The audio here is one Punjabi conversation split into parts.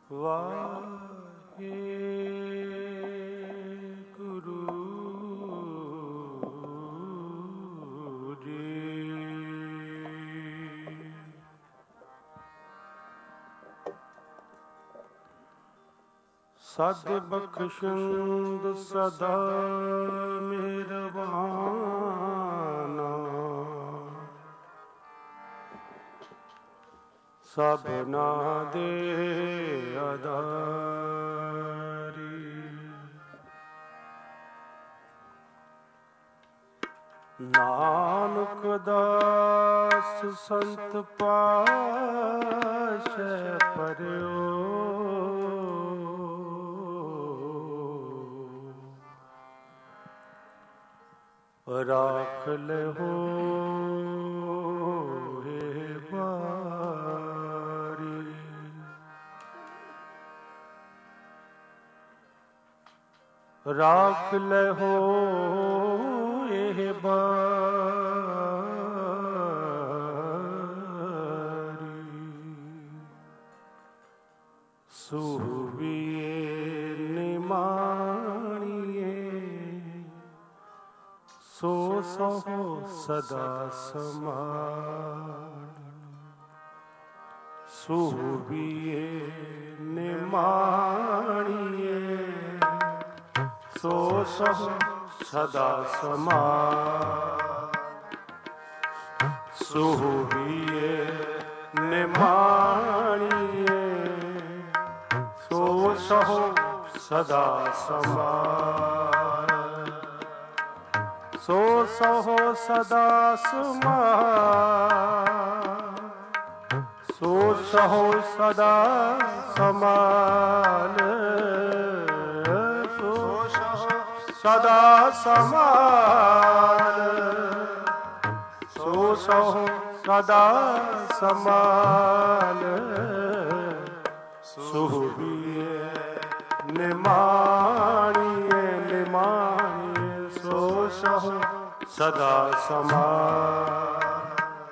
ਵਾਹਿਗੁਰੂ ਜੀ। ਸਦ ਬਖਸ਼ੰਦ ਸਦਾ ਮਿਹਰਬਾਨਾ, ਸਭਨਾ ਦੇ ਆਧਾਰੀ। ਨਾਨਕ ਦਾਸ ਸੰਤ ਪਾਸ਼ੈ ਪਰਿਓ, ਰਾਖ ਲਹੋ ਹੇ ਬਾਰੀ। ਰਾਖ ਲਹੋ ਇਹ ਬਾਰੀ। ਸੂਬੀਏ ਨਿਮਾਣੀਏ, ਸੋ ਸਹੁ ਸਦਾ ਸਮਾਨ। ਸੂਬੀਏ ਨਿਮਾਣੀਏ, ਸੋ ਸਹੁ ਸਦਾ ਸਮਾਨ। ਸੂਬੀਏ ਨਿਮਾਣੀਏ, ਸੋ ਸਹੁ ਸਦਾ ਸਮਾਨ। ਸੋ ਸਹੁ ਸਦਾ ਸਮਾਨ। ਸੋ ਸਹੁ ਸਦਾ ਸਮਾਨ। ਸੋ ਸਹੁ ਸਦਾ ਸਮਾਨ। ਸੋ ਸਹੁ ਸਦਾ ਸਮਾਨ। ਸੂਬੀਏ ਨਿਮਾਣੀਏ, ਨਿਮਾਣੀਏ, ਸੋ ਸਹੁ ਸਦਾ ਸਮਾਨ।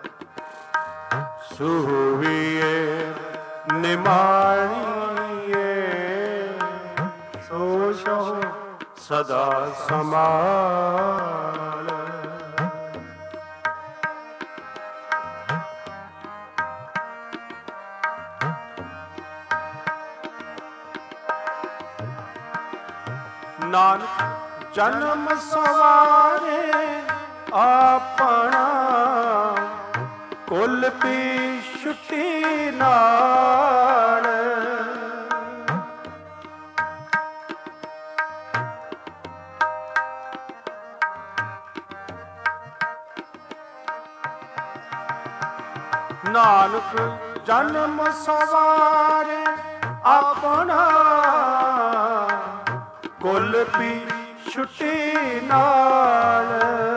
ਸੂਬੀਏ ਨਿਮਾਣੀਏ, ਸੋ ਸਹੁ ਸਦਾ ਸਮਾਨ। ਨਾਨਕ ਜਨਮ ਸਵਾਰੇ ਆਪਣਾ, ਕੁਲ ਪੀ ਛੁਟੀ ਨਾਲ। ਨਾਨਕ ਜਨਮ ਸਵਾਰੇ ਆਪਣਾ, ਕੁਲ ਪੀ ਛੁਟੀ ਨਾਲ।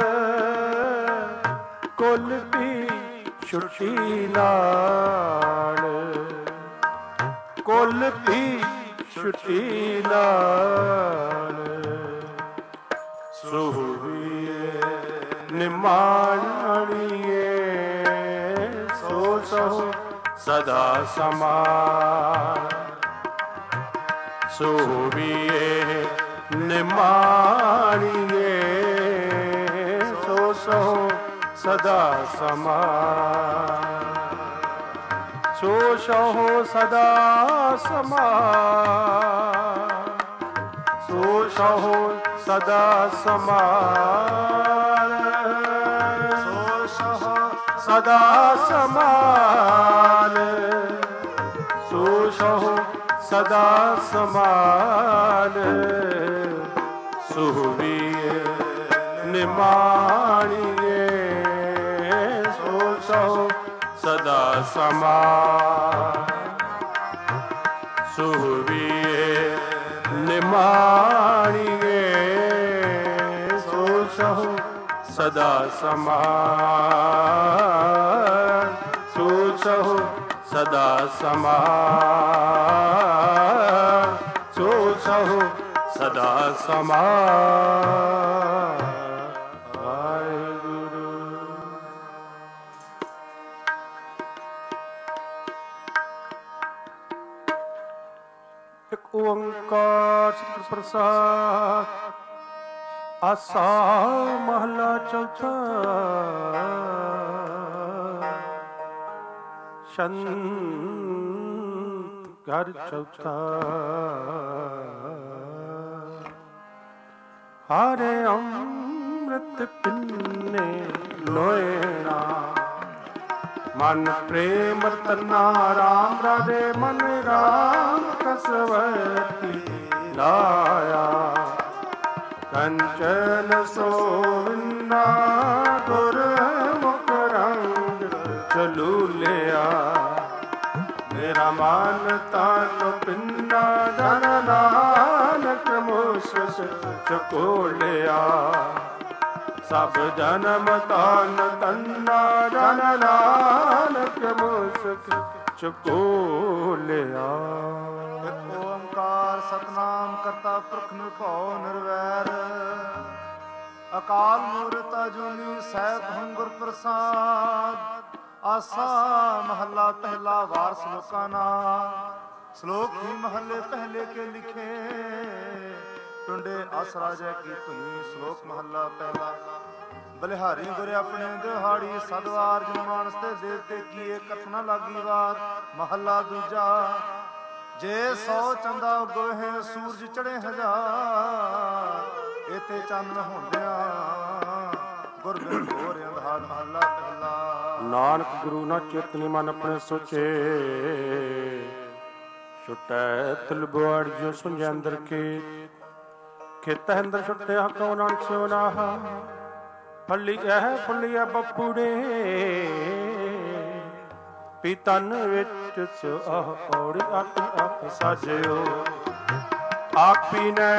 ਕੁਲ ਪੀ ਛੁਟੀ ਨਾਲ। ਕੁਲ ਪੀ ਛੁਟੀ ਨਾਲ। ਸੂਬੀਏ ਨਿਮਾਣੀਏ, ਸੋ ਸਹੁ ਸਦਾ ਸਮਾਨ। ਸੂਬੀਏ ਨਿਮਾਣੀਏ, ਸੋ ਸਹੁ ਸਦਾ ਸਮਾਨ। ਸੋ ਸਹੁ ਸਦਾ ਸਮਾਨ। ਸੋ ਸਹੁ ਸਦਾ ਸਮਾਨ। ਸੋ ਸਹੁ ਸਦਾ ਸਮਾਨ। ਸੋ ਸਹੁ ਸਦਾ ਸਮਾਨ। ਸੂਬੀਏ ਨਿਮਾਣੀਏ, ਸੋ ਸਹੁ ਸਦਾ ਸਮਾਨ। ਸੂਬੀਏ ਨਿਮਾਣੀਏ, ਸੋ ਸਹੁ ਸਦਾ ਸਮਾਨ। ਸੋ ਸਹੁ ਸਦਾ ਸਮਾਨ। ਸੋ ਸਹੁ ਸਦਾ ਸਮਾਨ। ਵਾਹਿਗੁਰੂ। ਇੱਕ ਓੰਕਾਰ ਸਤਿਗੁਰ ਪ੍ਰਸਾਦ। ਆਸਾ ਮਹਲਾ ਚੌਥਾ। ਸ਼ੰਤ ਘਰ ਚੌਥਾ। ਹਰੇ ਅੰਮ੍ਰਿਤ ਪਿੰਨੇ ਲੋਇਣਾ, ਮਨ ਪ੍ਰੇਮ ਰਤਨਾ ਰਾਮ ਰਾਜੇ ਮਨ ਰਾਮ ਕਸਵਤੀ ਲਾਇਆ। ਕੰਚਨ ਸੋਵਿੰਨਾ ਗੁਰਮੁਖ ਰੰਗ ਚਲੂ ਲਿਆ। ਮੇਰਾ ਮਨ ਤਨ ਪਿੰਨਾ ਜਨ ਨਾਨਕ ਮੁਸਕ ਚਕੋਲਿਆ। ਸਭ ਜਨਮ ਤਨ ਤੰਨਾ ਜਨ ਨਾਨਕ ਮੁਸਕ ਚਕੋਲਿਆ। ਇੱਕ ਓੰਕਾਰ ਸਤਿਨਾਮ ਕਰਤਾ ਪੁਰਖ ਨਿਰਭਉ ਨਿਰਵੈਰ, ਅਕਾਲ ਮੂਰਤ ਅਜੂਨੀ ਸੈਭੰ ਗੁਰ ਪ੍ਰਸਾਦ। ਆਸਾ ਮਹੱਲਾ ਪਹਿਲਾ। ਵਾਰ ਸ਼ਲੋਕਾਂ ਨਾਲ। ਸ਼ਲੋਕ ਹੀ ਮਹੱਲੇ ਪਹਿਲੇ ਕੇ ਲਿਖੇ, ਟੁੰਡੇ ਅਸ ਰਾਜੈ ਕੀ ਧੁਨੀ। ਸ਼ਲੋਕ ਮਹੱਲਾ ਪਹਿਲਾ। ਬਲਿਹਾਰੀ ਗੁਰ ਆਪਣੇ ਦਿਹਾੜੀ ਸਦਵਾਰ ਜਨ ਮਾਨਸ ਤੇ ਦੇਵਤੇ ਕੀਏ ਕਥਨਾ ਲਾਗੀ ਵਾਰ। ਮਹੱਲਾ ਦੂਜਾ। ਜੇ 100 ਚੰਦਾ ਉਗਵੇ ਸੂਰਜ ਚੜੇ ਹਜ਼ਾਰ, ਇਤੇ ਚਾਨਣ ਹੁੰਦਿਆਂ ਗੁਰ ਬਿਨ ਘੋਰ ਅੰਧਾਰ। ਮਹੱਲਾ ਪਹਿਲਾ। ਨਾਨਕ ਗੁਰੂ ਨਾ ਚੇਤਨੀ ਮਨ ਆਪਣੇ ਸੋਚੇ, ਛੁਟੈ ਤਲਬੁਆੜ ਜੋ ਸੁਝੈ ਅੰਦਰ ਕੇ। ਖੇਤ ਅੰਦਰ ਛੁਟਿਆ ਕਉ ਨਾਨਕ ਸਿਉ ਨਾਹਾ, ਫਲੀ ਇਹ ਫੁੱਲੀਐ ਬੱਪੂੜੇ। ਪੀਤਨ ਵਿੱਚ ਸੋ ਆਹ ਔੜੀ ਆਪੀ ਆਪ ਸਾਜਿਓ। ਆਪੀ ਨੇ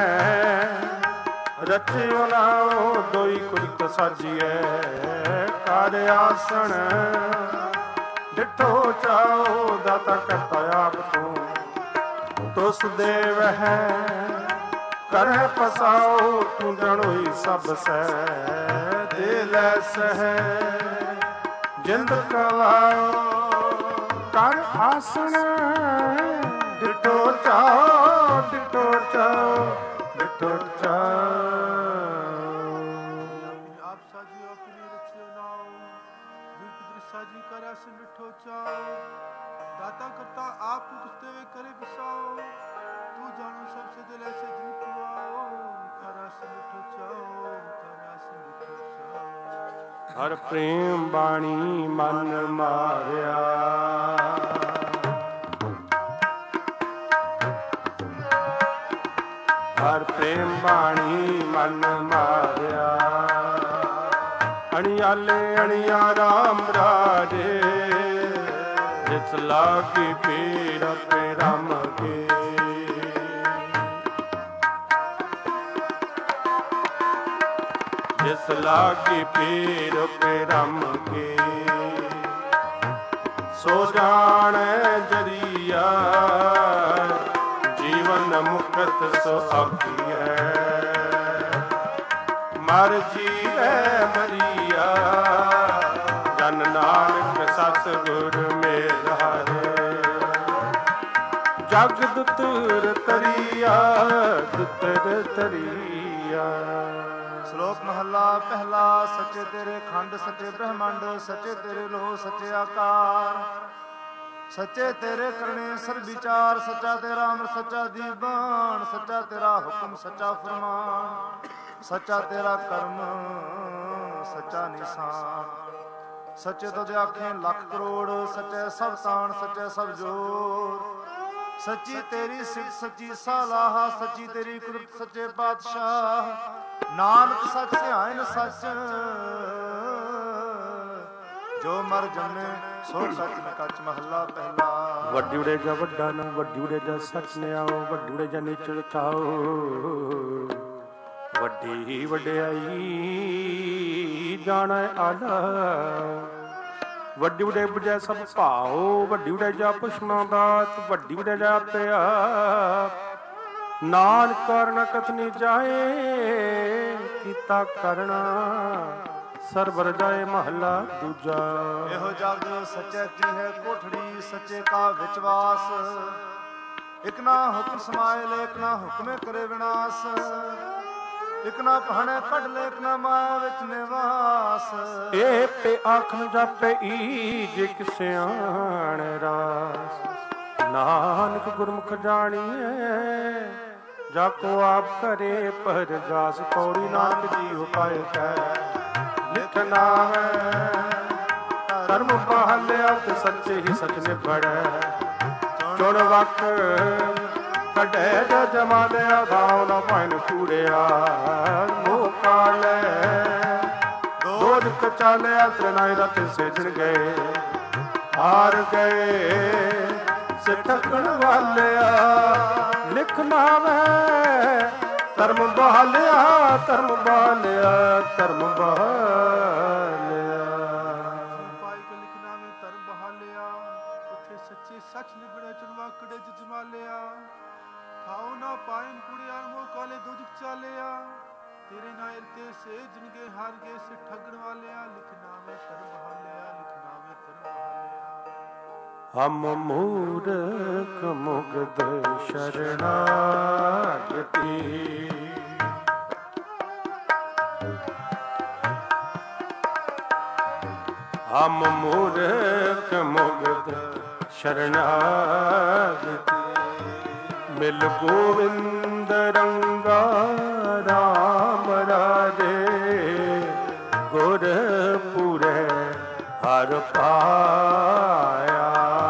ਰਚਿਓ ਨਾਉ ਦੋਈ ਕੁਰਕ ਸਾਜੀਐ। ਕਰ ਆਸਣ ਡਿਠੋ ਚਾਓ ਦਾਤਾ ਕਰਤਾ ਆਪ ਤੂੰ। ਤੁਸ ਦੇਵ ਹੈ ਕਰਹਿ ਪਸਾਓ, ਤੂੰ ਜਣੋਈ ਸਭ ਸਹਿ। ਦੇ ਲੈ ਸਹਿ ਜਿੰਦ ਕਵਾਓ, ਕਰ ਆਸਣ ਡਿਠੋ ਚਾਓ ਡਿਠੋ ਚਾਓ ਡਿਠੋ ਚਾਓ। ਆਪ ਸਾਜੀਓ ਆਪਣੀ ਰਚਿਓ ਨਾਉ, ਦੁਖ ਦ੍ਰਿਸ਼ਾ ਜੀ ਕਰਿਆ ਸੇ ਮਿਠੋ ਚਾਓ। ਦਾਤਾ ਕਰਤਾ ਆਪ ਤੁਸ ਦੇਵੇ ਕਰੇ ਬਿਸਾਓ। ਤੂੰ ਜਾਣੋ ਸਭ ਸੇ ਦਿਲ ਐਸੇ ਜਿਨ ਪੁਆਓ। ਕਰਿਆ ਸੇ ਮਿਠੋ ਚਾਓ, ਕਰਿਆ ਸੇ ਮਿਠੋ ਚਾਓ। ਹਰ ਪ੍ਰੇਮ ਬਾਣੀ ਮਨ ਮਾਰਿਆ। ਹਰ ਪ੍ਰੇਮ ਬਾਣੀ ਮਨ ਮਾਰਿਆ। ਅਣਿਆਲੇ ਅਣਿਆ ਰਾਮ ਰਾਜੇ, ਜਿਸ ਲਾਗੀ ਪੀਰ ਆਪੇ ਰਮ ਕੇ। ਜਿਸ ਲਾਗੀ ਪੀਰ ਆਪੇ ਰਮ ਕੇ। ਸੋ ਜਾਣੈ ਜਰੀਆ, ਜੀਵਨ ਮੁਕਤ ਸੋ ਆਖੀਐ। ਮਰ ਜੀਵੈ ਮਰੀਆ, ਜਨ ਨਾਨਕ ਸਤਿਗੁਰ ਮੇਲਾਰੇ। ਜਗ ਦੁਤਰ ਤਰੀਆ ਦੁਤਰ ਤਰੀਆ। ਸ਼ਲੋਕ ਮਹੱਲਾ ਪਹਿਲਾ। ਸੱਚੇ ਤੇਰੇ ਖੰਡ ਸੱਚੇ ਬ੍ਰਹਮੰਡ, ਸੱਚੇ ਤੇਰੇ ਲੋਹ ਸੱਚੇ ਆਕਾਰ। ਸੱਚੇ ਤੇਰੇ ਕਰਨੇ ਸਰ ਵਿਚਾਰ, ਸੱਚਾ ਤੇਰਾ ਅੰਮ੍ਰਿਤ ਸੱਚਾ ਦੀਵਾਨ। ਸੱਚਾ ਤੇਰਾ ਹੁਕਮ ਸੱਚਾ ਫਰਮਾਨ, ਸੱਚਾ ਤੇਰਾ ਕਰਮ ਸੱਚਾ ਨਿਸ਼ਾਨ। ਸੱਚੇ ਤੁਝ ਆਖੇ ਲੱਖ ਕਰੋੜ, ਸੱਚੇ ਸਭ ਤਾਣ ਸੱਚੇ ਸਭ ਜੋਰ। ਸੱਚੀ ਤੇਰੀ ਸਿਫਤ ਸੱਚੀ ਸਾਲਾਹਾ, ਸੱਚੀ ਤੇਰੀ ਕੁਦਰਤ ਸੱਚੇ ਪਾਤਸ਼ਾਹ। ਨਾਨਕ ਸੱਚ ਧਿਆਨ ਸੱਚ, ਜੋ ਮਰ ਜੰਮੇ ਸੋ ਸੱਚ ਨ ਕੱਚ। ਮਹੱਲਾ ਪਹਿਲਾ। ਵੱਡੀ ਉੜੇ ਜਾ ਵੱਡਾ ਨਾ, ਵੱਡੀ ਉੜੇ ਜਾ ਸੱਚ ਨੇ ਆਓ। ਵੱਡੀ ਉੜੇ ਜਾ ਨੀਚੜ ਥਾਓ, ਵੱਡੀ ਵਡਿਆਈ ਜਾਣੈ ਆਲਾ। ਵੱਡੀ ਉਡੇ ਬਜੈ ਸਭ ਭਾਓ, ਵੱਡੀ ਉਡੇ ਜਾ ਪੁਸ਼ਮਾ ਦਾਤ। ਵੱਡੀ ਉਡੇ ਜਾ ਪਿਆ ਨਾਨਕ ਕਰਨ ਕਥਨੀ ਜਾਏ। ਕੀਤਾ ਕਰਨਾ ਸਰਬਰ ਜਾਏ। ਮਹੱਲਾ ਦੂਜਾ। ਇਹੋ ਜਗ ਸੱਚੇ ਕੀ ਹੈ ਕੋਠੜੀ, ਸੱਚੇ ਕਾ ਵਿਚਵਾਸ। ਇਕ ਨਾ ਹੁਕਮ ਸਮਾਏ ਲੈ, ਇਕ ਨਾ ਹੁਕਮੇ ਕਰੇ ਵਿਨਾਸ਼, ਇਕ ਨਾ ਪਹਣੇ ਕੱਢ ਲੈ, ਇਕ ਨਾ ਮਾਇਆ ਵਿੱਚ ਨਿਵਾਸ। ਇਹ ਪੇ ਆਖਣ ਜਾਪੇ ਈਜ ਕਿਸਿਆਣ ਰਾਸ, ਨਾਨਕ ਗੁਰਮੁਖ ਜਾਣੀਏ ਜਾ ਕੋ ਆਪ ਕਰੇ ਪਰਗਾਸ। ਪੌੜੀ ਨਾਨਕ ਜੀ ਉਪਾਇ ਕੈ ਲਿਖ ਨਾਵੈ, ਧਰਮ ਪਾਲਿਆ ਤੇ ਸੱਚੇ ਹੀ ਸਚ ਨਿਬੜੈ। ਚੁਣ ਵਕ ਕੱਢੈ ਜੋ ਜਮਾਲਿਆ, ਭਾਉ ਨ ਭੈਣ ਕੂੜਿਆ ਮੋਹ ਕਾਲੈ। ਦੋਜ ਕਚਾਲਿਆ ਤ੍ਰਿਨਾਇ ਰਤ ਸੇਜਣ ਗਏ, ਹਾਰ ਗਏ ਸੇ ਠੱਕਣ ਵਾਲਿਆ। ਲਿਖ ਨਾਵੈ ਧਰਮ ਬਹਾਲਿਆ, ਧਰਮ ਬਹਾਲਿਆ, ਧਰਮ ਬਹਾਲਿਆ। ਪਾਈ ਕੇ ਲਿਖ ਨਾਵੇਂ ਧਰਮ ਬਹਾਲਿਆ, ਉੱਥੇ ਸੱਚੇ ਸੱਚ ਨਿਬੜੇ ਚੁਣਵਾ ਕੜੇ ਜਮਾਲਿਆ। ਖਾਓ ਨਾ ਪਾਇਨ ਕੁੜਿਆ ਮੋਹ ਕਾਲੇ ਦੋਜਕ ਚਾਲਿਆ, ਤੇਰੇ ਨਾਇਰ ਤੇ ਸੇਜਣਗੇ ਹਾਰ ਗਏ ਸੇ ਠੱਗਣ ਵਾਲਿਆ। ਲਿਖ ਨਾਵੇਂ ਧਰਮ ਬਹਾਲਿਆ, ਲਿਖ ਨਾਵੇਂ ਧਰਮ ਬਹਾਲਿਆ। ਹਮ ਮੂਰਖ ਮੁਗਧ ਸ਼ਰਨਾਗਤੀ, ਹਮ ਮੂਰਖ ਮੁਗਧ ਸ਼ਰਨਾਗਤੀ। ਮਿਲ ਗੋਵਿੰਦ ਰੰਗਾ ਰਾਮ ਰਾਜੇ, ਗੁਰ ਪੂਰੇ ਹਰ ਪਾਇਆ।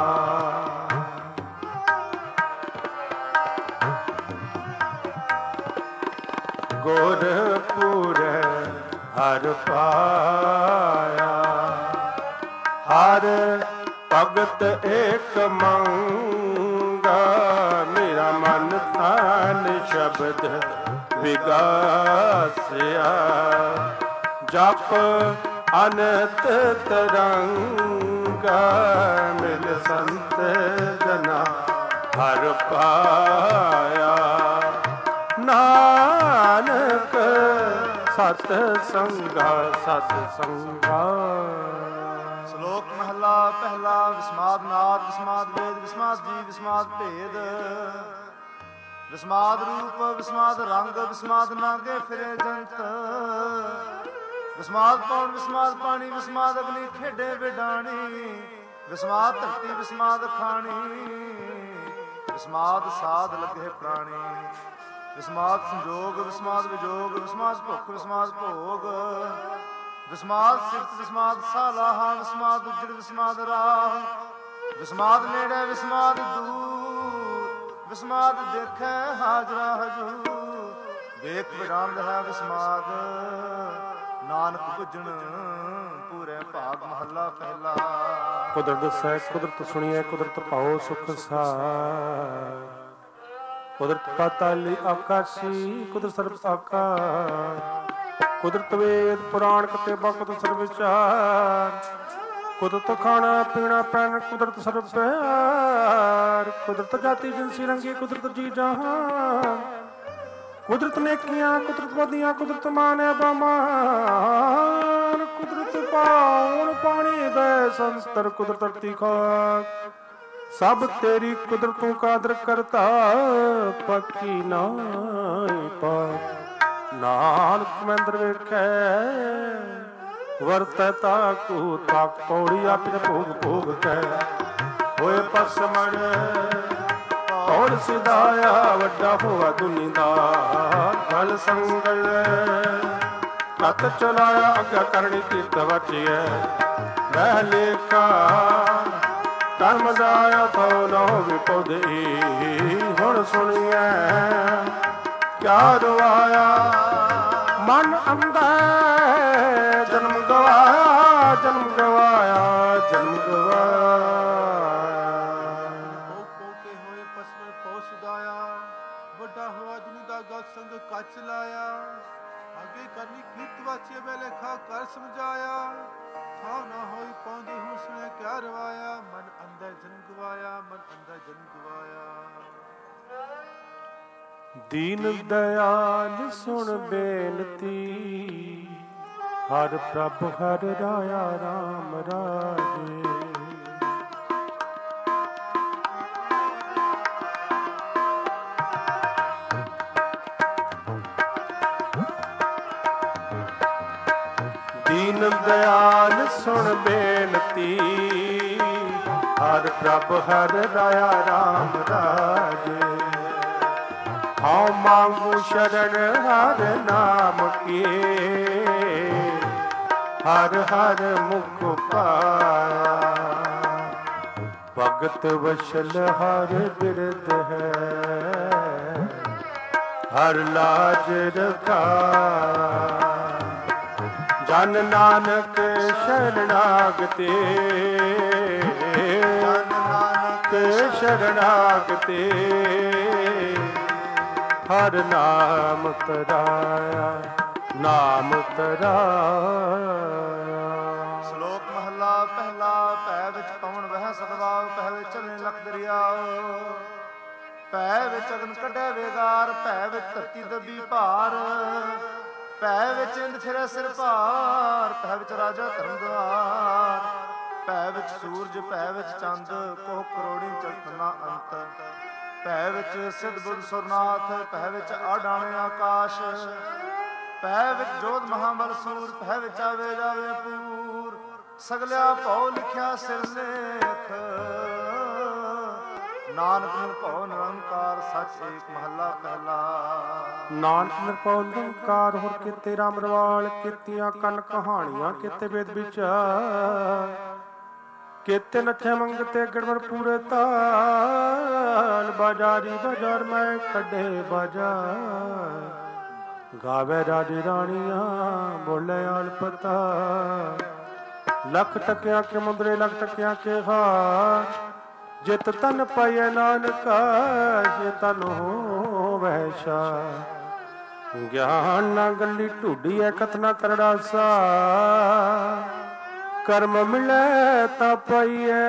ਗੁਰ ਪੂਰੇ ਹਰ ਪਾਇਆ। ਹਰ ਭਗਤ ਏਕ ਮੰਗਾ, ਮੇਰਾ ਮਨ ਤਨ ਸ਼ਬਦ ਵਿਗਾਸਿਆ। ਜਪ ਅਨੰਤ ਤਰੰਗਾ, ਮਿਲ ਸੰਤ ਜਨਾ ਹਰ ਪਾਇਆ। ਨਾਨਕ ਸਤ ਸੰਗਾ, ਸਤ ਸੰਗਾ। ਸ਼ਲੋਕ ਮਹਲਾ ਪਹਿਲਾ। ਵਿਸਮਾਦ ਨਾਦ ਵਿਸਮਾਦ ਵੇਦ, ਵਿਸਮਾਦ ਜੀ ਵਿਸਮਾਦ ਭੇਦ, ਵਿਸਮਾਦ ਰੂਪ ਵਿਸਮਾਦ ਰੰਗ, ਵਿਸਮਾਦ ਨਾਗੇ ਫਿਰੇ ਜੰਤ। ਵਿਸਮਾਦ ਪੌਣ ਵਿਸਮਾਦ ਪਾਣੀ, ਵਿਸਮਾਦ ਅਗਨੀ ਖੇਡੇ ਵਿਡਾਣੀ। ਵਿਸਮਾਦ ਧਰਤੀ ਵਿਸਮਾਦ ਖਾਣੀ, ਵਿਸਮਾਦ ਸਾਧ ਲੱਗੇ ਪ੍ਰਾਣੀ। ਵਿਸਮਾਦ ਸੰਜੋਗ ਵਿਸਮਾਦ ਵਿਜੋਗ, ਵਿਸਮਾਦ ਭੁੱਖ ਵਿਸਮਾਦ ਭੋਗ। ਵਿਸਮਾਦ ਸਿਫਤ ਵਿਸਮਾਦ ਸਾਲਾਹਾ, ਵਿਸਮਾਦ ਉਜੜ ਵਿਸਮਾਦ ਰਾਹ। ਵਿਸਮਾਦ ਨੇੜੇ ਵਿਸਮਾਦ ਦੂਰ, ਵਿਸਮਾਦ ਦੇਖੈ ਹਾਜ਼ਰਾ ਹਜੂਰ। ਵੇਖ ਵਿਰਾਮ ਹੈ ਵਿਸਮਾਦ, ਨਾਨਕ ਬੁੱਝਣ ਪੂਰੇ ਭਾਗ। ਮਹੱਲਾ ਪਹਿਲਾ। ਕੁਦਰਤ ਦਸੈ ਕੁਦਰਤ ਸੁਣੀਐ, ਕੁਦਰਤ ਭਾਉ ਸੁਖ ਸਾਰ। ਕੁਦਰਤ ਪਾਤਾਲੀ ਆਕਾਸ਼ੀ, ਕੁਦਰਤ ਸਰਬ ਆਕਾਰ। ਕੁਦਰਤ ਵੇਦ ਪੁਰਾਣ ਕਤੇਬਾ, ਕੁਦਰਤ ਸਰਬ ਵਿਚਾਰ। ਕੁਦਰਤ ਖਾਣਾ ਪੀਣਾ ਪੈਣ, ਕੁਦਰਤ ਸਰਬ ਪਿਆਰ। ਕੁਦਰਤ ਜਾਤੀ ਜਿਨਸੀ ਰੰਗੀ, ਕੁਦਰਤ ਜੀ ਜਹਾਨ। ਕੁਦਰਤ ਨੇਕੀਆਂ ਕੁਦਰਤ ਵਧੀਆਂ, ਕੁਦਰਤ ਮਾਨ ਅਭਾਮਾਨ। ਕੁਦਰਤ ਪਾਉਣ ਪਾਣੀ ਬੈ ਸੰਤਰ, ਕੁਦਰਤ ਧਰਤੀ ਖਾਕ। ਸਭ ਤੇਰੀ ਕੁਦਰਤੋਂ ਕਾਦਰ ਕਰਤਾ, ਪੱਕੀ ਨਾਹੀ ਪਾਕ। ਨਾਨਕ ਮੰਦਰ ਵੇਖੈ ਵਰਤੈ ਤਾਕੂ ਤਾਕ। ਪੌੜੀ ਆਪੇ ਭੋਗ ਭੋਗ ਕੈ ਹੋਏ ਪਸਮਣ। ਪੌੜ ਸਿਧਾਇਆ ਵੱਡਾ ਹੋਆ ਦੁਨੀ ਦਾ ਗਲ ਸੰਗਲ। ਕਤ ਚਲਾਇਆ ਅੱਗਾ ਕਰਨੀ ਕੀਰਤ ਵਚੀਐ ਬਹਿ ਲੇਖਾ। ਧਰਮ ਜਾਇਆ ਥੋ ਨੋ ਵਿਪੋਦੇ, ਹੁਣ ਸੁਣੀਐ ਕਿਆ ਰਵਾਇਆ। ਮਨ ਅੰਧਾ ਜਨਮ ਗਵਾਇਆ, ਜਨਮ ਗਵਾਇਆ, ਜਨਮ ਗਵਾਇਆ। ਪੋਕੇ ਹੋਏ ਪਸਮਨ ਪਉ ਸੁਦਾਇਆ, ਵੱਡਾ ਹੋਆ ਦੁਨੀ ਦਾ ਗਲ ਸੰਗ ਕੱਚ ਲਾਇਆ। ਅੱਗੇ ਕਰਨੀ ਕੀਰਤ ਵਾਚੇ ਵੇਲੇ ਖਾ ਕਰ ਸਮਝਾਇਆ। ਥਾਂ ਨਾ ਹੋਈ ਪਾਉਂਦੀ ਹੁਣ ਸੁਣਿਆ ਕਿਆ ਰਵਾਇਆ। ਮਨ ਅੰਧਾ ਜਨਮ ਗਵਾਇਆ, ਮਨ ਅੰਧਾ ਜਨਮ ਗਵਾਇਆ। ਦੀਨ ਦਇਆਲ ਸੁਣ ਬੇਨਤੀ, ਹਰ ਪ੍ਰਭ ਹਰ ਰਾਇਆ ਰਾਮ ਰਾਜੇ। ਦਨ ਦਇਆਲ ਸੁਣ ਬੇਨਤੀ, ਹਰ ਪ੍ਰਭ ਹਰ ਰਾਇਆ ਰਾਮ ਰਾਜੇ। ਹਉ ਮੰਗੂ ਸ਼ਰਨ ਹਰ ਨਾਮ ਕੀ, ਹਰ ਹਰ ਮੁਖ ਪਾਇਆ। ਭਗਤ ਵਸ਼ਲ ਹਰ ਬਿਰਦ ਹੈ, ਹਰ ਲਾਜ ਰਖਾਇਆ। ਜਨ ਨਾਨਕ ਸ਼ਰਨਾਗਤੇ, ਜਨ ਨਾਨਕ ਸ਼ਰਨਾਗਤੇ, ਹਰ ਨਾਮ ਤਰਾਇਆ, ਨਾਮ ਤਰਾਇਆ। ਸ਼ਲੋਕ ਮਹਲਾ ਪਹਿਲਾ। ਭੈ ਵਿੱਚ ਪਵਨ ਵਹਿ ਸਦਵਾਵ, ਭੈ ਵਿੱਚ ਚਲੇ ਲਖ ਦਰਿਆਓ। ਭੈ ਵਿੱਚ ਅਗਨ ਕੱਢੈ ਵੇਗਾਰ, ਭੈ ਵਿੱਚ ਧਰਤੀ ਦੱਬੀ ਭਾਰ। ਭੈ ਵਿੱਚ ਇੰਦ ਫਿਰੈ ਸਿਰ ਭਾਰ, ਭੈ ਵਿੱਚ ਰਾਜਾ ਧਰਮ ਦੁਆਰ। ਭੈ ਵਿੱਚ ਸੂਰਜ, ਭੈ ਵਿੱਚ ਚੰਦ, ਕੋਹ ਕਰੋੜੀ ਚੜ੍ਹਤ ਨਾ ਅੰਤ। ਭੈ ਵਿੱਚ ਸਿੱਧ ਬੁੱਧ ਸੁਰਨਾਥ, ਭੈ ਵਿੱਚ ਆਡਾਣੇ ਆਕਾਸ਼। ਭੈ ਵਿੱਚ ਜੋਧ ਮਹਾਬਲ ਸੂਰ, ਭੈ ਵਿੱਚ ਆਵੇ ਜਾਵੇ ਪੂਰ। ਸਗਲਿਆ ਭਉ ਲਿਖਿਆ ਸਿਰ ਲੇਖ, ਨਾਨਕ ਨਿਰਭਉ ਨਿਰੰਕਾਰ ਸੱਚ ਏਕ। ਮਹੱਲਾ ਪਹਿਲਾ। ਨਾਨਕ ਨਿਰਭਉ ਨਿਰੰਕਾਰ, ਹੋਰ ਕੀਤੇ ਰਾਮ ਰਵਾਲ, ਕੀਤੀਆਂ ਕੰਨ ਕਹਾਣੀਆਂ, ਕੀਤੇ ਵੇਦ ਵਿਚਾਰ। ਕੀਤੇ ਨੱਥੇ ਮੰਗਤੇ ਗੜਵਰ ਪੂਰੇ ਤਾਲ, ਬਾਜਾਰੀ ਬਾਜ਼ਾਰ ਮੈਂ ਕੱਢੇ ਬਾਜ਼ਾਰ। ਗਾਵੇ ਰਾਜੇ ਰਾਣੀਆਂ, ਬੋਲੇ ਆਲ ਪਤਾ। ਲੱਖ ਟਕਿਆ ਕੇ ਮੁੰਦਰੇ, ਲੱਖ ਟਕਿਆ ਕੇ ਹਾਰ। ਜਿਤ ਤਨ ਪਾਈਐ ਨਾਨਕਾ, ਜੇ ਤਨ ਹੋਵੈ ਸ਼ਾਹ। ਗਿਆਨ ਨਾ ਗੱਲੀ ਢੂਡੀ ਐ, ਕਤਨਾ ਕਰੜਾ ਸਾ। ਕਰਮ ਮਿਲੈ ਤਾ ਪਾਈਐ,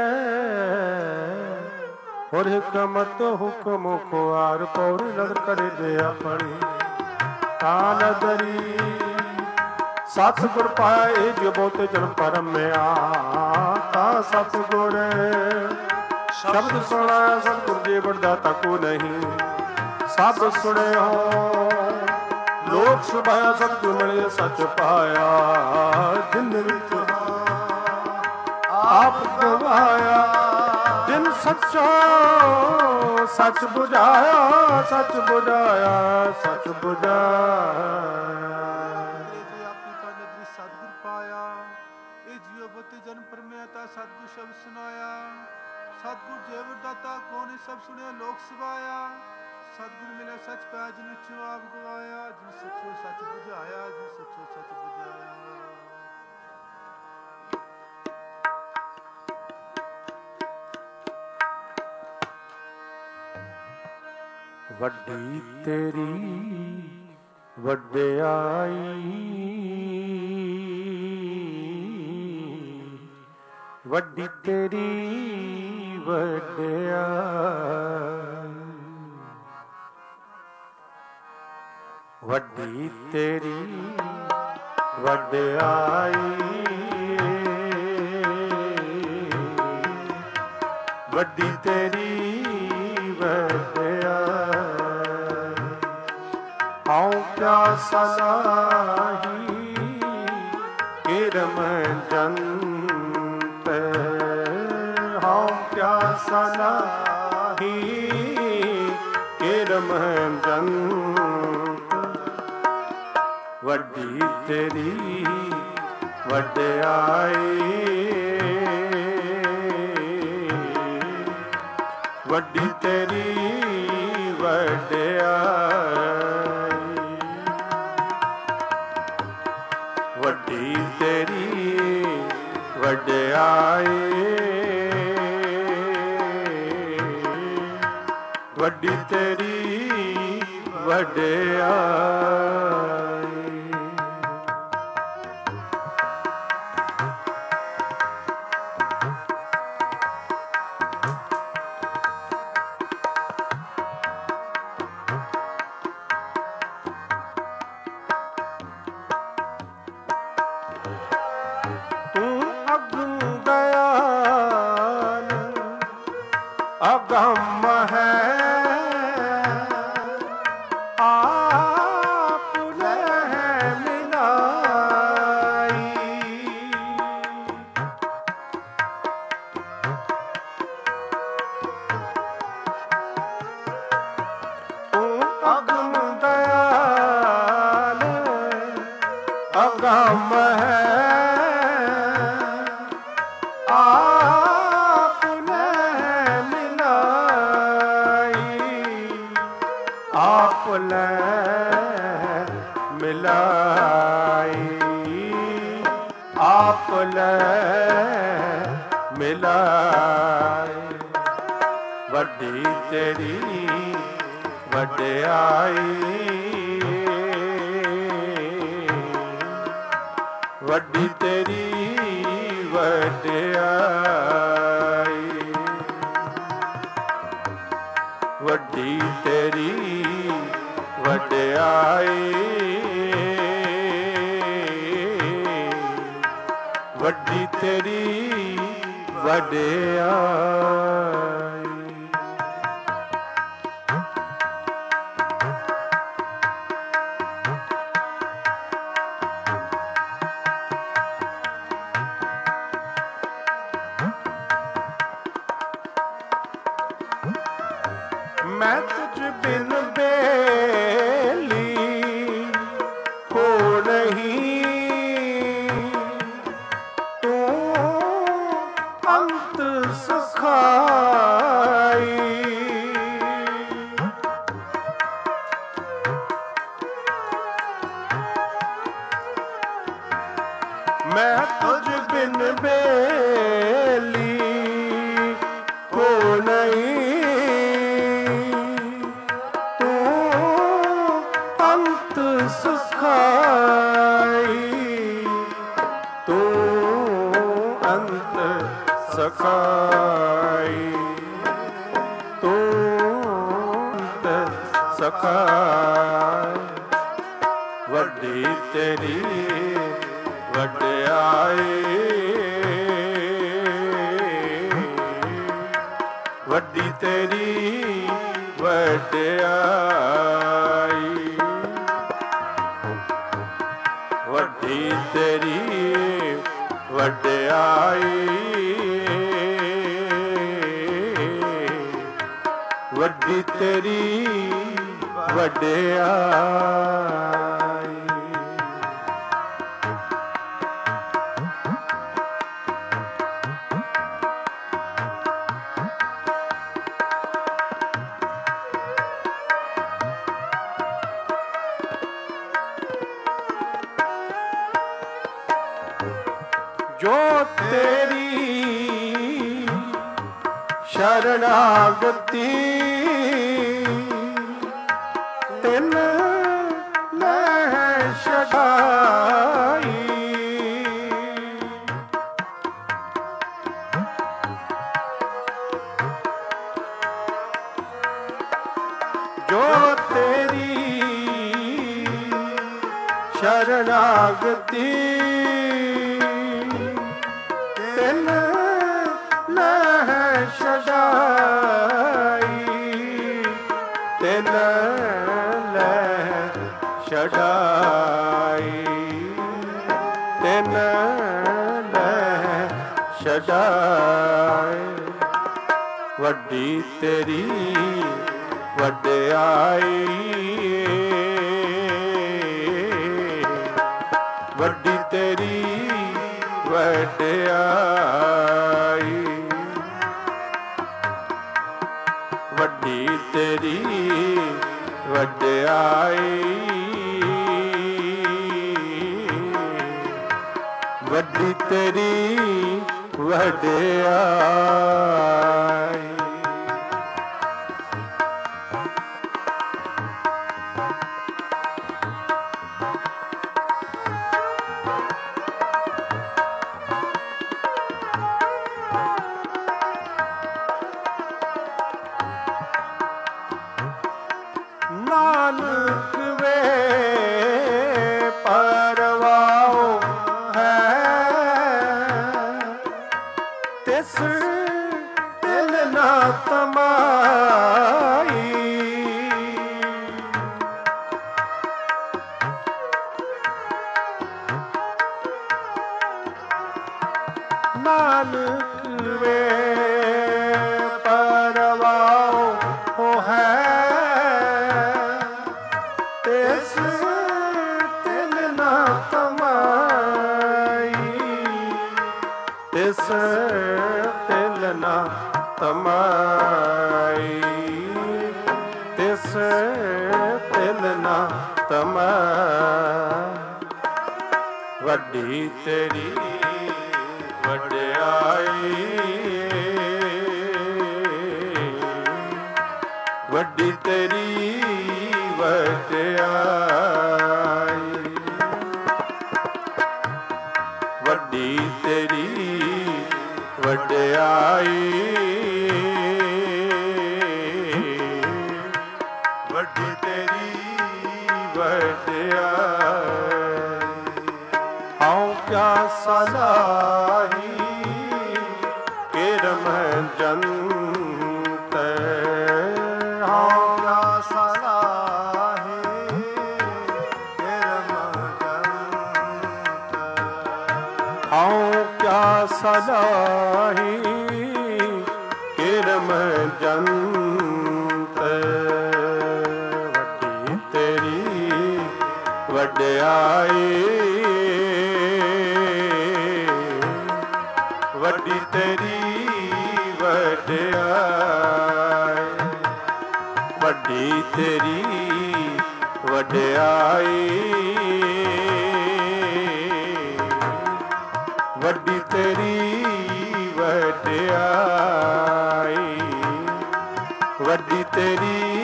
ਹੋਰ ਹਿਕਮਤ ਹੁਕਮ ਖੁਆਰ। ਪੌੜੀ ਨਦਰ ਕਰੇ ਦੇ ਆਪਣੀ ਤਾਨ ਦਰੀ। ਸਤਿਗੁਰ ਪਾਇਆ ਇਹ ਜੋ ਬਹੁਤੇ ਜਨਮ ਪਰਮਿਆ, ਤਾ ਸਤਿਗੁਰ ਸ਼ਬਦ ਸੁਣਾਇਆ। ਸਤਿਗੁਰ ਜੀ ਵਡਦਾ ਤਕੂ ਨਹੀਂ, ਸਭ ਸੁਣਿਓ ਲੋਕ ਸੁਭਾਇਆ। ਸਤਿਗੁਰ ਮਿਲੇ ਸੱਚ ਪਾਇਆ, ਜਿਨ ਵਿੱਚ ਆਪ ਗਵਾਇਆ। ਜਿਨ ਸੱਚਾ ਸੱਚ ਬੁਝਾਇਆ, ਸੱਚ ਬੁਝਾਇਆ, ਸੱਚ ਬੁਝਾਇਆ। ਸਤਿਗੁਰ ਪਾਇਆ ਇਹ ਜੀਉ ਬੁੱਤ ਜਨਮ ਪਰਮਿਆ, ਤਾ ਸਤਿਗੁਰ ਸ਼ਬਦ ਸੁਨਾਇਆ। ਸਤਿਗੁਰ ਜੇ ਵਡਦਾਤਾ ਕੋਨੇ ਸਭ ਸੁਣਿਆ ਲੋਕ ਸੁਭਾਇਆ। ਸਤਿਗੁਰ ਮਿਲਿਆ ਸੱਚ ਪਾਇਆ, ਜਿਨ ਵਿੱਚੋਂ ਆਪ ਗਵਾਇਆ। ਜਿਨ ਸੱਚੋ ਸੱਚ ਬੁਝਾਇਆ, ਜਿਨ ਸੱਚੋ ਸੱਚ ਬੁਝਾਇਆ। ਵੱਡੀ ਤੇਰੀ ਵਡਿਆਈ, ਵੱਡੀ ਤੇਰੀ ਵਡਿਆਈ। ਵੱਡੀ ਤੇਰੀ ਵਡਿਆਈ, ਵੱਡੀ ਤੇਰੀ ਵਡਿਆਈ। ਹਉ ਪਿਆਸਾ ਨਾਹੀ ਕਿਰਮ ਜੰਤ, ਹਉ ਪਿਆਸਾ ਨਾਹੀ ਕਿਰਮ ਜੰਤ। ਵੱਡੀ ਤੇਰੀ ਵਡਿਆਈ, ਵੱਡੀ ਤੇਰੀ ਵਡਿਆਈ। ਵੱਡੀ ਤੇਰੀ ਵਡਿਆਈ, ਵੱਡੀ ਤੇਰੀ ਵਡਿਆਈ। ਅਗੰਮ ਹੈ ਆਪ ਲੈ ਲੈ ਮਿਲਾਈ, ਆਪ ਲੈ ਮਿਲਾਈ। ਵੱਡੀ ਤੇਰੀ ਵਡਿਆਈ, ਵੱਡੀ ਤੇਰੀ ਵਡਿਆਈ, ਵੱਡੀ ਤੇਰੀ ਵਡਿਆਈ, ਵੱਡੀ ਤੇਰੀ ਵਡਿਆਈ। ਮੈਂ ਤੁਝ ਬਿਨ ਬੇਲੀ ਹੋ ਨਹੀਂ, ਤੂੰ ਅੰਤ ਸਖਾਈ। ਮੈਂ ਤੁਝ ਬਿਨ ਬੇਲੀ ਹੋ ਨਹੀਂ, ਸਖਾਈ, ਤੂੰ ਅੰਤ ਸਖਾਈ, ਤੂੰ ਅੰਤ ਸਖਾਈ। ਵੱਡੀ ਤੇਰੀ ਵਡਿਆਈ, ਵੱਡੀ ਤੇਰੀ ਵਡਿਆਈ, ਵੱਡੀ ਤੇਰੀ ਵਡਿਆਈ, ਵੱਡੀ ਤੇਰੀ ਵਡਿਆਈ। ਜੋ ਤੇਰੀ ਸ਼ਰਨਾਗਤੀ ਤਿਨ ਲੈ ਛਡਾਈ, ਜੋ ਤੇਰੀ ਸ਼ਰਨਾਗਤੀ ਤਿਨ ਲੈ ਛਡਾਈ, ਤਿਨ ਲੈ ਛਡਾਈ, ਤਿਨ ਲੈ ਛਡਾਈ। ਵੱਡੀ ਤੇਰੀ ਵਡਿਆਈ, ਵੱਡੀ ਤੇਰੀ ਵਡਿਆਈ, ਵੱਡੀ ਤੇਰੀ ਵਡਿਆਈ, ਵੱਡੀ ਤੇਰੀ ਵਡਿਆਈ। ਨਾਨਕ ਵੇ ਪਰਵਾਹ ਹੈ, ਤਿਸ ਦਿਲ ਨਾ ਤਮਾਈ। ਨਾਨਕ ਵੇ ਪਰਵਾਹ ਹੈ, ਤਿਸ ਦਿਲ ਨਾ ਤਮਾਈ, ਤਿਸ ਦਿਲ ਨਾ ਤਮਾਈ, ਤਿਸ ਚਲਨਾ ਤਮੈ ਵੱਡੀ ਤੇਰੀ ਵਡਿਆਈ ਵੱਡੀ ਤੇਰੀ ਵਡਿਆਈ ਵੱਡੀ ਤੇਰੀ ਵਡਿਆਈ ਵੱਡੀ ਤੇਰੀ ਵਡਿਆਈ ਹਉ ਕਿਆ ਸਲਾਹੀ ਕਿਰਮ ਜੰਤ ਹਉ ਕਿਆ ਸਲਾਹੀ ਕਿਰਮ ਜੰਤ ਹਉ ਕਿਆ ਸਲਾਹੀ ਕਿਰਮ ਜੰਤ ਵੱਡੀ ਤੇਰੀ ਵਡਿਆਈ ਵੱਡੀ ਤੇਰੀ ਵਡਿਆਈ ਵੱਡੀ ਤੇਰੀ ਵਡਿਆਈ ਵੱਡੀ ਤੇਰੀ ਵਡਿਆਈ ਵੱਡੀ ਤੇਰੀ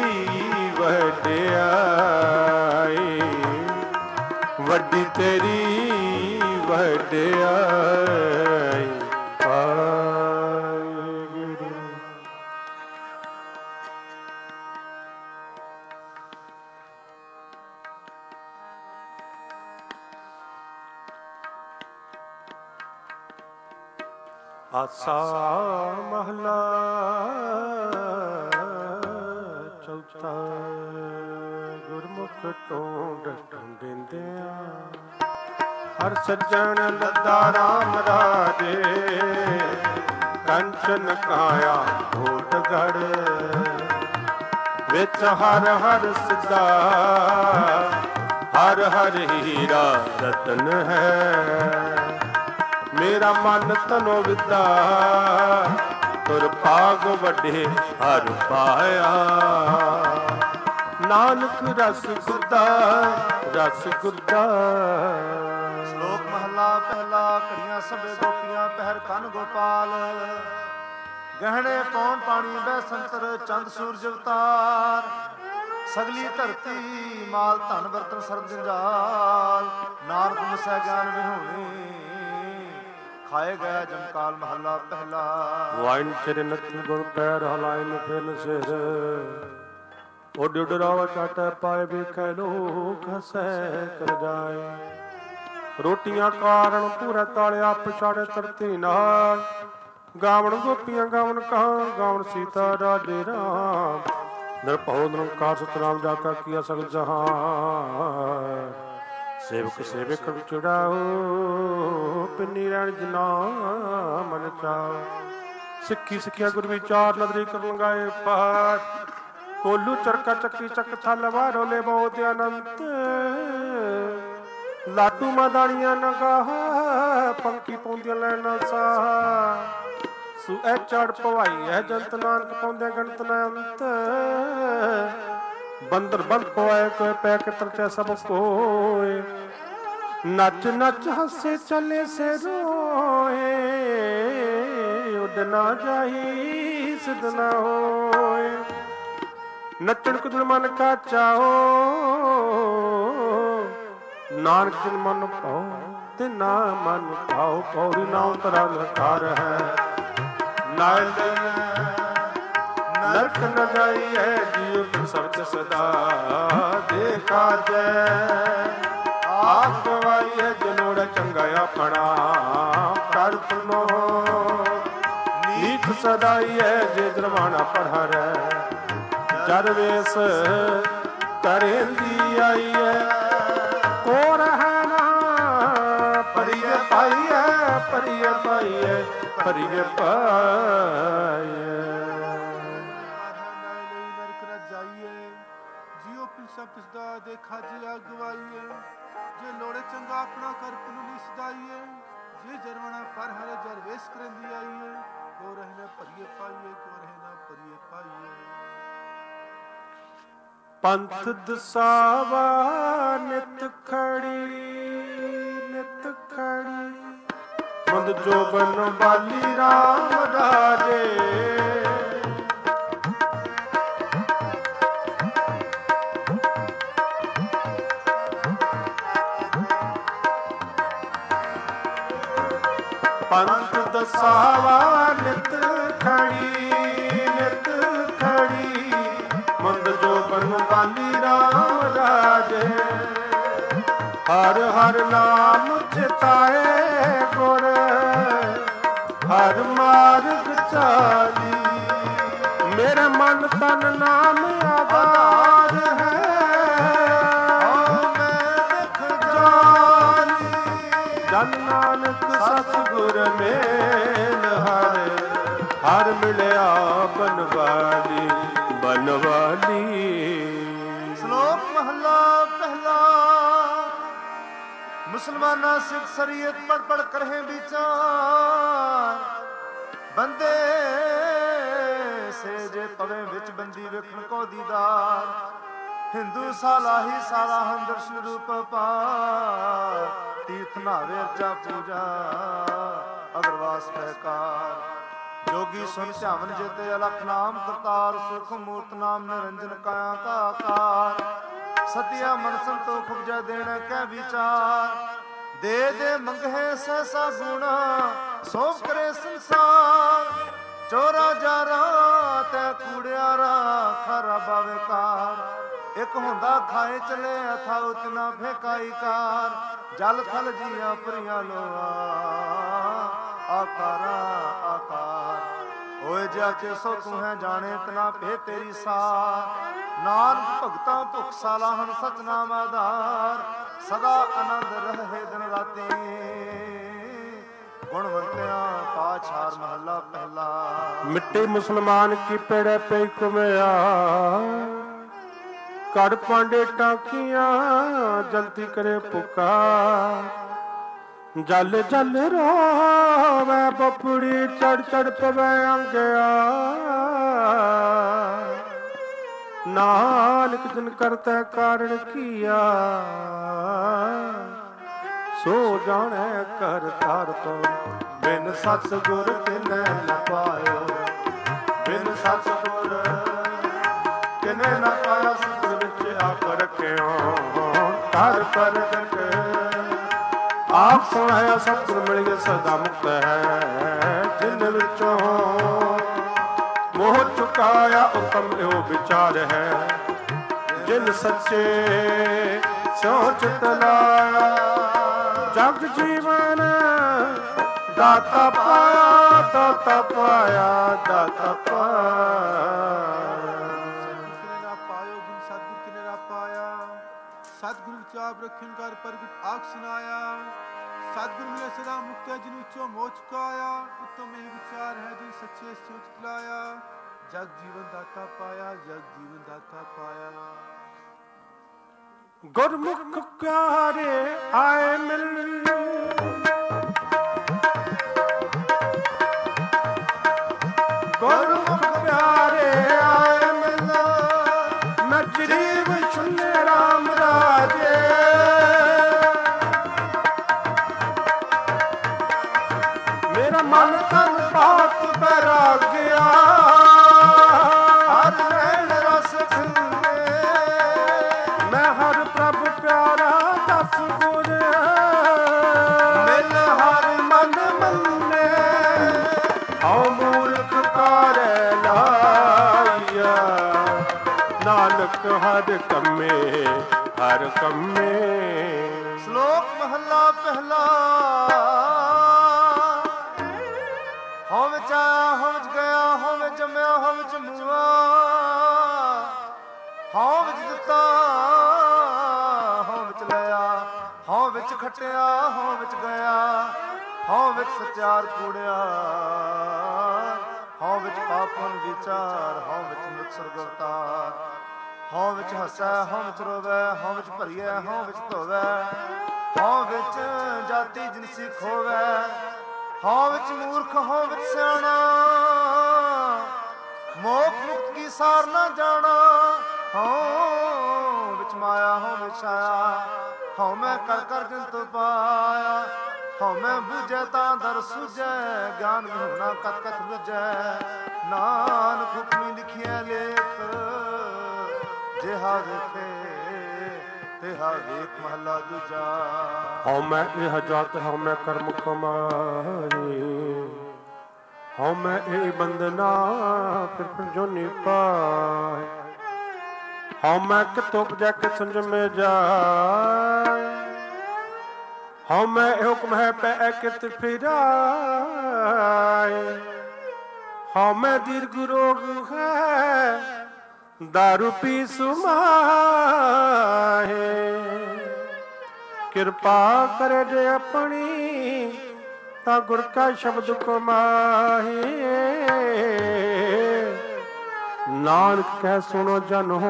ਵਡਿਆਈ ਵੱਡੀ ਤੇਰੀ ਵਡਿਆਈ ਵਾਹਿਗੁਰੂ। ਆਸਾ ਮਹਲਾ ਚੌਥਾ ਗੁਰਮੁਖ ਟੋਂਡ ਟੁੰਡਿੰਦਿਆਂ ਹਰ ਸੱਜਣ ਲੱਦਾ ਰਾਮ ਰਾਜੇ ਕੰਚਨ ਕਾਇਆ ਢੋਟ ਗੜ ਵਿੱਚ ਹਰ ਹਰ ਸਿੱਧਾ ਹਰ ਹਰ ਹੀਰਾ ਰਤਨ ਹੈ ਮੇਰਾ ਮਨ ਤਨੋ ਵਿਦਾ ਤੁਰ ਭਾਗ ਵੱਡੇ ਹਰ ਪਾਇਆ ਨਾਨਕ ਰਸ ਗੁੱਦਾ ਰਸ ਗੁੱਦਾ। ਸ਼ਲੋਕ ਮਹਲਾ ਪਹਿਲਾ ਘੜੀਆਂ ਸਭੇ ਗੋਪੀਆਂ ਪਹਿਰ ਕੰਨ ਗੋਪਾਲ ਗਹਿਣੇ ਪੌਣ ਪਾਣੀ ਬੈ ਸੰਤਰ ਚੰਦ ਸੂਰਜ ਅਵਤਾਰ ਸਗਲੀ ਧਰਤੀ ਮਾਲ ਧਨ ਬਰਤਨ ਸਰਬ ਜੰਜਾਲ ਨਾਨਕ ਮੁਸੈ ਗਿਆਨ ਵਿਹੂਣੀ ਖਾਏ ਗਿਆ ਜਮਕਾਲ ਮਹੱਲਾ ਪਹਿਲਾ। ਵਾਇਨ ਸਿਰ ਨੱਥ ਗੁਣ ਪੈਰ ਹਲਾਇਨ ਫਿਰਨ ਸਿਰ ਉੱਡ ਉੱਡ ਰਾਵ ਚਾਟੈ ਪਾਏ ਵੇਖੈ ਲੋਕ ਹਸੈ ਕਰ ਜਾਏ ਰੋਟੀਆਂ ਕਾਰਨ ਪੂਰਾ ਤਾਲਿਆ ਪਛਾੜੇ ਧਰਤੀ ਨਾਲ ਗਾਵਣ ਗੋਪੀਆਂ ਗਾਵਣ ਕਹਾਂ ਗਾਵਣ ਸੀਤਾ ਰਾਜੇ ਰਾਮ ਨਿਰਭਉ ਨਿਰੰਕਾਰ ਸਤਿਨਾਮ ਜਾ ਕਾ ਕੀਆ ਸਗਲ ਜਹਾਨ ਸੇਵਕ ਸੇਵਕ ਚੜਾਓ ਪਿੰਨੀ ਰਹਿਣ ਜਨਾ ਮਨ ਚਾਓ ਸਿੱਖੀ ਸਿੱਖਿਆ ਗੁਰ ਵਿਚਾਰ ਨਦਰੀ ਕਰ ਲੰਗਾਏ ਪਾਰ ਕੋਲੂ ਚਰਕਾ ਚੱਕੀ ਚੱਕ ਥਲ ਵਾਰੋਲੇ ਬਹੁਤ ਅਨੰਤ ਲਾਡੂ ਮਾਦਾਣੀਆਂ ਨਗਾਹ ਪੰਕੀ ਪਾਉਂਦੀਆਂ ਲੈਣਾ ਸਾਹ ਸੂ ਐ ਚੜ ਪਵਾਈ ਐ ਜੰਤ ਨਾਨਕ ਪਾਉਂਦੇ ਗਣਤ ਨਾ ਅੰਤ ਬੰਦਰ ਬੰਦ ਪਵਾਏ ਕੋਈ ਪੈ ਕੇ ਤਰਚੈ ਸਭ ਕੋਏ ਨੱਚ ਨੱਚ ਹੱਸੇ ਚਲੇ ਸੇ ਰੋਏ ਉੱਡ ਨਾ ਜਾਈ ਸਿਧ ਨਾ ਹੋਏ ਨੱਚਣ ਕੁਦਲ ਮਨ ਕਾ ਚਾਓ ਨਾਨਕ ਜਿਨ ਮਨ ਭਾਉ ਤੇ ਨਾ ਮਨ ਭਾਉ ਪੌੜੀ ਨਾ ਉਤਰਾ ਲਕਾਰ ਹੈ ਨਾਇਲ ਨਰਕ ਨ ਜਾਈਐ ਜੀਉ ਸਬਦ ਸਦਾ ਦੇਖਾ ਜੈ ਆਪ ਗਵਾਈਐ ਜਨੋੜ ਚੰਗਾ ਆਪਣਾ ਕਰ ਤੁਨੋ ਨੀਤ ਸਦਾਈਐ ਜੇ ਜਰਵਾਣਾ ਪੜਹਰੈ ਜਰ ਵੇਸ ਕਰੇਂਦੀ ਆਈਐ ਕੋ ਰਹਿ ਨਾ ਪਰਿਏ ਪਾਈਐ ਪਰਿਏ ਪਾਈਐ ਪਰਿਏ ਪਾਈਐ ਸਦਾ ਦੇਖਾ ਜੀ ਅਗਵਾਈਏ ਜੇ ਲੋੜੇ ਚੰਗਾ ਆਪਣਾ ਕਰ ਪੁਨਲੀ ਸਦਾਈਏ ਜੇ ਜਰਵਣਾ ਪਰ ਹਰੇ ਜਰ ਵੇਸ ਕਰੰਦੀ ਆਈਏ ਕੋ ਰਹਿਣਾ ਭਰੀਏ ਪਾਈਏ ਕੋ ਰਹਿਣਾ ਭਰੀਏ ਪਾਈਏ ਪੰਥ ਦਸਾਵਾ ਨਿਤ ਖੜੀ ਨਿਤ ਖੜੀ, ਮੰਦ ਜੋਬਨ ਬਾਲੀ ਰਾਮ ਰਾਜੇ। ਪੰਥ ਦਸਾਵਾ ਨਿਤ ਖੜੀ ਨਿਤ ਖੜੀ, ਮੰਦ ਜੋਬਨ ਬਾਲੀ ਰਾਮ ਰਾਜੇ। ਹਰ ਹਰ ਨਾਮ ਚਿਤਾਏ ਗੁਰ, ਹਰ ਮਾਰਗ ਚਾਲੀ। ਮੇਰੇ ਮਨ ਤਨ ਨਾਮ ਆਬਾਦ ਹੈ, ਜਨ ਨਾਨਕ ਸਤਿਗੁਰ ਮੇਲ ਹਰ, ਹਰ ਮਿਲਿਆ ਬਨਵਾਲੀ ਬਨਵਾਲੀ। ਸ਼ਲੋਕ ਮਹਲਾ ਪਹਿਲਾ। ਮੁਸਲਮਾਨਾ ਸਿੱਖ ਸ਼ਰੀਅਤ ਪੜ ਪੜ ਕਰਹਿ ਵਿਚਾਰ, ਬੰਦੇ ਸੇ ਜੇ ਪਵੇ ਵਿੱਚ ਬੰਦੀ ਵੇਖਣ ਕੋ ਦੀਦਾਰ। ਹਿੰਦੂ ਸਾਲਾਹੀ ਸਾਲਾ ਹਮ ਦਰਸ਼ਨ ਰੂਪ ਪਾਰ, ਤੀਰਥ ਨਾਵੇ ਅਰਚਾ ਪੂਜਾ ਅਗਰਵਾਸ ਪਹਿਕਾਰ। ਜੋਗੀ ਸੁਨ ਧਿਆਵਨ ਜਿਤੇ ਅਲਖ ਨਾਮ ਕਰਤਾਰ, ਸੁਖ ਮੂਰਤ ਨਾਮ ਨਿਰੰਜਨ ਕਾਇਆ ਕਾ ਆਕਾਰ। ਸਤਿਆ ਮਨ ਸੰਤੋਖ ਉਪਜੈ ਦੇਣ ਕੈ ਵਿਚਾਰ, ਦੇ ਦੇ ਮੰਗਹਿ ਸਹਿਸਾ ਗੁਣਾ ਸੋਭ ਕਰੇ ਸੰਸਾਰ। ਚੋਰਾ ਜਾਰਾ ਤੈ ਕੂੜਿਆਰਾ ਖਾਰਾ ਬਾਵੇ ਕਾਰ। ਇੱਕ ਹੁੰਦਾ ਖਾਏ ਚਲੇ ਅਥਾ ਉਤਨਾ ਫੇਕਾਈ ਕਾਰ। ਜਲ ਥਲ ਜੀਆਂ ਪ੍ਰਿਆ ਲੋਆ ਆਕਾਰਾ ਆਕਾਰ। ਹੋਏ ਜਿਆ ਕੇ ਸੋ ਤੂੰ ਹੈ ਜਾਣੇ ਤਨਾ ਭੇ ਤੇਰੀ ਸਾਰ। ਨਾਨਕ ਭਗਤਾਂ ਭੁਖ ਸਾਲਾਹਨ ਸਤਨਾਮ ਆਧਾਰ, ਸਦਾ ਆਨੰਦ ਰਹੇ ਦਿਨ ਰਾਤੀ। ਗੁਣਵੰਤਿਆ ਪਾਛਾਰ ਮਹੱਲਾ ਪਹਿਲਾ। ਮਿੱਟੇ ਮੁਸਲਮਾਨ ਕੀ ਪੇੜੇ ਪਈ ਕੁਮਿਆ, ਕਰ ਪਾਂਡੇ ਟਾਕੀਆਂ ਜਲਦੀ ਕਰੇ ਪੁਕਾਰ। ਜਲ ਜਲ ਰੋਵੇ ਬਪੜੀ ਚੜ ਚੜ ਪਵੇ ਅੰਗਿਆ, ਨਾਨਕ ਜਿਨ ਕਰਤਾ ਕਾਰਣ ਕੀਆ। ਸੋ ਜਾਣੈ ਕਰ ਤਾਰ ਤੋਂ, ਬਿਨ ਸਤਿਗੁਰ ਕਿਨੈ ਨ ਪਾਇਓ। ਬਿਨ ਸਤਿਗੁਰ ਕਿਨੈ ਨ ਪਾਇਆ, ਸਤਿਗੁਰ ਵਿੱਚ ਆਪ ਰਖਿਓ। ਕਰ ਪ੍ਰਗਟ ਆਪ ਸੁਣਾਇਆ, ਸਤਿਗੁਰ ਮਿਲ ਗਿਆ ਸਦਾ ਮੁਕਤ ਹੈ। ਜਿਨ ਵਿੱਚੋਂ ਮੋਹ ਚੁਕਾਇਆ ਉਤਮ ਇਹੋ ਵਿਚਾਰ ਹੈ। ਜਿਨ ਸੱਚੇ ਸਿਉ ਚਿਤ ਲਾਇਆ, ਜਗ ਜੀਵਨ ਦਾਤਾ ਪਾਇਆ ਦਾਤਾ ਪਾਇਆ ਦਾਤਾ ਪਾਇਆ। ਸਤਿਗੁਰੂ ਵਿਚਾਰ ਰੱਖਣ ਕਰ ਪ੍ਰਗਟ ਆਖ ਸੁਨਾਇਆ। ਸਤਿਗੁਰੂ ਮਿਲੇ ਸਦਾ ਮੁਕਤ ਹੈ, ਜਿਨ ਵਿੱਚੋਂ ਮੋਹ ਚੁਕਾਇਆ। ਉਤਮ ਇਹ ਵਿਚਾਰ ਹੈ, ਜਿਨ ਸੱਚੇ ਸੋਚ ਲਾਇਆ। ਜਗ ਜੀਵਨ ਦਾਤਾ ਪਾਇਆ, ਜਗ ਜੀਵਨ ਦਾਤਾ ਪਾਇਆ। ਗੁਰਮੁਖ ਪਿਆਰੇ ਆਏ ਮਿਲ, ਗੁਰਮੁਖ ਪਿਆਰੇ ਆਏ ਮਿਲ। ਨਜਰੀ ਵਿਛੁਨੇ ਰਾਮ ਰਾਜੇ, ਮੇਰਾ ਮਨ ਤਨ ਪਾਤ ਬੈਰਾਗਿਆ। ਹਰ ਨੈਣ ਰਸ ਖਿਲੇ, ਮੈਂ ਹਰ ਪ੍ਰਭ ਪਿਆਰਾ ਦਸ ਗੁਰ। ਮਿਲ ਹਰ ਮਨ ਮੰਨੇ, ਹਉ ਮੂਰਖ ਕਾਰੈ ਲਾਇਆ। ਨਾਨਕ ਹਰ ਕੰਮੇ ਹਰ ਕੰਮੇ। ਸ਼ਲੋਕ ਮਹੱਲਾ ਪਹਿਲਾ। ਹਉ ਵਿੱਚ ਆਇਆ ਹਉ ਵਿੱਚ ਗਿਆ, ਹਉ ਵਿੱਚ ਜੰਮਿਆ ਹਉ ਵਿੱਚ ਮੂਆ। ਹਉ ਵਿੱਚ ਦਿੱਤਾ ਹਉ ਵਿੱਚ ਲਿਆ, ਹਉ ਵਿੱਚ ਖਟਿਆ ਹਉ ਵਿੱਚ ਗਿਆ। ਹਉ ਵਿੱਚ ਸਚਿਆਰ ਕੂੜਿਆ, ਹਉ ਵਿੱਚ ਪਾਪਨ ਵਿਚਾਰ। ਹਉ ਵਿੱਚ ਮ੍ਰਿਤ ਸੁਰਗ ਅਵਤਾਰ। ਹਉ ਵਿੱਚ ਹੱਸੈ ਹਉ ਵਿੱਚ ਰੋਵੈ, ਹਉ ਵਿੱਚ ਭਰੀਐ ਹਉ ਵਿੱਚ ਧੋਵੈ। ਹਉ ਵਿੱਚ ਜਾਤੀ ਜਿਨਸੀ ਖੋਵੈ, ਹਉ ਵਿੱਚ ਮੂਰਖ ਹਉ ਵਿੱਚ ਸਿਆਣਾ। ਮੋਖ ਮੁਕਤ ਕੀ ਸਾਰ ਨਾ ਜਾਣਾ, ਹਉ ਹਉ ਮੈਂ ਕਰ ਕਰ ਜੰਤੁ ਪਾਇਆ। ਹਉ ਮੈਂ ਬੁਝੈ ਤਾਂ ਦਰ ਸੁਝੈ, ਗਿਆਨ ਵਿਹੂਣਾ ਕਤ ਕਤ ਬੁਝੈ। ਨਾਨਕ ਹੁਕਮੀ ਲਿਖਿਆ ਲੇਖ, ਜਿਹਾ ਵੇਖੇ ਤਿਹਾ ਵੇਖ ਮਹਲਾ ਦੂਜਾ। ਹਉ ਮੈਂ ਇਹ ਜਾਤ ਹਉ ਮੈਂ ਕਰਮ ਕਮਾਏ, ਹਉ ਮੈਂ ਇਹ ਬੰਦਨਾ ਫਿਰ ਫਿਰ ਜੋਨੀ ਪਾਏ। ਹਉ ਮੈਂ ਕਿਤੋਂ ਉਪਜੈ ਕਿ ਸੰਜਮੇ ਜਾਏ, ਹਉ ਮੈਂ ਇਹ ਹੁਕਮ ਹੈ ਪੈ ਕਿਤ ਫਿਰਾਏ। ਹਉ ਮੈਂ ਦੀਰਘ ਰੋਗ ਹੈ ਦਾਰੂ ਪੀ ਸੁਮਾਏ। ਕਿਰਪਾ ਕਰੇ ਜੇ ਆਪਣੀ ਤਾਂ ਗੁਰ ਕਾ ਸ਼ਬਦ ਕਮਾਹੇ। ਨਾਨਕ ਕਹਿ ਸੁਣੋ ਜਨ ਹੋ,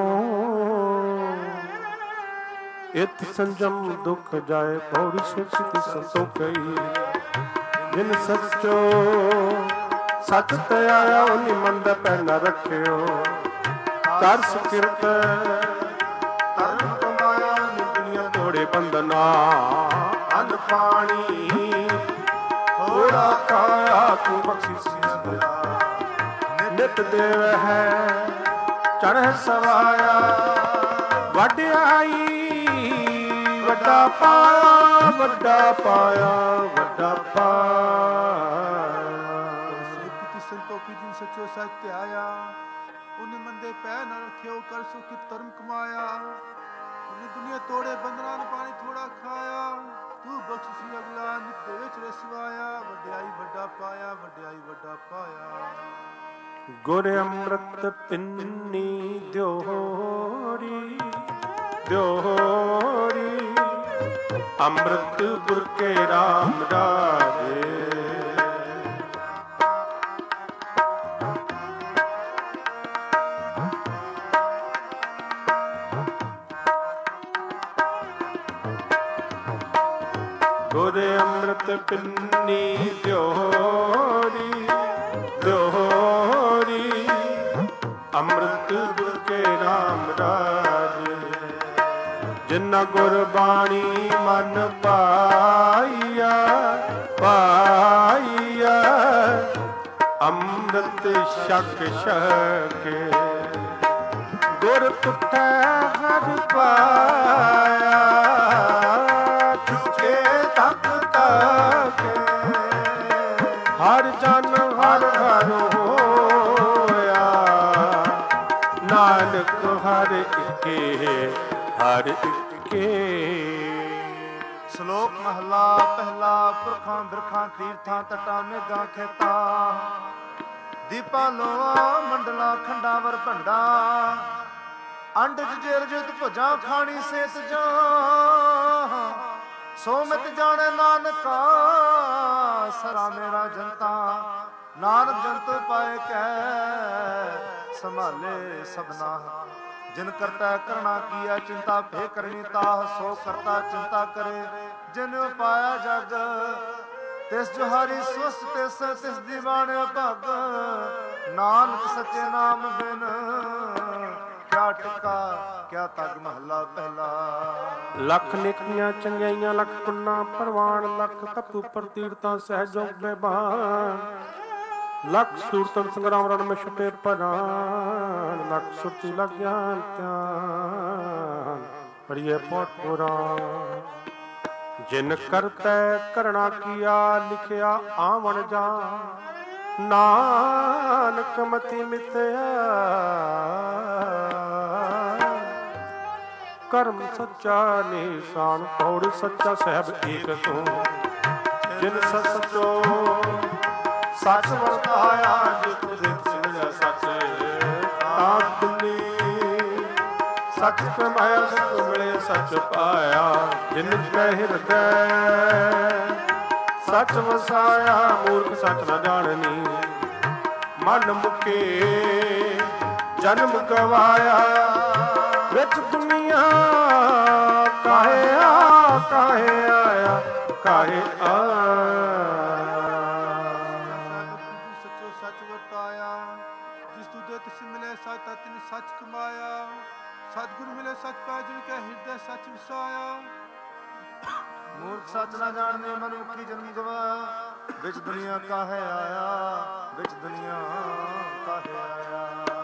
ਇਤ ਸੰਜਮ ਦੁਖ ਜਾਏ। ਪੌੜੀ ਸੁਖਿ ਸੰਤੋਖਈ, ਜਿਨ ਸਚੋ ਸਚ ਤੇ ਆਇਆ ਉਨੀ ਮੰਦ ਪੈ ਨ ਰੱਖਿਓ। ਕਰ ਸੁਕਿਰਤ ਧਰਮ ਕਮਾਇਆ, ਦੁਨੀਆ ਤੋੜੇ ਬੰਦਨਾ। ਅੰਨ ਪਾਣੀ ਥੋੜਾ ਖਾਇਆ, ਤੂੰ ਬਖਸ਼ਿਸ਼ ਦਿਆ। ਨਿਤ ਦੇਵ ਹੈ ਚੜ੍ਹ ਸਵਾਇਆ, ਵਡਿਆਈ ਵੱਡਾ ਪਾਇਆ, ਵੱਡਾ ਪਾਇਆ, ਵੱਡਾ ਪਾਇਆ। ਸੰਤੋਖੀ ਜਿਨ ਸਚੋ ਸਚ ਧਿਆਇਆ, ਉਹਨੇ ਮੰਦੇ ਪੈ ਨਾ ਰੱਖਿਓ। ਕਰ ਸੁਖਿ ਧਰਮ ਕਮਾਇਆ, ਉਹਨੇ ਦੁਨੀਆ ਤੋੜੇ ਬੰਦਨਾ। ਨੂੰ ਪਾਣੀ ਥੋੜਾ ਖਾਇਆ, ਤੂੰ ਬਖਸ਼ਿਸ਼ ਅਗਲਾ। ਨਿਤ ਦੇ ਵਿੱਚ ਰਸਵਾਇਆ, ਵਡਿਆਈ ਵੱਡਾ ਪਾਇਆ, ਵਡਿਆਈ ਵੱਡਾ ਪਾਇਆ। ਗੁਰ ਅੰਮ੍ਰਿਤ ਪਿੰਨੀ ਦਿਓਰੀ, ਦਿਓਰੀ ਅੰਮ੍ਰਿਤ ਗੁਰ ਕੇ ਰਾਮ ਰਾਜੇ। ਗੁਰ ਅੰਮ੍ਰਿਤ ਪਿੰਨੀ ਦਿਓਰੀ, ਦਿਓਰੀ ਅੰਮ੍ਰਿਤ ਗੁਰ ਕੇ ਰਾਮ ਰਾਜੇ। ਜਿਨ੍ਹਾਂ ਗੁਰਬਾਣੀ ਮਨ ਪਾਈਆ, ਪਾਈਆ ਅੰਮ੍ਰਿਤ ਛਕ ਛਕੇ। ਗੁਰ ਤੁਠੈ ਹਰਿ ਪਾਇਆ, ਝੁਕੇ ਤਕ ਤਕੇ। ਹਰ ਜਨ ਹਰ ਹਰ ਹੋਇਆ, ਨਾਨਕ ਹਰ ਇਕੇ, ਹਰ ਇਕੇ। ਸ਼ਲੋਕ ਮਹਲਾ ਪਹਿਲਾ। ਪੁਰਖਾਂ ਬਿਰਖਾਂ ਤੀਰਥਾਂ ਤਟਾਂ ਮੇਘਾਂ ਖੇਤਾਂ, ਦੀਪਾਂ ਲੋਆਂ ਮੰਡਲਾਂ ਖੰਡਾਂ ਵਰ ਭੰਡਾ। ਅੰਡਜ ਜੇਰ ਜੁਤ ਭੁਜਾਂ ਖਾਣੀ ਸੇਤ ਜਾਂ, ਸੋ ਮਿਤ ਜਾਣੇ ਨਾਨਕਾ ਸਰਾ ਮੇਰਾ ਜਨਤਾ। ਨਾਨਕ ਜੰਤੁ ਪਾਏ ਕੈ ਸੰਭਾਲੇ ਸਭਨਾ। ਜਿਨ ਕਰਤਾ ਕਰਣਾ ਕੀਆ, ਚਿੰਤਾ ਭੇ ਕਰਨੀ ਤਾਹ। ਸੋ ਕਰਤਾ ਚਿੰਤਾ ਕਰੇ, ਜਿਨ ਉਪਾਇਆ ਜਗ। ਤਿਸ ਜੁਹਾਰੀ ਸੁਸ ਤਿਸ, ਤਿਸ ਦੀ ਬਾਣਿਆ ਭਗ। ਨਾਨਕ ਸੱਚੇ ਨਾਮ ਬਿਨ ਕਿਆ ਟਿਕਾ, ਕਿਆ ਤਗ। ਮਹਲਾ ਪਹਿਲਾ। ਲੱਖ ਨੇਕੀਆਂ ਚੰਗਿਆਈਆਂ ਲੱਖ ਪੁੰਨਾ ਪ੍ਰਵਾਨ। ਲੱਖ ਤਪ ਪ੍ਰਤੀਰਤਾ ਸਹਿਜੋਗ ਬੇਬਾਨ। ਲੱਖ ਸੂਰਤਨ ਸੰਗਰਾਮ ਰਣ ਮੈਂ ਛੁਪੇ ਪ੍ਰਾਨ। ਲੱਖ ਸੁਰਤੀ ਲਗ ਗਿਆਨ ਧਿਆਨ, ਪੜੀਏ ਪੋਟ ਪੁਰਾਨ। ਜਿਨ ਕਰਤੈ ਕਰਣਾ ਕੀਆ, ਲਿਖਿਆ ਆਵਣ ਜਾ। ਨਾਨਕ ਮਤੀ ਮਿਥਿਆ, ਕਰਮ ਸੱਚਾ ਨਿਸ਼ਾਨ। ਪੌੜੀ ਸੱਚਾ ਸਹਿਬ ਏਕ ਤੂੰ, ਜਿਨ ਸਚੋ ਸੱਚ ਵਰਤਾਇਆ। ਜਿਸ ਜਿਤ ਸਿਮਰਿਆ ਸੱਚ ਤਾਂ ਤੁਨੀ। ਸੱਚ ਕਮਾਇਆ ਸੱਚ ਮਿਲੇ ਸੱਚ ਪਾਇਆ। ਜਿਨ ਕੈ ਹਿਰਦੈ ਸੱਚ ਵਸਾਇਆ। ਮੂਰਖ ਸੱਚ ਨਾ ਜਾਣਨੀ, ਮਨ ਮੁਕੇ ਜਨਮ ਗਵਾਇਆ। ਵਿੱਚ ਦੁਨੀਆ ਕਾਹੇ ਆ, ਕਾਹੇ ਆਇਆ, ਕਾਹੇ ਆਇਆ। ਸੱਚੋ ਸੱਚ ਵਰਤਾਇਆ, ਜਿਸ ਤੂੰ ਦੇ ਤਿਸ ਮਿਲੇ ਸੱਚ ਤਾਂ ਤਿਨ ਸੱਚ ਕਮਾਇਆ। ਸਤਿਗੁਰ ਮਿਲੇ ਸੱਚ ਪਾਇਆ, ਜਿਨ ਕੈ ਹਿਰਦੈ ਸੱਚ ਵਸਾਇਆ। ਮੂਰਖ ਸੱਚ ਨਾ ਜਾਣਦੇ ਮਨ ਮੁਖੀ ਜਨਮ ਗਵਾ ਵਿੱਚ ਦੁਨੀਆ ਕਾਹੇ ਆਇਆ ਵਿੱਚ ਦੁਨੀਆ ਕਾਹੇ ਆਇਆ।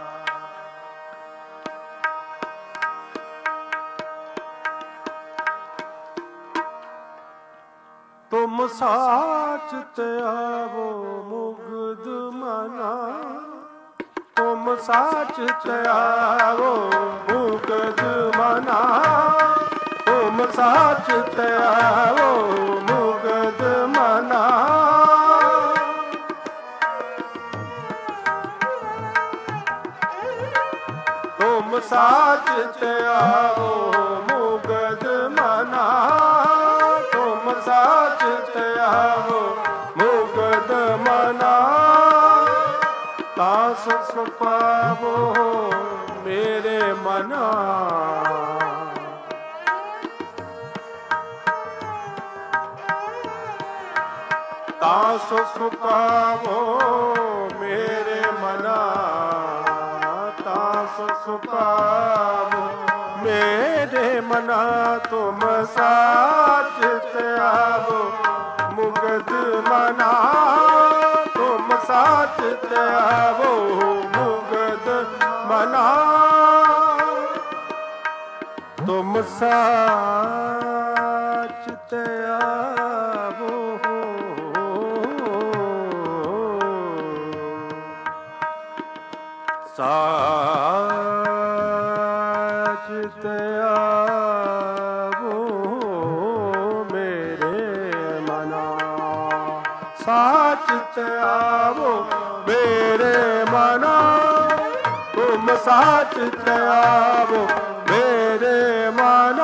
ਤੁਮ ਸਾਚ ਤੇ ਆਵੋ ਮੁਗਧ ਮਨਾ, ਤੁਮ ਸਾਚ ਤੇ ਆਵੋ ਮੁਗਧ ਮਨਾ, ਤੁਮ ਸਾਚ ਤੇ ਆਵੋ ਮੁਗਧ ਮਨਾ। ਤੁਮ ਸਾਚ ਤੇ ਆਵੋ ਮੁਗਧ ਮਨਾ, ਤੁਮ ਸਾਚ ਤੇ ਆਵੋ ਮੁਗਧ ਮਨਾ। ਤਾਂ ਸੁਖ ਪਾਵੋ ਮੇਰੇ ਮਨਾ, ਤਾਂ ਸੁਖ ਪਾਵੋ ਮੇਰੇ ਮਨਾ, ਤਾਂ ਸੁਖ ਪਾਵੋ ਮੇਰੇ ਮਨਾ। ਤੁਮ ਸਾਚ ਤੇ ਆਵੋ ਮੁਗਧ ਮਨਾ, ਤੁਮ ਸਾਚ ਤੇ ਆਵੋ ਮੁਗਧ ਮਨਾ। ਤੁਮ ਸਾਚ ਤੇ ਆਵੋ ਸਾਚ ਤੇ ਆਵੋ ਮੇਰੇ ਮਨਾ, ਸਾਚ ਤੇ ਆਵੋ ਮੇਰੇ ਮਨਾ। ਤੁਮ ਸਾਚ ਤੇ ਆਵੋ ਮੇਰੇ ਮਨਾ।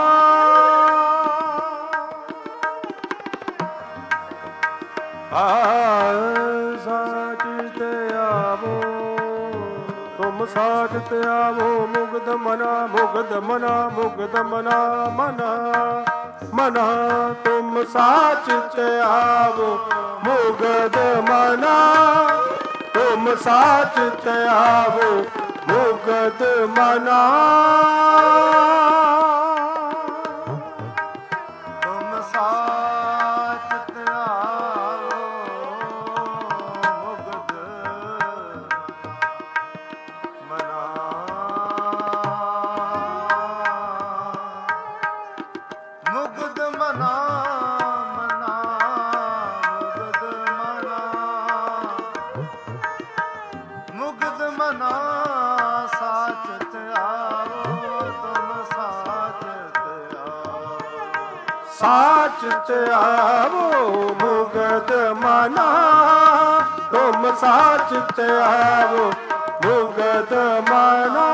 ਸਾਚ ਤੇ ਆਵੋ, ਤੁਮ ਸਾਚ ਤੇ ਆਵੋ ਮੁਗਧ ਮਨਾ, ਮੁਗਧ ਮਨਾ, ਮੁਗਧ ਮਨਾ ਮਨਾ ਮਨਾ। ਤੁਮ ਸਾਚ ਤੇ ਆਵੋ ਮੁਗਧ ਮਨਾ, ਤੁਮ ਸਾਚ ਤੇ ਆਵੋ ਮੁਗਧ ਮਨਾ। ਤੁਮ ਸਾਚ ਤੇ ਆਵੋ ਮੁਗਧ ਮਨਾ, ਮੁਗਧ ਮਨਾ ਮਨਾ, ਮੁਗਧ ਮਨਾ, ਮੁਗਧ ਮਨਾ। ਸਾਚ ਤੇ ਆਵੋ ਤੁਮ ਸਾਚ ਤੇ ਆਵੋ, ਸਾਚ ਤੇ ਆਵੋ ਮੁਗਧ ਮਨਾ, ਤੁਮ ਸਾਚ ਤੇ ਆਵੋ ਮੁਗਧ ਮਨਾ।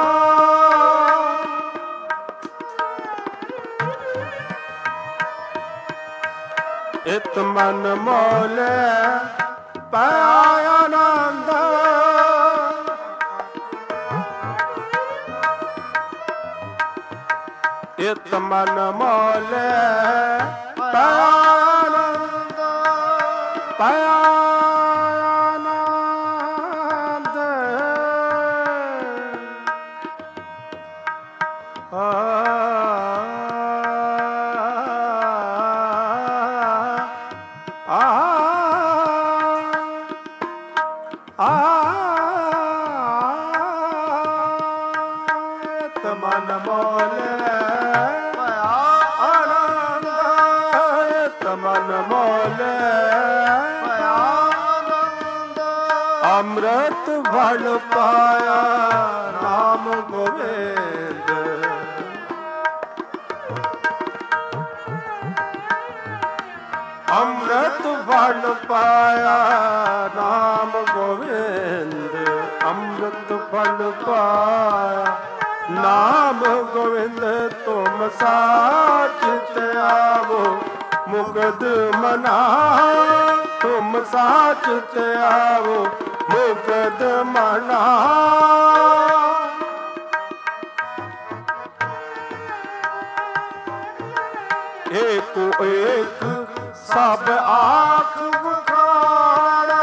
ਇਤ ਮਨ ਮੋਲੇ ਪਾਇਆ ਆਨੰਦ, ਇਤ ਮਨ ਮੋਲੇ ਪਾਇਆ ਆਨੰਦ, ਪਾਇਆ ਆਨੰਦ। ਮਨ ਮੋਲੇ ਭਇਆ ਆਨੰਦ, ਮਨ ਮੋਲੇ ਭਇਆ ਆਨੰਦ। ਅੰਮ੍ਰਿਤ ਫਲ ਪਾਇਆ ਨਾਮ ਗੋਬਿੰਦ, ਅੰਮ੍ਰਿਤ ਫਲ ਪਾਇਆ ਨਾਮ ਗੋਬਿੰਦ, ਅੰਮ੍ਰਿਤ ਫਲ ਪਾਇਆ ਨਾਮ ਗੋਬਿੰਦ। ਤੁਮ ਸਾਚ ਤੇ ਆਵੋ ਮੁਗਧ ਮਨਾ, ਤੁਮ ਸਾਚ ਤੇ ਆਵੋ ਮੁਗਧ ਮਨਾ। ਏਕੋ ਏਕ ਸਭ ਆਖ ਵਖਾਣੈ,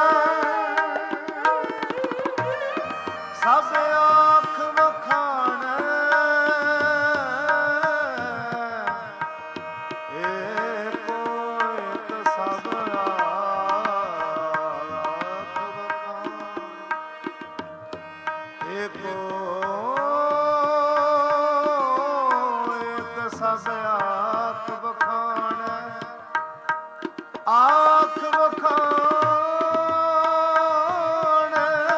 ਸਭ ਆਖ ਵਖਾਣੈ। ਏਕ ਸਭ ਆਖ ਬਖਾਣ, ਆਖ ਬਖਾਣ,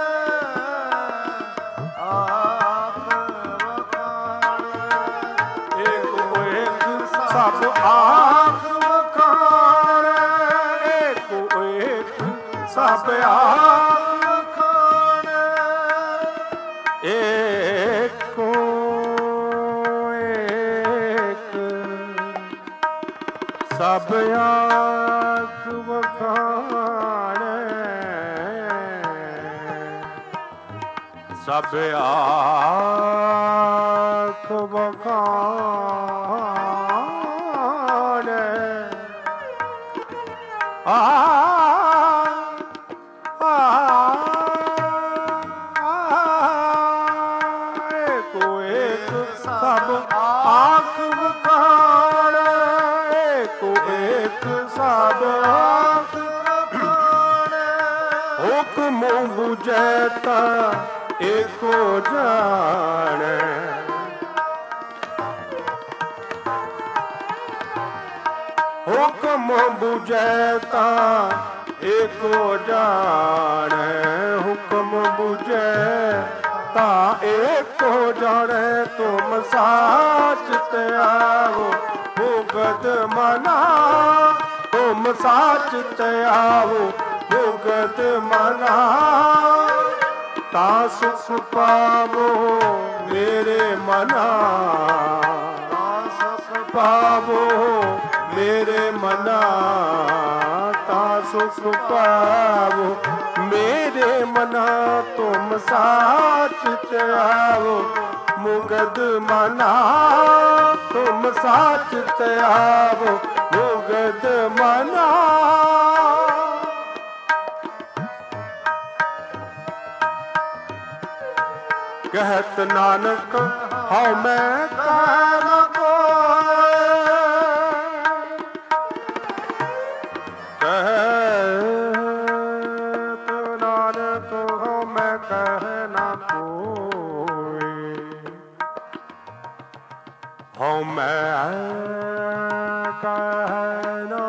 ਆਖ ਬਖਾਣ। ਏਕੋ ਏਕ ਸਭ ਆਖ ਬਖਾਣ, ਏਕੋ ਏਕ ਸਭ ਆਖ ਬਖਾਣ, ਏਕੋ ਏਕ ਸਭ ਆਖ ਬਖਾਣ, ਸਭ ਆਖ ਬਖਾਣ। ਏਕੋ ਏਕ ਸਭ ਆਖ ਬਖਾਣ, ਏਕੋ ਏਕ ਸਭ ਆਖ ਬਖਾਣ। ਹੁਕਮ ਬੁਝੈ ਤਾਂ ਏਕੋ ਜਾਣੈ, ਹੁਕਮ ਬੁਝੈ ਤਾਂ ਏਕੋ ਜਾਣੈ, ਹੁਕਮ ਬੁਝੈ ਤਾਂ ਏਕੋ ਜਾਣੈ। ਤੁਮ ਸਾਚ ਧਿਆਵੋ ਭੁਗਤ ਮਨਾ, ਤੁਮ ਸਾਚ ਧਿਆਵੋ ਭੁਗਤ ਮਨਾ। ਤਾਂ ਸੁਖ ਪਾਵੋ ਮੇਰੇ ਮਨਾ, ਤਾਂ ਸੁਖ ਪਾਵੋ ਮੇਰੇ ਮਨਾ, ਤਾਂ ਸੁਖ ਪਾਵੋ ਮੇਰੇ ਮਨਾ। ਤੁਮ ਸਾਚ ਧਿਆਵੋ ਮੁਗਦ ਮਨਾ, ਤੁਮ ਸਾਚ ਧਿਆਵੋ ਮੁਗਦ ਮਨਾ। ਕਹਿਤ ਨਾਨਕ ਹਉ ਮੈਂ ਕਹਿ ਨ ਕੋਇ, ਕਹਿਤ ਨਾਨਕ ਹਉ ਮੈਂ ਕਹਿ ਨ ਕੋਇ। ਹਉ ਮੈਂ ਕਹਿ ਨ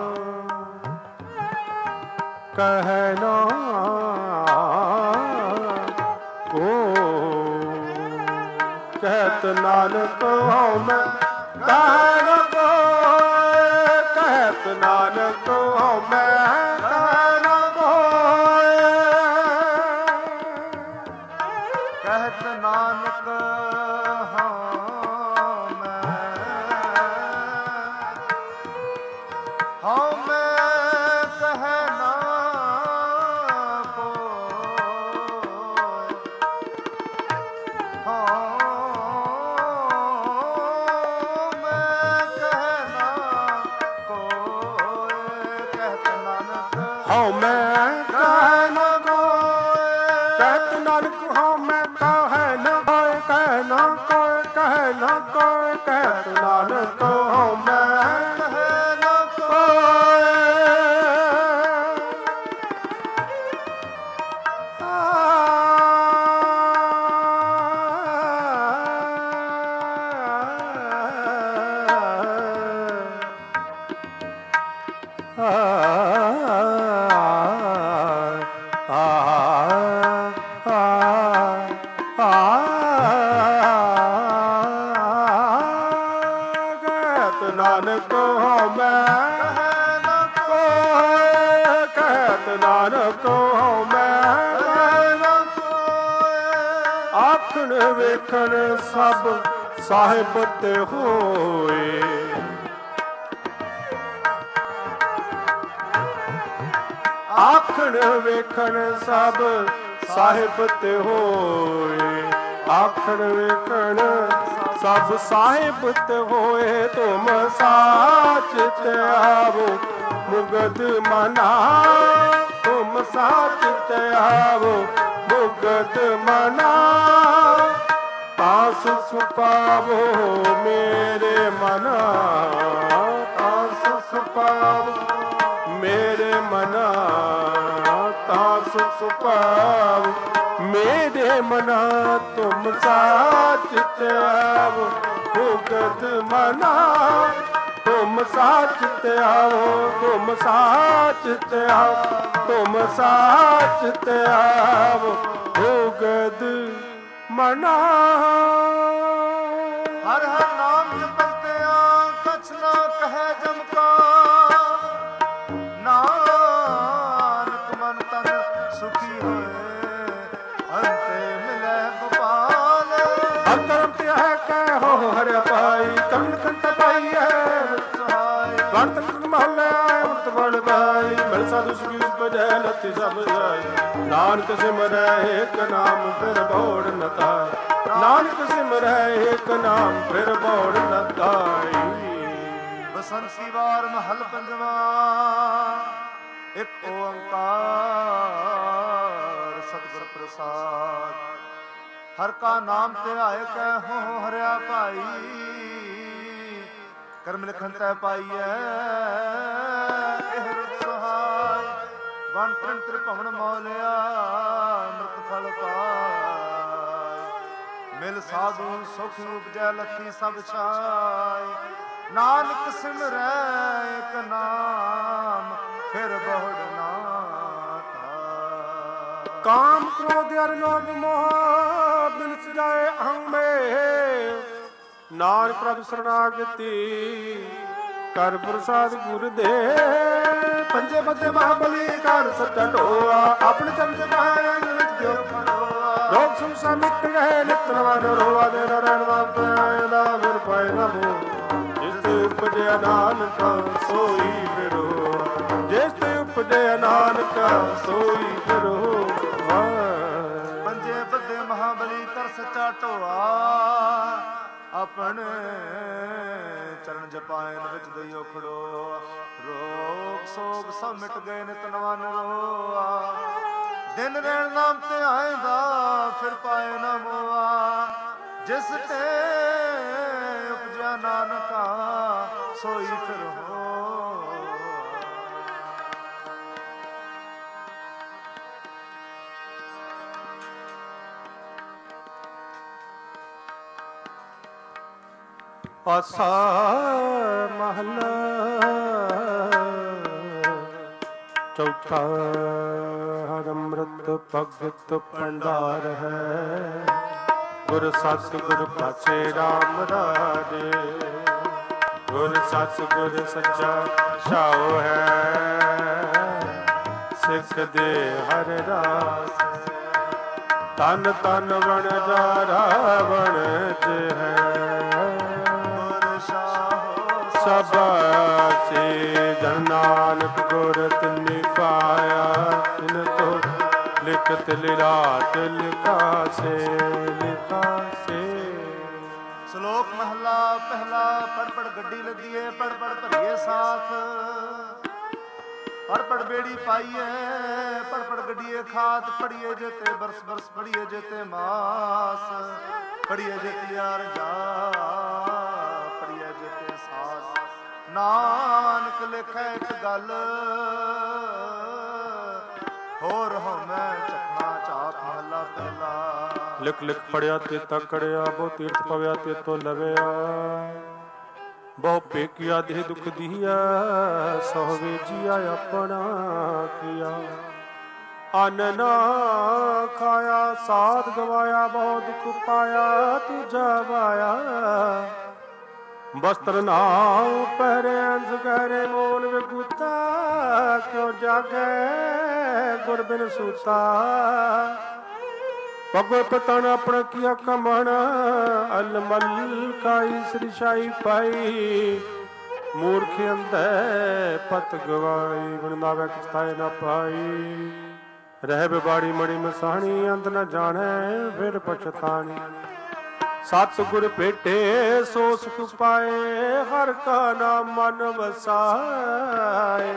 ਕਹਿਤ ਨਾਨਕ ਹਉ ਮੈਂ ਕਹਿ ਨ ਕੋਇ, ਕਹਿਤ ਨਾਨਕ ਹਉ ਮੈਂ ਕਹਿ ਨ ਕੋਇ। ਕਹਿਤ ਨਾਨਕ ਹਉ ਮੈਂ ਕਹਿ ਨਾ ਕੋਇ, ਹਉ ਮੈਂ ਕਹਿ ਨਾ ਕੋਇ। ਕਹਿਤ ਨਾਨਕ ਹਉ ਮੈਂ ਕਹਿ ਨ ਕੋਇ, ਕਹਿਤ ਨਾਨਕ ਹਉ ਮੈਂ ਕਹਿ ਨ ਕੋਇ, ਕਹਿ ਨ ਕੋਇ, ਕਹਿ ਨ ਕੋਇ। ਕਹਿਤ ਨਾਨਕ ਹਉ ਮੈਂ ਕਹਿ ਨਾ ਨਾਨਕ ਹਉ ਮੈਂ ਕਹਿ ਨਾ ਕੋਇ, ਕਹਿਤ ਨਾਨਕ ਹਉ ਮੈਂ ਕਹਿ ਨਾ ਕੋਇ। ਆਖਣ ਵੇਖਣ ਸਭ ਸਾਹਿਬ ਤੇ ਹੋਏ, ਆਖਣ ਵੇਖਣ ਸਭ ਸਾਹਿਬ ਤੇ ਹੋਏ, ਆਖਣ ਵੇਖਣ ਸਭ ਸਾਹਿਬ ਤੇ ਹੋਏ। ਤੁਮ ਸਾਚ ਧਿਆਵੋ ਮੁਗਦ ਮਨਾ, ਤੁਮ ਸਾਚ ਧਿਆਵੋ ਮੁਗਦ ਮਨਾ। ਤਾਂ ਸੁਖ ਪਾਵੋ ਮੇਰੇ ਮਨਾ, ਤਾਂ ਸੁਖ ਪਾਵੋ ਮੇਰੇ ਮਨਾ, ਤਾਂ ਸੁਖ ਪਾਵੋ ਮੇਰੇ ਮਨਾ। ਤੁਮ ਸਾਚ ਧਿਆਵੋ ਭੁਗਤ ਮਨਾ। ਤੁਮ ਸਾਚ ਤੇ ਆਓ, ਤੁਮ ਸਾਚ ਤੇ ਆਓ, ਤੁਮ ਸਾਚ ਤੇ ਆਓ, ਭੁਗਤ ਮਨਾ। ਹਰ ਹਰ ਨਾਮ ਜਪਤਿਆ ਕਛ ਨਾ ਕਹੈ ਜਮ ਕਾ। ਨਾਨਕ ਮਨ ਤਨ ਸੁਖੀ ਹੋਏ, ਅੰਤੇ ਮਿਲੈ ਗੋਪਾਲ। ਹਰ ਕਰਮ ਤੇ ਹੈ ਕਹਿ ਹੋ ਹਰਿ ਪਾਈ, ਕਰਮ ਕੰਤ ਪਾਈਐ ਸਹਾਈ। ਵਣ ਤਨ ਮਹੱਲੇ ਅੰਮ੍ਰਿਤ ਬਲ ਪਾਈ, ਮਿਲ ਸਾਧੂ ਸੁਖੀ ਉਪਜੈ ਲਤੀ ਸਭ ਜਾਈ। ਨਾਨਕ ਸਿਮਰੈ ਏਕ ਨਾਮ ਫਿਰ ਬੋੜ ਨ ਤਾਈ, ਨਾਨਕ ਸਿਮਰੈ ਏਕ ਨਾਮ ਫਿਰ ਬੋੜ ਨ ਤਾਈ। ਬਸੰਤੀ ਵਾਰ ਮਹਲ ਪੰਜਵਾ, ਇੱਕ ਓੰਕਾਰ ਸਤਿਗੁਰ ਪ੍ਰਸਾਦ। ਹਰ ਕਾ ਨਾਮ ਧਿਆਏ ਕਹਿ ਹੋ ਹਰਿਆ ਭਾਈ, ਕਰਮ ਲਿਖਨ ਤੈ ਪਾਈਐ ਇਹ ਰੁਤ ਸਹਾਈ। ਵਣ ਤ੍ਰਿਣ ਤ੍ਰਿਭਵਨ ਮੌਲਿਆ ਅੰਮ੍ਰਿਤ ਫਲ ਪਾਈ, ਮਿਲ ਸਾਧੂ ਸੁਖ ਉਪਜੈ ਲੱਥੀ ਸਭ ਛਾਈ। ਨਾਨਕ ਸਿਮਰੈ ਏਕ ਨਾਮ ਫਿਰ ਬਹੁੜ ਨਾ ਤਾਈ। ਕਾਮ ਕ੍ਰੋਧ ਅਰ ਲੋਭ ਮੋਹ ਬਿਨ ਸਜਾਏ ਅਹੰ ਮੇ, ਨਾਨਕ ਪ੍ਰਭ ਸਰਨਾਗਤੀ ਕਰ ਪ੍ਰਸਾਦ ਗੁਰ ਦੇ। ਪੰਜੇ ਬੱਧੇ ਮਹਾਬਲੀ ਕਰ ਸੱਚਾ ਢੋਆ, ਆਪਣੇ ਚਰਨ ਚ ਪਾਇਆ ਨਿਤ ਦਿਓ ਖੜੋਆ। ਰੋਗ ਸੰਸਾਰ ਮਿਟ ਗਏ ਨਿਤ ਨਵਾ ਨਰੋਆ, ਦੇ ਨਰੈਣ ਵਾਪੇ ਆਏ ਦਾ ਫਿਰ ਪਾਏ ਨਾ ਮੋਹ। ਜਿਸ ਤੇ ਉਪਜਿਆ ਨਾਨਕ ਸੋਈ ਫਿਰੋ, ਜਿਸ ਤੇ ਉਪਜਿਆ ਨਾਨਕ ਸੋਈ ਫਿਰੋ। ਪੰਜੇ ਬੱਧੇ ਮਹਾਬਲੀ ਕਰ ਸੱਚਾ ਢੋਆ, ਆਪਣੇ ਚਰਨ ਜਪਾਇਨ ਵਿੱਚ ਦਈਓ ਖੜੋਆ। ਰੋਗ ਸੋਗ ਸਭ ਮਿਟ ਗਏ ਨਿਤ ਨਵਾ ਨਰੋਆ, ਦਿਨ ਰਹਿਣ ਨਾਮ ਤੇ ਆਏਦਾ ਫਿਰ ਪਾਏ ਨਾ ਮੋਆ। ਜਿਸ ਤੇ ਉਪਜਿਆ ਨਾਨਕਾ ਸੋਈ ਫਿਰ ਹੋ। ਆਸਾ ਮਹਲਾ ਚੌਥਾ। ਹਰ ਅੰਮ੍ਰਿਤ ਭਗਤ ਭੰਡਾਰ ਹੈ, ਗੁਰ ਸੱਚ ਗੁਰ ਪਾਛੇ ਰਾਮ ਰਾਜੇ। ਗੁਰ ਸੱਚ ਗੁਰ ਸੱਚਾ ਛਾਉ ਹੈ, ਸਿੱਖ ਦੇ ਹਰ ਰਾਸ। ਤਨ ਤਨ ਵਣ ਜਾਰਾ ਵਣ ਚ ਹੈ, ਸਭਾਸੇ ਜਨ ਨਾਨਕ ਗੁਰ ਤਿਨਿ ਪਾਇਆ। ਤਿਨ ਤੋ ਲਿਖਤ ਲਿਰਾਟ ਲਿਖਾਸੇ ਲਿਖਾਸੇ। ਸ਼ਲੋਕ ਮਹਲਾ ਪਹਿਲਾ। ਪੜ ਪੜ ਗੱਡੀ ਲੱਦੀਏ, ਪੜ ਪੜ ਭਰੀਏ ਸਾਥ। ਪੜ ਪੜ ਬੇੜੀ ਪਾਈਏ, ਪੜ ਪੜ ਗੱਡੀਏ ਖਾਤ। ਪੜੀਏ ਜੇਤੇ ਬਰਸ ਬਰਸ, ਪੜੀਏ ਜੇਤੇ ਮਾਸ। ਪੜੀਏ ਜੇਤੇ ਯਾਰ ਜਾ, ਪੜੀਏ ਜੇਤੇ ਸਾਸ। ਨਾਨਕ ਲਿਖੈ ਇੱਕ ਗੱਲ, ਹੋਰ ਹਉਮੈ ਚੱਕਣਾ ਝਾਕ। ਮਹਲਾ ਪਹਿਲਾ। ਲਿਖ ਲਿਖ ਪੜਿਆ ਤੇ ਤਕੜਿਆ, ਬਹੁ ਤੀਰਥ ਪਵਿਆ ਤੇ ਤੋ ਲਵਿਆ। ਬਹੁ ਪੇਕਿਆ ਦੇਹ ਦੁਖ ਦੀਆ, ਸੋਹਵੇ ਜੀਆ ਆਪਣਾ ਕੀਆ। ਅੰਨ ਨਾ ਖਾਇਆ ਸਾਧ ਗਵਾਇਆ, ਬਹੁ ਦੁਖ ਪਾਇਆ ਤੂਜਾ ਵਾਇਆ। ਬਸਤਰ ਨਾ ਪਹਿਰੇ ਅੰਸ ਗਹਿਰੇ, ਮੋਲ ਵਿਗੂਤਾ ਕਿਉ ਜਾਗੈ ਗੁਰ ਬਿਨ ਸੂਤਾ। ਪਗੋ ਪਤਨ ਆਪਣਾ ਕੀਆ ਕਮਣ, ਅਲਮਲ ਕਾਈ ਸ੍ਰਿਸ਼ਾਈ ਪਾਈ। ਮੂਰਖ ਅੰਧੈ ਪਤ ਗਵਾਈ, ਗੁਣ ਨਾਵੇ ਕਿਛ ਨਾ ਪਾਈ। ਰਹਿ ਬਿਬਾੜੀ ਮੜੀ ਮਸਾਣੀ, ਅੰਤ ਨ ਜਾਣੈ ਫਿਰ ਪਛਤਾਣੀ। ਸਤਿਗੁਰ ਭੇਟੇ ਸੋ ਸੁਖ ਪਾਏ, ਹਰ ਕਾ ਨਾਮ ਮਨ ਵਸਾਏ।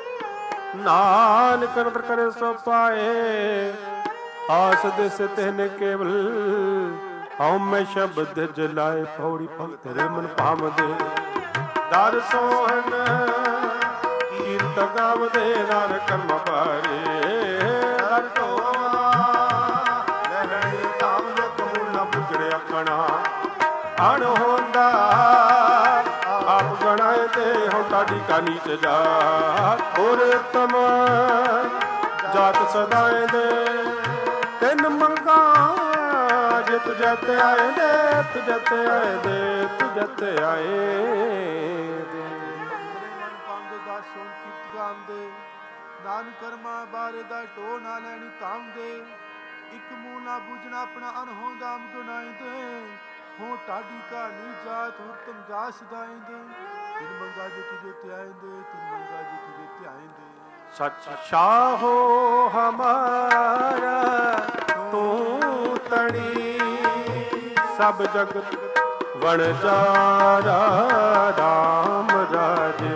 ਨਾਨਕ ਅੰਤਰ ਕਰੇ ਸੋ ਪਾਏ, ਆਸ ਦਿਸ ਤਿਨ ਕੇਵਲ। ਹਉਮੈ ਸ਼ਬਦ ਜਲਾਏ, ਪੌੜੀ ਭਗਤ ਰਮਨ ਭਾਮਦੇ। ਦਰ ਸੋਹਣ ਕੀਰਤ ਗਾਵਦੇ, ਨਰ ਕਰਮ ਭਾਰੇ। ਹਰ ਢੋਵਾ ਲਹਿਣੀ ਧਾਮ ਲੋਕ ਮੂਲ ਨ ਪੁਜੜਿਆ ਕਣਾ। ਅਣਹੋਂਦਾ ਆਪ ਗਣਾਏ ਤੇ ਹੁਣ ਤੁਹਾਡੀ ਕਾ ਨੀਚ ਜਾਤ ਹੋਰ ਤਮ ਜਾਤ ਸਦਾਏ ਦੇ ਤਿੰਨ ਮੰਗਾ ਜੇ ਤੁਜਤ ਆਏ ਦੇ ਤੁਜਤ ਆਏ ਦੇ ਤੁਜਤ ਆਏ ਦੇ ਮਨ ਪਾਉਂਦੇ ਦਾ ਸੋਣ ਕੀਤ ਗਾਉਂਦੇ ਨਾਨ ਕਰਮਾ ਬਾਰੇ ਦਾ ਢੋ ਨਾ ਲੈਣੀ ਧਾਮ ਦੇ ਇੱਕ ਮੂੰਹ ਨਾ ਬੂਝਣਾ ਆਪਣਾ ਅਨਹੋਂਦਾ ਆਮ ਗੁਨਾਇਂਦੇ ਹੋ ਟਾਡੀ ਕਹਾਣੀ ਜਾਤ ਹੁਕਮ ਜਾ ਸਦਾਇਂਦੇ ਤਿਨ ਮੰਗਾ ਜੇ ਤੁਝੇ ਧਿਆਇਂਦੇ ਤਿਨ ਮੰਗਾ ਜੇ ਤੁਝੇ ਧਿਆਇਂਦੇ ਸੱਚ ਸ਼ਾਹੋ ਹਮਾਰਾ ਤੂੰ ਤਣੀ ਸਭ ਜਗਤ ਵਣਜਾਰਾ ਰਾਮ ਰਾਜੇ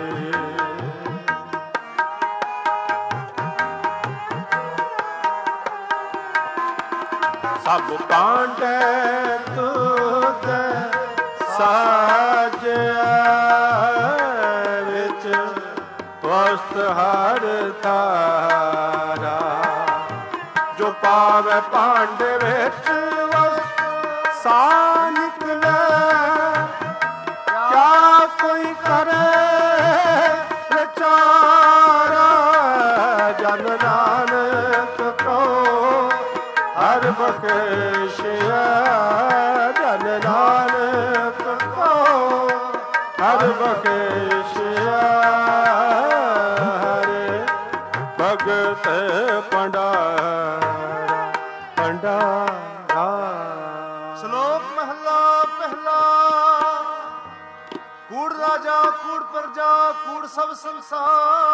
ਸਭ ਪਾਂਡੇ ਤੁਧ ਸਾਜਿਆ ਵਿੱਚ ਵਸਤ ਹਰ ਤਾਰਾ ਜੋ ਪਾਵੇ ਪਾਂਡੇ ਵਿੱਚ ਵਸਤ ਸਾ ਨਿਕਲੇ ਕਿਆ ਕੋਈ ਕਰੇ ਵਿਚਾਰਾ ਜਨ ਨਾਨਕ ਕੋ ਹਰ ਬਖਸ਼ਿਆ ਜਨ ਨਾਨਕ ਕੋ ਹਰ ਬਖਸ਼ਿਆ ਹਰੇ ਭਗਤ ਭੰਡਾਰਾ ਭੰਡਾਰਾ। ਸ਼ਲੋਕ ਮਹਲਾ ਪਹਿਲਾ। ਕੂੜ ਰਾਜਾ ਕੂੜ ਪ੍ਰਜਾ ਕੂੜ ਸਭ ਸੰਸਾਰ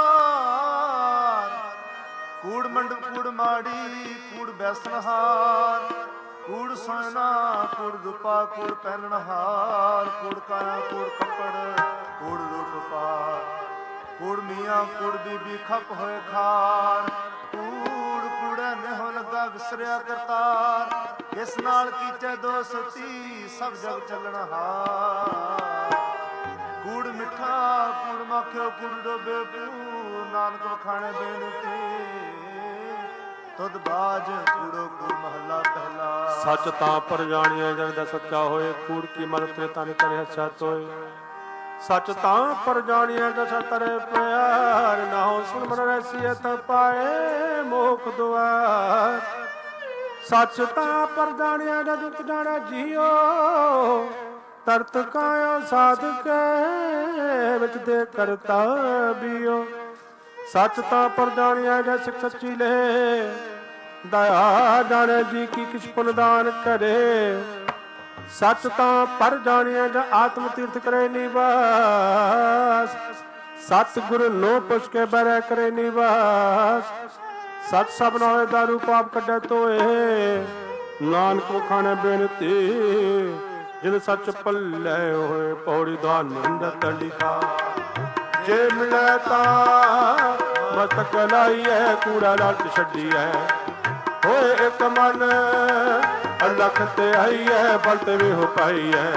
ਕੂੜ ਮੰਡਪ ਕੂੜ ਮਾੜੀ ਕੂੜ ਬੈਸਨਹਾਰ ਕੂੜ ਸੋਨਾ ਕੂੜ ਦੁਪਾ ਕੂੜ ਪਹਿਨਣਹਾਰ ਕੂੜ ਕਾਇਆ ਕੂੜ ਕੱਪੜ ਕੂੜ ਲੁੱਟ ਪਾਰ ਕੂੜ ਮੀਆਂ ਕੂੜ ਬੀਬੀ ਖੱਪ ਹੋਏ ਖਾਰ ਕੂੜ ਕੂੜੇ ਨੇਹੋ ਲੱਗਾ ਵਿਸਰਿਆ ਕਰਤਾਰ ਇਸ ਨਾਲ ਕੀਤੇ ਦੋਸਤੀ ਸਭ ਜਗ ਚੱਲਣਹਾਰ ਕੂੜ ਮਿੱਠਾ ਕੂੜ ਮੱਖਿਓ ਕੂੜ ਡੋਬੇ ਪੂ ਨਾਨਕ ਵਖਾਣੇ ਬੇਨਤੀ ਤੁਧ ਬਾਜ ਕੂੜੋ ਕੂੜ ਮਹੱਲਾ ਪਹਿਲਾ। ਸੱਚ ਤਾਂ ਪਰ ਜਾਣਿਆ ਜਨ ਦਾ ਸੱਚਾ ਹੋਏ ਕੂੜ ਕੀ ਮਨ ਤੇ ਤਨ ਕਰੇ ਸੱਚ ਹੋਏ ਸੱਚ ਤਾਂ ਪਰ ਜਾਣਿਆ ਜਸ ਤਰੇ ਪਿਆਰ ਨਾ ਹੋ ਸੁਣ ਮਨ ਰਸੀਅਤ ਪਾਏ ਮੋਖ ਦੁਆਰ ਸੱਚ ਤਾਂ ਪਰ ਜਾਣਿਆ ਜਦ ਜਾਣਿਆ ਜੀਓ ਤਰਤ ਕਾਇਆ ਸਾਧਕੇ ਵਿੱਚ ਦੇ ਕਰਤਾ ਬੀਓ ਸੱਚ ਤਾਂ ਪਰ ਜਾਣਿਆ ਜਦ ਸਿੱਖ ਸੱਚੀ ਲੈ ਦਇਆ ਜਾਣੇ ਜੀ ਕੀ ਕਿਛ ਪੁਨ ਦਾਨ ਕਰੇ ਸੱਚ ਤਾਂ ਪਰ ਜਾਣਿਆ ਜਾਂ ਆਤਮ ਤੀਰਥ ਕਰੇ ਨਿਵਾਸ ਸਤ ਗੁਰ ਨੋ ਪੁਛ ਕੇ ਬਹਿ ਕਰੇ ਨਿਵਾਸ ਸਤ ਸਭ ਨਾ ਹੋਏ ਦਾਰੂ ਪਾਪ ਕੱਢੇ ਤੋਏ ਨਾਨਕ ਵਖਾਣੇ ਬੇਨਤੀ ਜਿਨ ਸੱਚ ਪੱਲੇ ਹੋਏ ਪੌੜੀ ਦਾ ਨਿੰਦਤ ਲਿਖਾ ਜੇ ਮਿਲੇ ਤਾਂ ਮਸਤਕ ਲਾਈਐ ਕੂੜਾ ਲਾਲਚ ਛੱਡੀਐ ਹੋਏ ਇੱਕ ਮਨ ਅਲਖ ਤੇ ਆਈਐ ਬਲ ਤੇ ਵੇਹੋ ਪਾਈਐ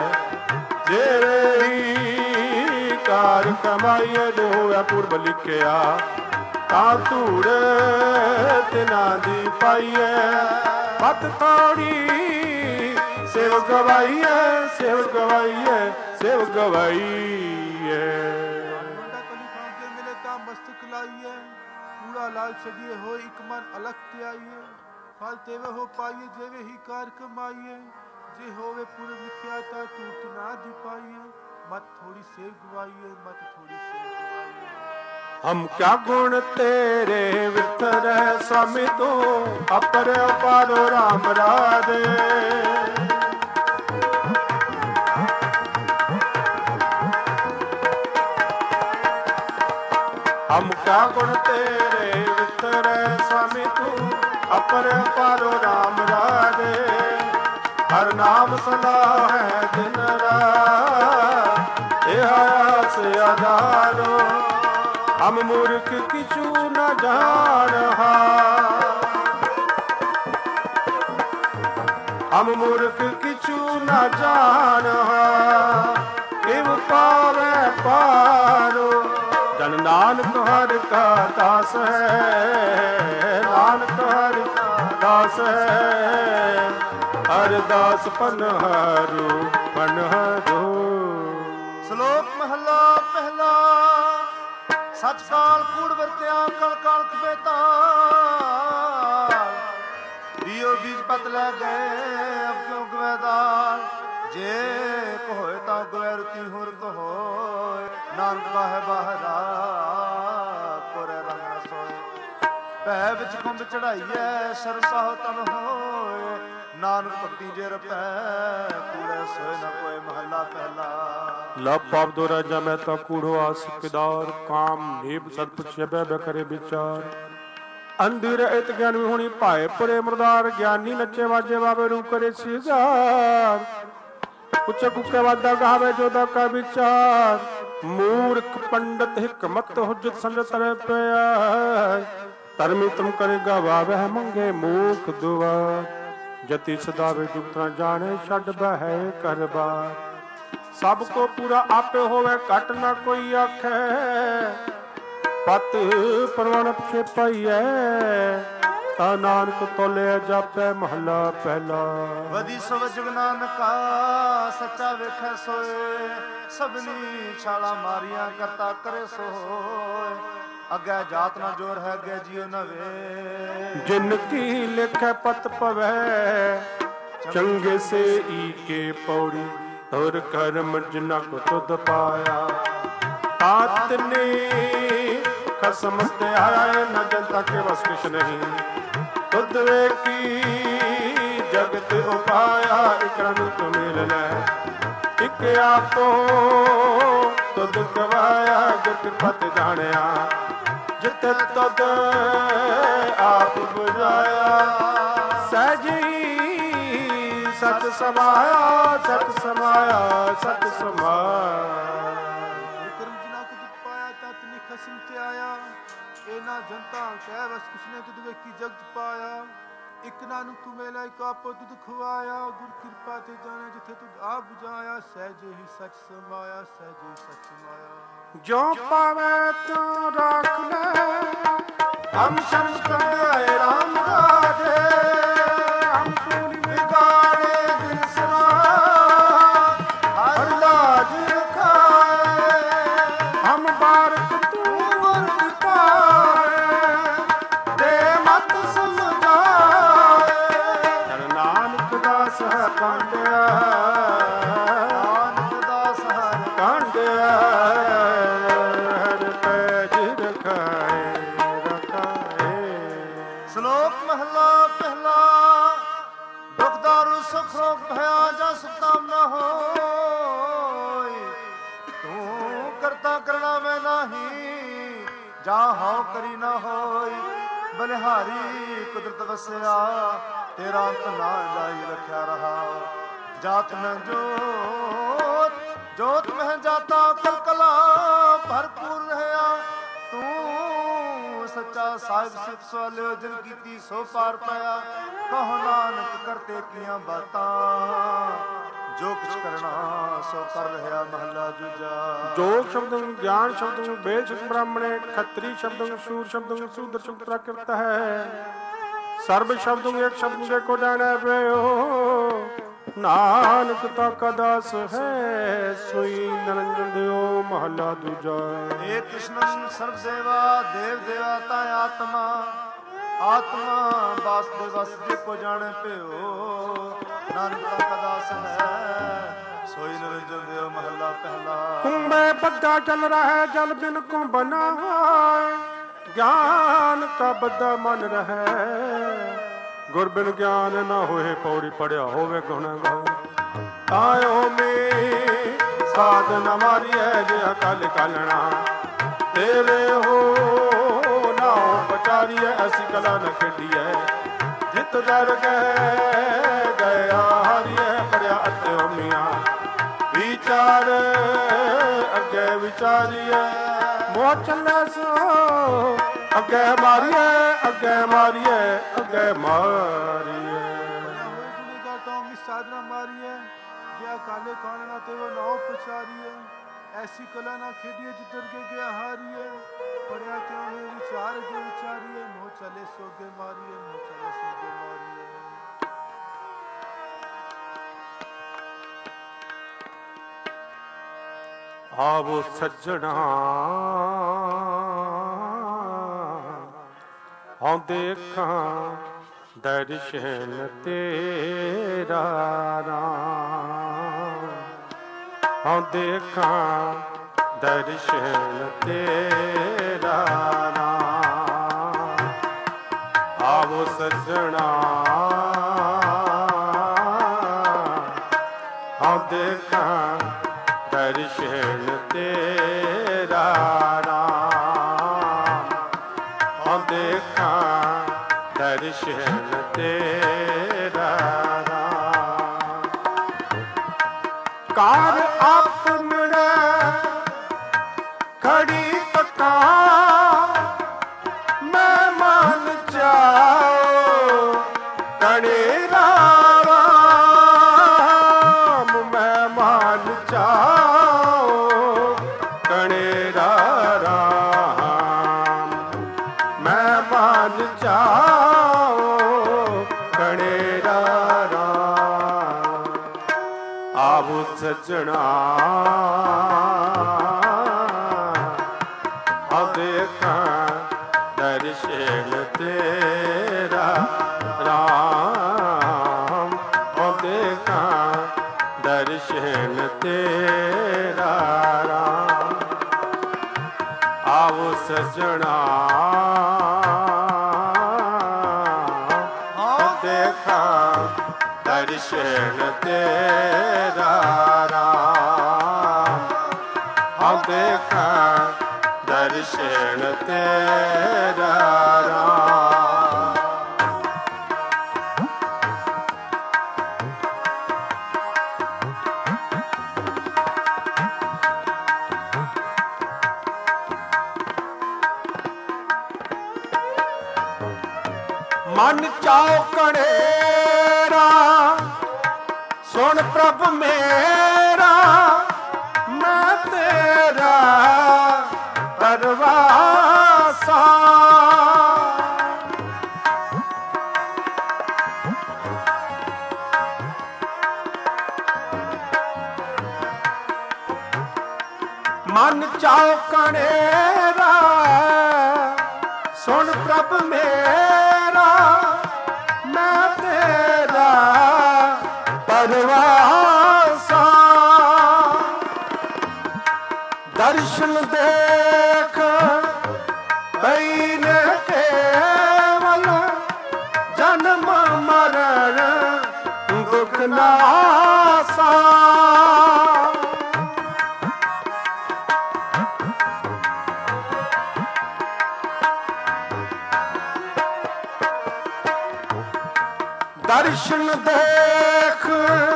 ਜੇ ਕਾਰ ਕਮਾਈਐ ਜੋ ਹੋਇਆ ਪੂਰਬ ਲਿਖਿਆ ਤਾਂ ਧੂੜ ਤਿਨਾਂ ਦੀ ਪਾਈਐ ਪਤ ਥੋੜੀ ਸੇਵ ਗਵਾਈਐ ਸੇਵ ਗਵਾਈਐ ਸੇਵ ਗਵਾਈਐ ਮਿਲੇ ਤਾਂ ਮਸਤਕ ਲਾਈਐ ਕੂੜਾ ਲਾਲ ਛੱਡੀਏ ਹੋਏ ਇੱਕ ਮਨ ਅਲਖ ਤੇ ਆਈਏ ਫਲ ਤੇਵੇ ਹੋ ਪਾਈਏ ਜਿਵੇਂ ਹੀ ਕਾਰ ਕਮਾਈਏ ਜੇ ਹੋਵੇ ਪੂਰਬ ਲਿਖਿਆ ਤਾਂ ਟੂਟ ਨਾ ਦੀ ਪਾਈਏ ਮਤ ਥੋੜੀ ਸੇਵ ਗਵਾਈਏ ਮਤ ਥੋੜੀ ਸੇਵ ਗਵਾਈਏ। ਹਮ ਕਿਆ ਗੁਣ ਤੇਰੇ ਵਿਰਥ ਸਵਾਮੀ ਤੂੰ ਅਪਰ ਅਪਾਰੋ ਰਾਮ ਰਾਜੇ ਹਮ ਕਿਆ ਗੁਣ ਤੇਰੇ ਵਿਰਥ ਸਵਾਮੀ ਤੂੰ ਅਪਰ ਅਪਾਰੋ ਰਾਮ ਰਾਜੇ ਹਰ ਨਾਮ ਸਲਾਹ ਹੈ ਦਿਨ ਰਾਤ ਇਹ ਆਸ ਆਧਾਰੋ ਹਮ ਮੂਰਖ ਕਿਛੂ ਨ ਜਾਣਹਾ ਹਮ ਮੂਰਖ ਕਿਛੂ ਨ ਜਾਣਹਾ ਕਿਵ ਪਾਵੈ ਪਾਰੋ ਜਨ ਨਾਨਕ ਹਰਿ ਕਾ ਦਾਸ ਹੈ ਨਾਨਕ ਹਰਿ ਦਾਸ ਹੈ ਹਰਿ ਦਾਸ ਪਨਹਾਰੂ ਪਨਹਾਰੂ। ਲੈ ਗਏ ਅਬ ਕਿਉਂ ਗਵੇਦਾਰ ਜੇ ਕੋ ਹੋਏ ਤਾਂ ਗਵੈ ਰੁਤੀ ਹੁਰਤ ਹੋਏ ਨਾਨਕ ਬਾਹੈ ਬਾਹਰਾ ਕੋਰੇ ਰੰਗ ਨ ਸੋਏ ਭੈ ਵਿੱਚ ਕੁੰਭ ਚੜਾਈਐ ਸ਼ਰਮ ਸਾਹੋ ਤਨ ਹੋਏ ਨਾਨਕ ਭਗਤੀ ਜੇ ਰਪੈ ਕੂੜੇ ਸੋਏ ਨ ਕੋਏ ਮਹੱਲਾ ਪਹਿਲਾ ਲਵ ਪਾਪ ਦੋ ਰਾਜਾ ਮੈਂ ਤਾ ਕੂੜੋ ਆਸ ਕਿਦਾਰ ਕਾਮ ਨੀਬ ਸਤਪੁਛ ਬੈ ਬੈ ਕਰੇ ਵਿਚਾਰ ਅੰਧਿਰ ਇਤ ਗਿਆਨ ਵੀ ਹੋਣੀ ਭਾਏ ਪੁਰੇ ਮਰਦਾਰ ਗਿਆਨੀ ਨੱਚੇ ਵਾਜੇ ਬਾਬੇ ਰੂ ਕਰੇ ਸਿਜਾਰ ਉੱਚੇ ਕੁੱਕੇ ਵਾਦਾ ਗਾਵੇ ਜੋਦਾ ਕਾ ਵਿਚਾਰ ਮੂਰਖ ਪੰਡਤ ਹਕਮਤ ਹੁਜਤ ਸੰਜਤ ਤਰੇ ਪਿਆ ਧਰਮੀ ਤੁਮ ਕਰੇਗਾ ਵਾਵਹਿ ਮੰਗੇ ਮੂਖ ਦੁਆ ਜਤੀ ਸਦਾਵੇ ਜੁਗਤ ਨ ਜਾਣੇ ਛੱਡ ਬਹਿ ਕਰਬਾਰ ਸਭ ਕੋ ਪੂਰਾ ਆਪੇ ਹੋਵੇ ਘਟ ਨਾ ਕੋਈ ਆਖੈ ਪਤ ਪਰਵਣ ਪਿਛੇ ਪਾਈਐ ਤਾ ਨਾਨਕ ਤੋਲਿਆ ਜਾਪੈ ਮਹੱਲਾ ਪਹਿਲਾ ਵਧੀ ਸਭ ਜੁਗ ਨਾਨਕਾ ਸੱਚਾ ਵੇਖੈ ਸੋਏ ਸਭਨੀ ਛਾਲਾ ਮਾਰੀਆਂ ਕਰਤਾ ਕਰੇ ਸੋਏ ਅੱਗੇ ਜਾਤ ਨਾ ਜੋਰ ਹੈ ਅੱਗੇ ਜਿਉ ਨਵੇ ਜਿਨ ਕੀ ਲਿਖੈ ਪਤ ਪਵੈ ਚੰਗੇ ਸੇ ਈ ਕੇ ਪੌੜੀ ਔਰ ਕਰਮ ਜਿਨਾ ਕੋ ਤੁਧ ਪਾਇਆ ਆਤਨੇ ਖਸਮ ਤੇ ਆਇਆ ਨ ਜਨਤਾ ਕੇ ਵਸ ਕਿਛ ਨਹੀਂ ਤੁਧ ਵੇਖੀ ਜਗਤ ਉਪਾਇਆ ਇਕਰਨ ਤੁ ਮਿਲ ਲੈ ਇਕ ਆਪੋ ਤੁਧ ਗਵਾਇਆ ਜਿਤ ਪਤ ਜਾਣਿਆ ਜਿਤ ਤੁਧ ਆਪ ਬੁਝਾਇਆ ਸਹਿਜੀ ਸਤ ਸਮਾਇਆ ਸਤ ਸਮਾਇਆ ਸਤ ਸਮਾਇਆ ਖਸਮ ਤੇ ਆਇਆ ਇਹ ਨਾ ਜਨਤਾ ਕਹਿ ਵਸ ਕੁਛ ਨੇ ਤੁਧ ਵੇਖੀ ਜਗਤ ਪਾਇਆ ਇਕ ਨਾਨਕ ਤੂੰ ਮੇਲਾ ਇਕ ਆਪੋ ਤੁਧ ਖਵਾਇਆ ਗੁਰ ਕਿਰਪਾ ਤੇ ਜਾਣੇ ਜਿੱਥੇ ਤੁਧ ਆਪ ਬੁਝਾਇਆ ਸਹਿਜੇ ਹੀ ਸੱਚ ਸਮਾਇਆ ਸਹਿਜੇ ਹੀ ਸੱਚ ਸਮਾਇਆ ਜੋ ਪਾਵੇ ਤੂੰ ਰੱਖ ਲੈ ਹਮ ਸ਼ੰਕਰ ਰਾਮ ਰਾਜੇ ਹਮ ਕੂਲ ਵਿਗਾੜੇ ਦਿਨ ਸਵਾ ਹਰ ਲਾਜ ਰਖਾਏ ਹਮ ਬਾਰਕ ਕਾਂਡਿਆ ਨਾਨਕ ਦਾਸ ਹਰਿ ਕਾਂਡਿਆ ਹਰਿ ਪੈਜ ਰਖਾਏ ਰਖਾਏ ਸ਼ਲੋਕ ਮਹਲਾ ਪਹਿਲਾ ਦੁਖ ਦਾਰੂ ਸੁਖ ਰੋਗ ਭਇਆ ਜਾਂ ਸੁਤਾਮ ਨਾ ਹੋਇ ਤੂੰ ਕਰਤਾ ਕਰਣਾ ਮੈਂ ਨਾਹੀ ਜਾਂ ਹਉ ਕਰੀ ਨਾ ਹੋਈ ਬਲਿਹਾਰੀ ਕੁਦਰਤ ਵਸਿਆ ਤੇਰਾ ਅੰਤ ਨਾ ਜਾਈ ਰੱਖਿਆ ਰਹਾ ਜਾਤ ਮੈਂ ਜੋਤ ਜੋਤ ਮਹਿ ਜਾਤਾ ਕਲਕਲਾ ਭਰਪੂਰ ਰਹਿਆ ਤੂੰ ਸੱਚਾ ਸਾਹਿਬ ਸਿੱਖ ਸਵਾਲਿਓ ਜਿਨ ਕੀਤੀ ਸੋ ਪਾਰ ਪਾਇਆ ਕਹੋ ਨਾਨਕ ਕਰਤੇ ਕੀਆਂ ਬਾਤਾਂ ਜੋ ਕੁਛ ਕਰਨਾ ਸੋ ਕਰ ਰਿਹਾ ਮਹੱਲਾ ਦੂਜਾ ਜੋਗ ਸ਼ਬਦੰ ਗਿਆਨ ਸ਼ਬਦੰ ਵੇਦ ਸ਼ਬਦ ਬ੍ਰਾਹਮਣੇ ਖੱਤਰੀ ਸ਼ਬਦੰ ਸ਼ੂਰ ਸ਼ਬਦੰ ਸ਼ੂਦਰ ਸ਼ਬਦ ਪ੍ਰਕਿਰਤ ਹੈ ਸਰਬ ਸ਼ਬਦੰ ਇੱਕ ਸ਼ਬਦ ਦੇ ਕੋ ਜਾਣੈ ਪਿਓ ਨਾਨਕ ਤਾ ਕਦਾਸ ਹੈ ਸੋਈ ਨਿਰੰਜਨ ਦਿਓ ਮਹੱਲਾ ਦੂਜਾ ਏ ਕ੍ਰਿਸ਼ਨੰ ਸਰਬ ਸੇਵਾ ਦੇਵ ਦੇਵਤਾ ਆਤਮਾ ਆਤਮਾ ਵਾਸ ਦੇ ਵਸ ਜੇ ਕੋ ਜਾਣੈ ਪਿਓ ਨਾਨਕ ਤਾ ਕਦਾਸ ਹੈ ਸੋਈ ਨਿਰੰਜਨ ਦਿਓ ਮਹੱਲਾ ਪਹਿਲਾ ਕੁੰਭੇ ਬੱਧਾ ਚੱਲ ਰਹਾ ਜਲ ਬਿਨ ਕੁੰਭ ਨਾ ਗਿਆਨ ਕਾ ਬੱਧਾ ਮਨ ਰਹੈ ਗੁਰ ਬਿਨ ਗਿਆਨ ਨਾ ਹੋਏ ਪੌੜੀ ਪੜਿਆ ਹੋਵੇ ਗੁਣ ਗਾਏ ਆਇਓ ਮੇ ਸਾਧਨ ਮਾਰੀਐ ਜੇ ਅਕਲ ਕਾਲਣਾ ਤੇਰੇ ਹੋ ਨਾ ਪਚਾਰੀਐ ਅਸੀਂ ਕਲਾ ਨ ਖੇਡੀਐ ਜਿਤ ਦਰ ਗਿਆ ਹਾਰੀਐ ਪੜਿਆ ਅਤਿ ਮੀਆਂ ਵਿਚਾਰ ਅੱਗੇ ਵਿਚਾਰੀਐ ਮੋਹ ਚੱਲੇ ਸੋ ਅੱਗੇ ਮਾਰੀਏ ਅੱਗੇ ਮਾਰੀਏ ਅੱਗੇ ਮਾਰੀਏ ਸਾਧਨਾ ਮਾਰੀਏ ਜੇ ਕਾਲੇ ਕਾਨਣਾ ਤੇ ਉਹ ਨਾਉ ਪਛਾਰੀਏ ਐਸੀ ਕਲਾ ਨਾ ਖੇਡੀਏ ਜਿੱਧਰ ਕੇ ਗਿਆ ਹਾਰੀਏ ਪੜਿਆ ਕਿਉਂ ਨੇ ਵਿਚਾਰ ਕੇ ਵਿਚਾਰੀਏ ਮੋਹ ਚਲੇ ਸੋਗੇ ਮਾਰੀਏ ਮੋਹ ਚਲੇ ਸੋਗੇ ਮਾਰੀਏ ਆਵੋ ਸੱਜਣਾ ਹਉ ਦੇਖਾਂ ਦਰਸ਼ਨ ਤੇਰਾ ਰਾਮ, ਹਉ ਦੇਖਾਂ ਦਰਸ਼ਨ ਤੇਰਾ ਰਾਮ। ਆਵੋ ਸੱਜਣਾ ਹਉ ਦੇਖਾਂ ਦਰਸ਼ਨ ਤੇਰਾ ਰਾਮ, ਹਉ ਦੇਖਾਂ ਦਰਸ਼ਨ ਤੇਰਾ ਰਾਮ। ਕਾਰ ਆਪਣਾ ਖੜੀ ਤਕਾ ਮੈਂ ਮਨ ਚਾਉ ਕਣੇ ਰਾਮ, ਮੈਂ ਮਨ ਚਾਉ ਕਣੇ ਰਾਮ, ਮੈਂ ਮਨ ਚਾਉ ਕਣੇ ਰਾਮ। ਆਵੋ ਸੱਜਣਾ ਦੇਖਾਂ ਦਰਸ਼ਨ ਤੇਰਾ ਰਾਮ, ਉਹ ਦੇਖਾਂ ਦਰਸ਼ਨ ਤੇਰਾ ਰਾਮ। ਆਵੋ ਸੱਜਣਾ ਦੇਖਾਂ ਦਰਸ਼ਨ ਤੇਰਾ ਰਾਮ, ਹਾਂ ਦੇਖਾਂ ਦਰਸ਼ਨ ਤੇਰਾ ਰਾਮ। ਮਨ ਚਾਉ ਕੜੇਰਾ ਸੁਣ ਪ੍ਰਭ ਮੇਰਾ, ਮੈਂ ਤੇਰਾ ਪਰਵਾਸਾ। ਮਨ ਚਾਉ ਕੜੇਰਾ ਸੁਣ ਪ੍ਰਭ ਮੇਰਾ, ਮੈਂ ਤੇਰਾ ਪਰਵਾਸਾ। ਦਰਸ਼ਨ ਦੇਖ ਪਈਨ ਕੇਵਲ, ਜਨਮ ਮਰਨ ਦੁਖ ਨਾਸਾ। ਦਰਸ਼ਨ ਦੇਖ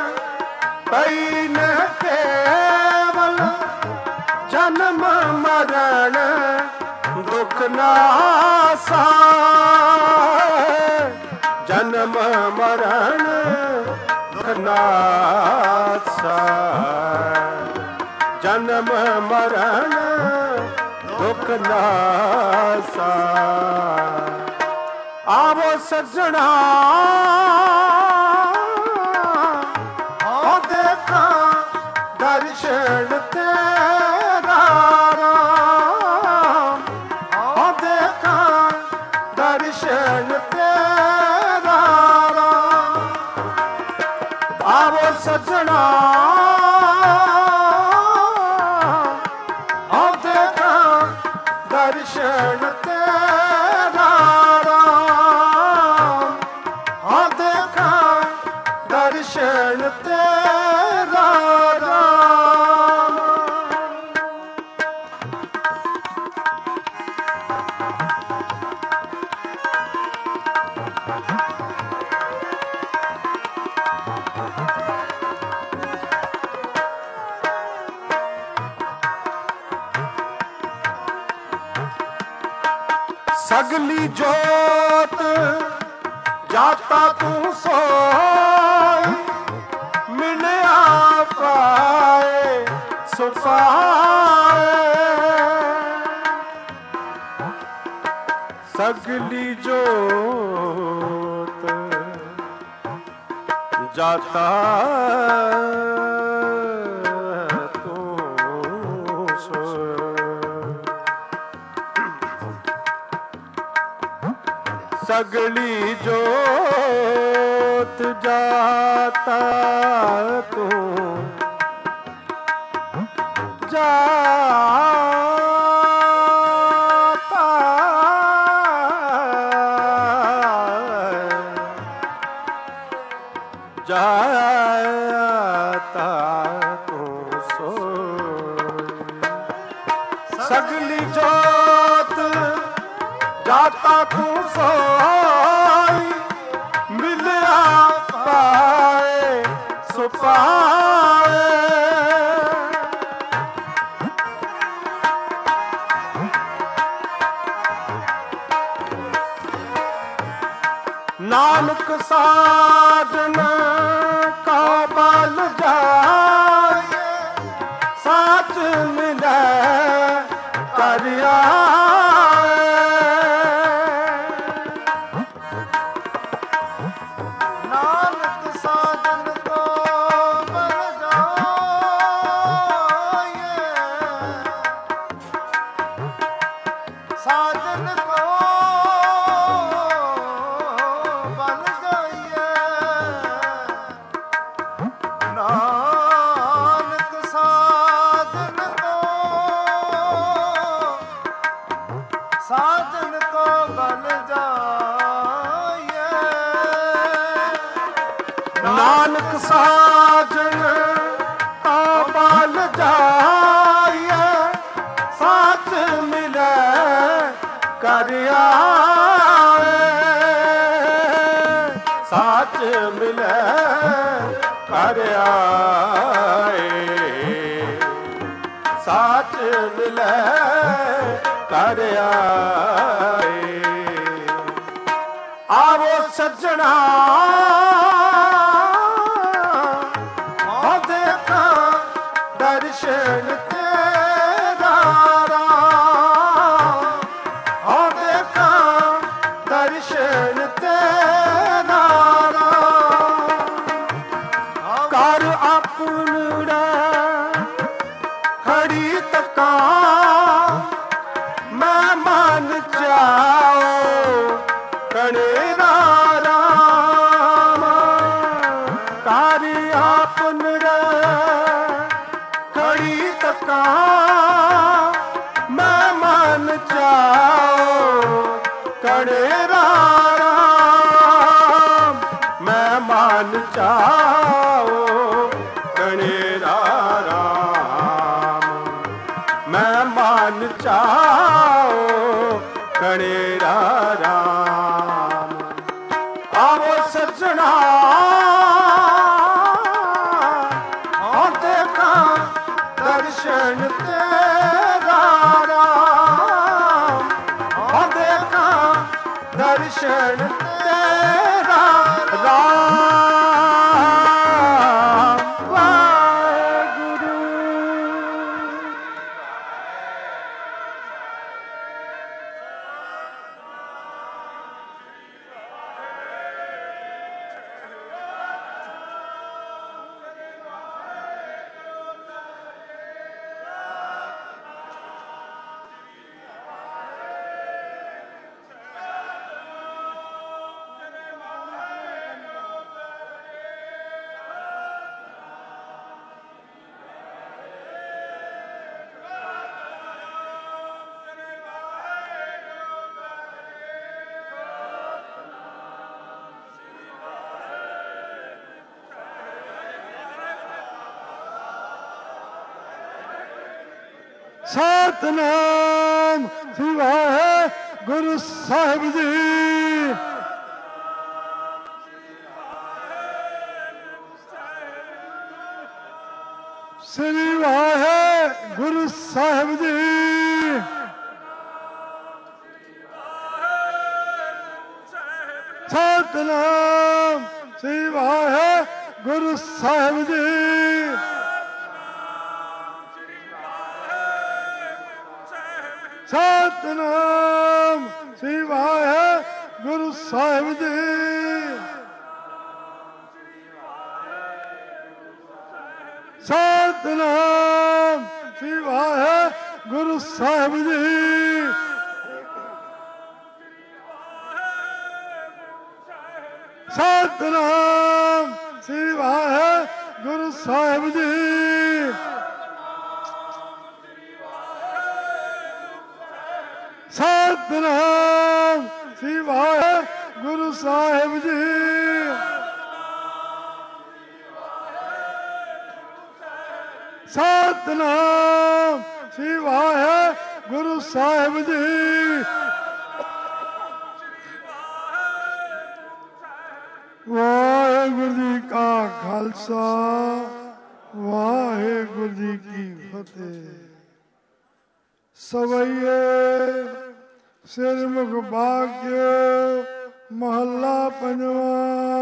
ਪਈਨ ਕੇਵਲ, ਜਨਮ ਮਰਨ ਦੁਖ ਨਾਸਾ। ਜਨਮ ਮਰਨ ਦੁਖ ਨਾਸਾ, ਜਨਮ ਮਰਨ ਦੁਖ ਨਾਸਾ। ਆਵੋ ਸੱਜਣਾ ਹੋ ਦੇਖਾਂ ਦਰਸ਼ਨ ਤੇਰਾ ਰਾਮ, ਹੋ ਦੇਖਾਂ ਦਰਸ਼ਨ ਤੇਰਾ ਰਾਮ। ਆਵੋ ਸੱਜਣਾ ਹੋ ਦੇਖਾਂ ਦਰਸ਼ਨ ਤੇਰਾ ਰਾਮ, ਹੋ ਦੇਖਾਂ ਦਰਸ਼ਨ ਤੇਰਾ ਰਾਮ। ਸਗਲੀ ਜੋਤ ਜਾਤਾ ਤੂੰ ਸੋਈ, ਮਿਲਿਆ ਪਾਏ ਸੁਪਾਏ। ਸਗਲੀ ਜੋਤ ਜਾਤਾ ਤੂੰ ਸੋਈ, सगली जोत जाता तू जाता जाता तू सोई सगली जोत जाता तू सोई मिलिया पाए सो पाए नानक साधन का बल जाए साच मिले कर आए नानक साधन को बल जाए साधन को बल जाइए नानक साधन को बल जाइए नानक साजन का बल जाइए साथ मिले कर आए साथ मिले कर आए साथ मिले कर आए आवो सज्जना देखा दर्शन तेरा राम देखा दर्शन तेरा राम कर अपना खड़ी तका मैं मान जाओ कनेरा राम कारी आपन खड़ी तका मैं मान जाओ कनेरा राम मैं मान जाओ कनेरा राम मैं मान जाओ कनेरा राम आवो सज्जना देखा दर्शन तेरा राम देखा दर्शन तेरा राम वाहेगुरु ਸਤਿਨਾਮ ਸ੍ਰੀ ਵਾਹਿਗੁਰੂ ਸਾਹਿਬ ਜੀ ਸ੍ਰੀ ਵਾਹਿਗੁਰੂ ਸਾਹਿਬ ਜੀ ਸਤਿਨਾਮ ਸ੍ਰੀ ਵਾਹਿਗੁਰੂ ਸਾਹਿਬ ਜੀ ਸਤਿਨਾਮ ਸ੍ਰੀ ਵਾਹਿਗੁਰੂ ਸਾਹਿਬ ਜੀ ਸਤਿਨਾਮ ਸ੍ਰੀ ਵਾਹਿਗੁਰੂ ਸਾਹਿਬ ਜੀ ਸਤਿਨਾਮ ਸ੍ਰੀ ਵਾਹਿਗੁਰੂ ਸਾਹਿਬ ਜੀ। ਸਤਿਨਾਮ ਸ੍ਰੀ ਵਾਹਿਗੁਰੂ ਸਾਹਿਬ ਜੀ। ਸਤਿਨਾਮ ਸ੍ਰੀ ਵਾਹਿਗੁਰੂ ਸਾਹਿਬ ਜੀ। ਵਾਹਿਗੁਰੂ ਜੀ ਕਾ ਖਾਲਸਾ ਵਾਹਿਗੁਰੂ ਜੀ ਕੀ ਫਤਿਹ। ਸਵਈਏ ਸਿਰਮੁਖ ਭਾਗਿਓ ਮਹੱਲਾ ਪੰਜਵਾਂ।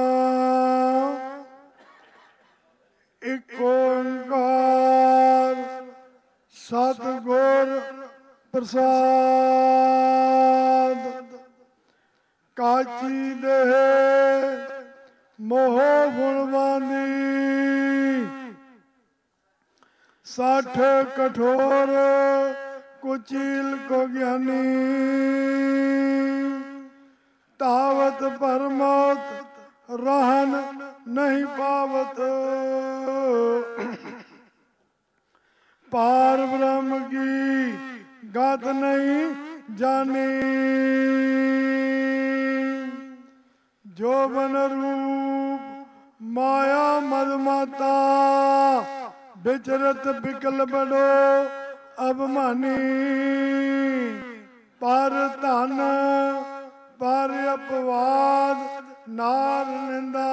ਇਕ ਓੰਕਾਰ ਸਤਿਗੁਰ ਪ੍ਰਸਾਦ। ਕਾਚੀ ਦੇਹ ਮੋਹ ਗੁਣਵਾਨੀ ਸਾਠ ਕਠੋਰ ਕੁਚੀਲ ਕੋ ਗਿਆਨੀ। ਤਾਵਤ ਪਰਮਤ रहन नहीं पावत। पार ब्रह्म की गात नहीं जानी। जो बन रूप माया मदमाता विचरत बिकल बड़ो अभिमानी। पर धन पर अपवाद नार निंदा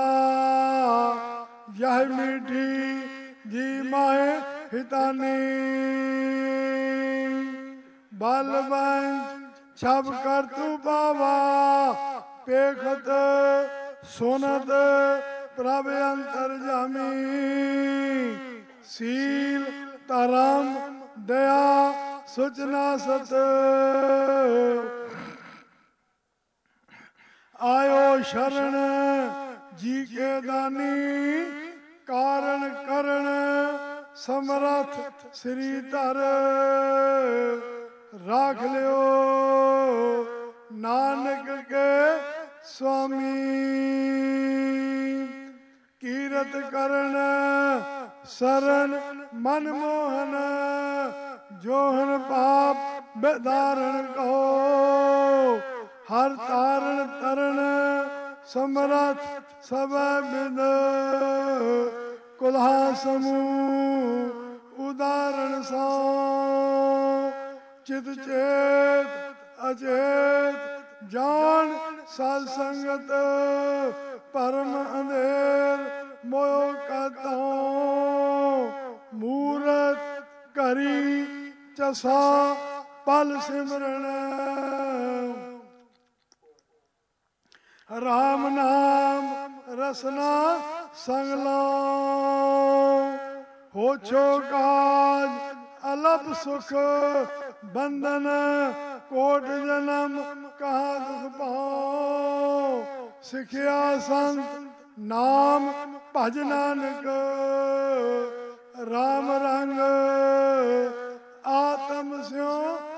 यह मीठी जी माए हितानी। बल वंश छब कर तू बाबा पेखत सुनत प्रभ अंतर जामी। सील धर्म दया सुचना सत आयो शरण जी के दानी। कारण करण समरथ श्री धर राख लियो नानक के स्वामी। कीरत करण शरण मनमोहन जोहन पाप बेदारण कहो। हर तारण तरण समरथ सब बिद कुल्हा समूह उदाहरण सो। चित चेत अचेत जान सत्संगत परम अंधेर मोयो कहता। मूरत करी चसा पल सिमरन। राम नाम रसना संगलो। हो छो काज अलप सुख बंधन। कोट जन्म कहाँ दुख पाओ। सिखिया संत नाम भज नानक। राम रंग आत्म स्यो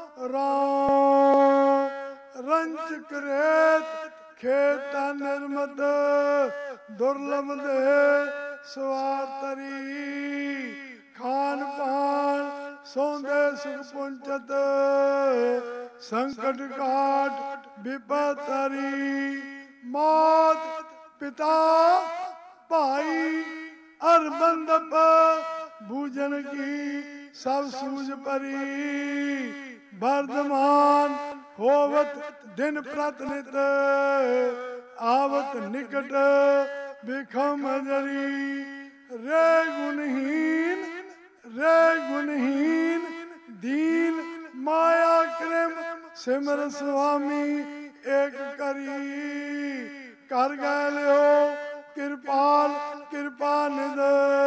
राम। रंच करेत खेता निर्मत दुर्लभ दे स्वातरी। खान पान सौंदे सुख पुंचत संकट काट विपतरी। मात पिता भाई अर बंदप भूजन की सब सूझ परी। वर्धमान होवत दिन प्रतिनित आवत निकट बिखम जरी। रे गुणहीन दीन माया कृम सिमर स्वामी एक करी। कर गए कृपाल कृपा निद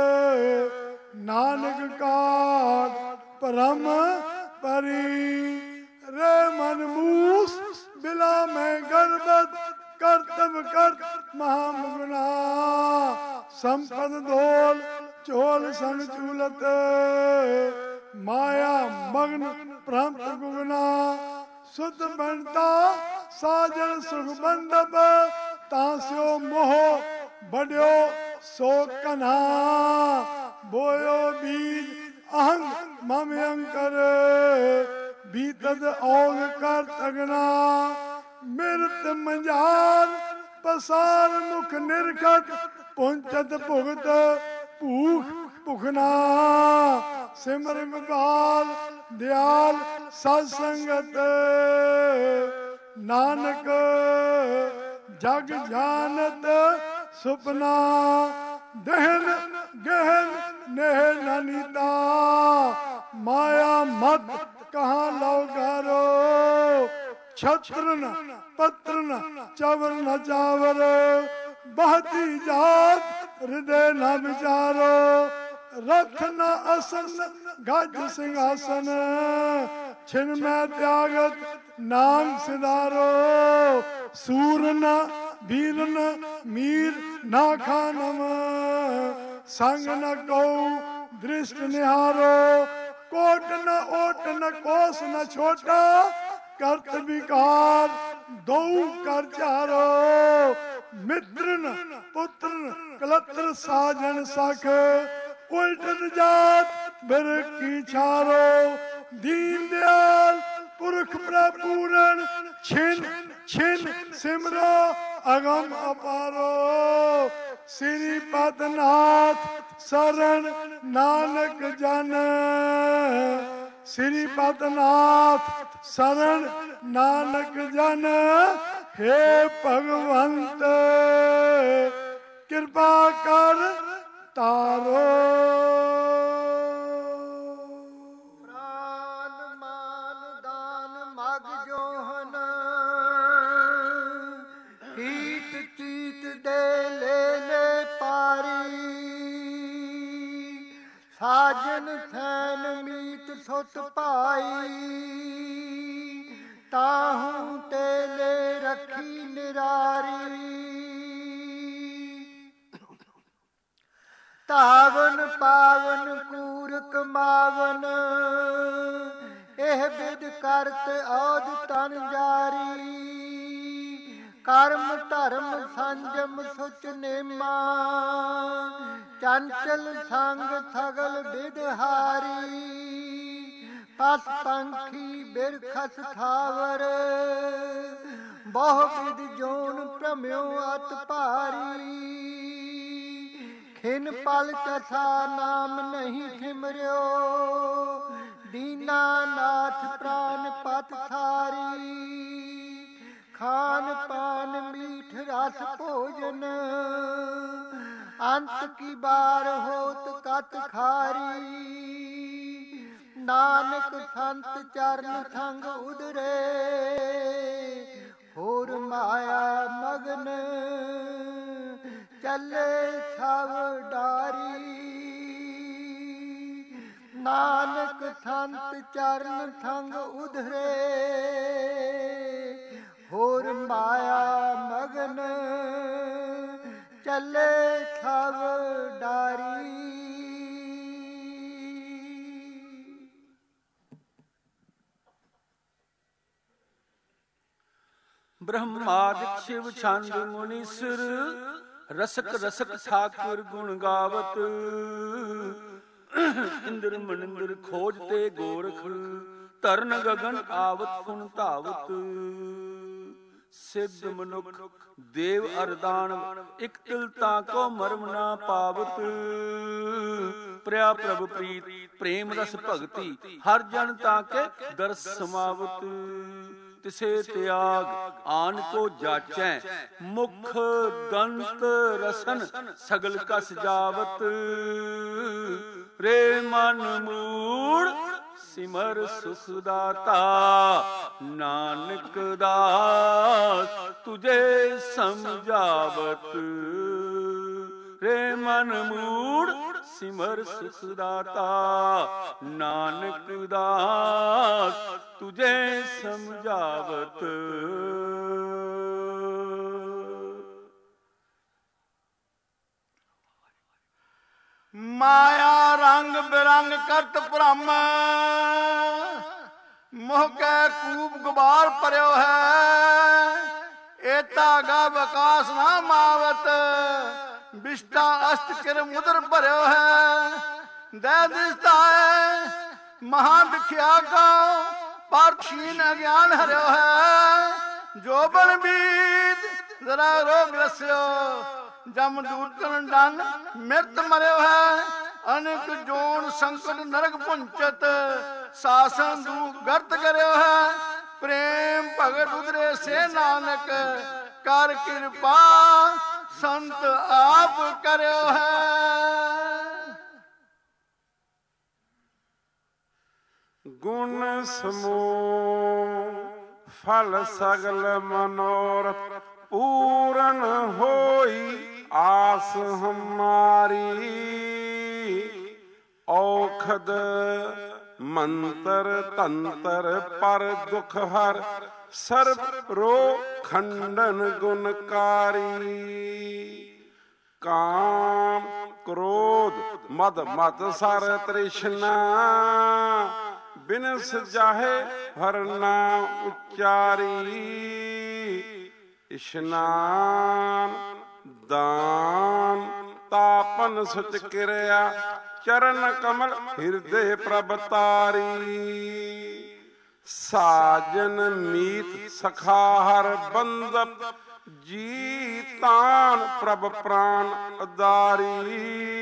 नानक काट परम परी। रे मन मूस बिला में गर्भत कर्तव कर्त महामुगना। संपद धोल चोल संग चूलत माया मग्न भ्रंत गुगना। शुद्ध बनता साजन सुख बंदब ਤਾਂ ਸਿਓ ਮੋਹ ਬੜਿਓ ਸੋ ਕਨਾ ਬੋਇਓ ਬੀਜ ਅਹੰਗ ਮਮ ਅੰਕਰ ਬੀਤਦ ਔਗ ਕਰ ਤਗਨਾ ਮਿਰਤ ਮੰਝਾਰ ਪਸਾਰ ਮੁਖ ਨਿਰਖਤ ਪੁੰਚਤ ਭੁਗਤ ਭੂਖ ਭੁਖਨਾ ਸਿਮਰ ਗੋਪਾਲ ਦਿਆਲ ਸਤ ਸੰਗਤ ਨਾਨਕ ਜਗ ਜਾਨਤ ਸੁਪਨਾ ਦਹਿਨ ਗਹਿਨ ਨਹਿ ਨਾਨੀਤਾ ਮਾਇਆ ਮਤ ਕਹਾਂ ਲਉ ਘਰੋ ਛਤਰਨ ਪਤਰਨ ਚਵਰ ਨ ਚਾਵਰ ਬਹਤੀ ਜਾਤ ਹਿਰਦੇ ਨ ਵਿਚਾਰੋ ਰਥ ਨ ਅਸਨ ਗੱਜ ਸਿੰਘਾਸਨ ਛਿਨ ਮੈਂ ਤਿਆਗਤ ਨਾਮ ਸਿਧਾਰੋ ਸੂਰ ਨ ਵੀਰ ਨ ਮੀਰ ਨਾ ਖਾਨਮ ਸੰਗ ਨ ਕਉ ਦ੍ਰਿਸ਼ਟ ਨਿਹਾਰੋ ਕੋਟ ਨ ਓਟ ਨ ਕੋਸ ਨ ਛੋਟਾ ਕਰਤ ਵਿਕਾਰ ਦਉ ਕਰ ਚਾਰੋ ਮਿੱਤਰਨ ਪੁੱਤਰਨ ਕਲਤਰ ਸਾਜਨ ਸਖ ਉਲਟਨ ਜਾਤ ਬਿਰ ਕੀ ਛਾਰੋ ਦੀਨ ਦਿਆਲ ਪੁਰਖ ਪ੍ਰਪੂਰਨ ਛਿਨ ਛਿਨ ਸਿਮਰੋ ਅਗਮ ਅਪਾਰੋ ਸ੍ਰੀ ਪਦਨਾਥ ਸਰਣ ਨਾਨਕ ਜਨ ਸ੍ਰੀ ਪਦਨਾਥ ਸਰਣ ਨਾਨਕ ਜਨ ਹੇ ਭਗਵੰਤ ਕਿਰਪਾ ਕਰ ਤਾਰੋ ਪ੍ਰਾਨ ਮਾਨ ਦਾਨ ਮਗ ਜੋਹਨ ਹੀਤ ਚੀਤ ਦੇ ਲੈ ਪਾਰੀ ਸਾਜਨ ਥੈਨ ਮੀਤ ਸੁਤ ਭਾਈ ਤਾਹੂ ਤੇ ਲੈ ਰੱਖੀ ਨਿਰਾਰੀ ਧਾਵਨ ਪਾਵਨ ਕੂਰ ਕਮਾਵਨ ਇਹ ਬਿਦ ਕਰਤ ਔਦ ਤਨ ਜਾਰੀ ਕਰਮ ਧਰਮ ਸੰਜਮ ਸੁਚ ਨੇਮਾ ਚੰਚਲ ਸੰਗ ਥਗਲ ਬਿਦਹਾਰੀ ਪਸ ਪੰਖੀ ਬਿਰਖਸ ਥਾਵਰ ਬਹੁ ਬਿਦ ਜੋਨ ਭ੍ਰਮਿਓ ਅਤ ਭਾਰੀ ਖਿਨ ਪਲ ਚਥਾ ਨਾਮ ਨਹੀਂ ਸਿਮਰਿਓ ਦੀਨਾ ਨਾਥ ਪ੍ਰਾਨ ਪਤ ਥਾਰੀ ਖਾਨ ਪਾਨ ਮੀਠ ਰਸ ਭੋਜਨ ਅੰਤ ਕੀ ਬਾਰ ਹੋਤ ਕਤ ਖਾਰੀ ਨਾਨਕ ਸੰਤ ਚਰਨ ਸੰਗ ਉਦਰੇ ਹੋਰ ਮਾਇਆ ਮਗਨ ਚੱਲੇ ਸਭ ਡਾਰੀ ਨਾਨਕ ਸੰਤ ਚਰਨ ਸੰਗ ਉਧਰੇ ਹੋਰ ਮਾਇਆ ਮਗਨ ਚੱਲੇ ਸਭ ਡਾਰੀ ਬ੍ਰਹਮਾਦਿਕ ਸ਼ਿਵ ਛੰਦ ਮੁਨੀਸਰ ਰਸਕ ਰਸਕ ਠਾਕੁਰ ਗੁਣ ਗਾਵਤ ਇੰਦਰ ਮਨਿੰਦਰ ਖੋਜ ਤੇ ਗੋਰਖ ਧਰਨ ਗਗਨ ਆਵਤ ਫੁਨ ਧਾਵਤ ਸਿੱਧ ਮਨੁਖ ਦੇਵ ਅਰਦਾਨ ਇਕ ਤਿਲ ਤਾਂ ਕੋ ਮਰਮ ਨਾ ਪਾਵਤ ਪ੍ਰਿਆ ਪ੍ਰਭ ਪ੍ਰੀਤ ਪ੍ਰੇਮ ਰਸ ਭਗਤੀ ਹਰ ਜਨ ਤਾਂ ਕੇ ਦਰਸ ਸਮਾਵਤ ਤਿਸੇ ਤਿਆਗ ਆਨ ਕੋ ਜਾਚੈ ਮੁਖ ਦੰਤ ਰਸਨ ਸਗਲ ਕਸ ਜਾਵਤ ਰੇ ਮਨ ਮੂੜ ਸਿਮਰ ਸੁਖ ਦਾਤਾ ਨਾਨਕ ਦਾਸ ਤੁਝੇ ਸਮਝਾਵਤ ਰੇ ਮਨ ਮੂੜ ਸਿਮਰ ਸੁਖ ਦਾਤਾ ਨਾਨਕ ਦਾਸ ਤੁਝੇ ਸਮਝਾਵਤ ਮਾਇਆ ਰੰਗ ਬਿਰੰਗ ਕਰਤ ਭ੍ਰਮ ਮੋਹ ਕੈ ਕੂਪ ਗੁਬਾਰ ਭਰਿਓ ਹੈ एता गव आकाश ना मावत, विष्टा अष्ट किर मुदर भर्यो है। दै दिसता है महा विख्या का, पर क्षीण अज्ञान हर्यो है। जो बन बीत जरा रोग रस्यो, जम दूतन डन मृत मर्यो है। अनेक जोन संकट नरक पुंचत, सासन दुख गर्त करयो है। प्रेम भगत उतरे से नानक, कर कृपा संत आप करयो है। गुण समूह फल सगल मनोरथ, पूरन होई आस हमारी। औखद मंत्र तंत्र पर दुख हर, सर्व रोग खंडन गुणकारी। काम क्रोध मद मत सर तृष्णा, बिन सजाहे हर नाम उच्चारी। स्नान दान तापन सुच क्रिया, चरण कमल हृदय प्रभतारी। साजन मीत सखा हर बंदप, जी तान प्रभ प्राण उदारी।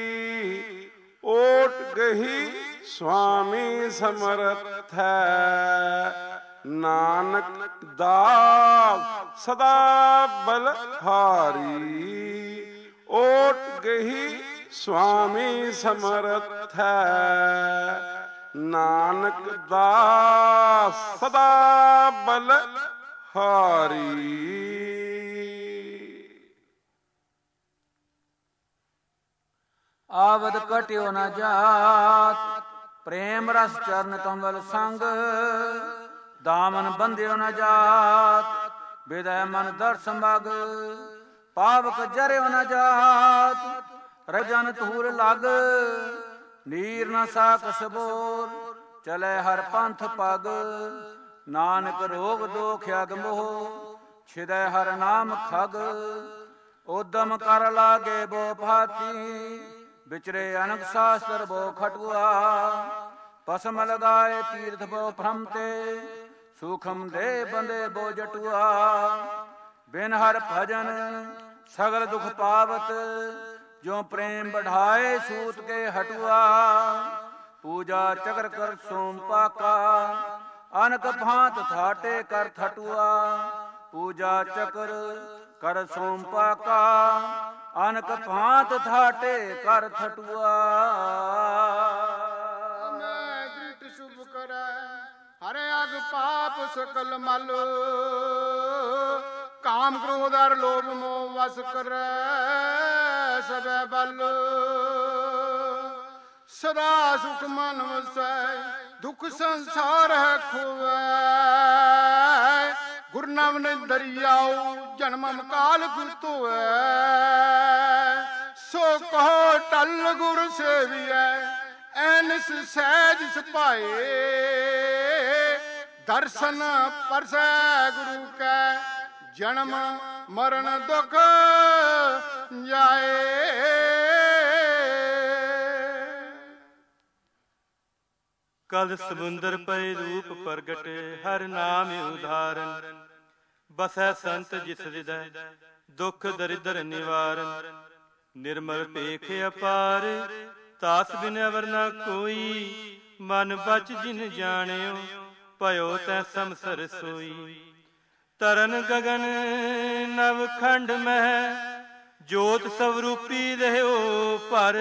ओट गही स्वामी समर्थ है, नानक दास सदा बलहारी। ओट गही स्वामी समर्थ है, नानक दास सदा बलहारी। आवद कट्यो न जात, प्रेम रस चरण कमल संग। दामन बंध्यो न जात, विदय मन दर्श मग। पावक जर्यो न जात, रजन धूल लग। नीर न साकस बोर, चले हर पंथ पग। नानक रोग दोख अग मोह, छिदय हर नाम खग। उद्यम कर लागे बो भाती, विचरे अनक शास्त्र बो खटुआ। पसम लगाए तीर्थ बो भ्रमते, सूखम दे बंदे बो जटुआ। बिन हर भजन सगल दुख पावत, जो प्रेम बढ़ाए सूत के हटुआ। पूजा चक्र कर सोम पाका, अनक भांत थाटे कर थटुआ। पूजा चक्र कर सोम पाका, अनक भांत थाटे कर थटुआ। शुभ करे हरे अग पाप सकल मल। काम क्रोध और लोभ मोह वस करे सबे बल। सदा सुख मन वसै, दुख संसार है खोवै। गुरु नानक दरियाओ जन्मम काल गुरु है। सो कहो टल गुरु सेवियै, ऐनिस सहज सपाए। दर्शन परसै गुरु कै, जन्म मरण दुख जाए। कल समुंदर पै रूप प्रगट, हर नाम उदाहरण। बसै संत जिस हृदय, दुख दरिद्र निवारण। निर्मल पेख अपार, तास बिन अवर न कोई। मन बच जिन जानियो, भयो तै समसर सोई। तरन गगन नव खंड मह, जोत स्वरूपी रहो पर।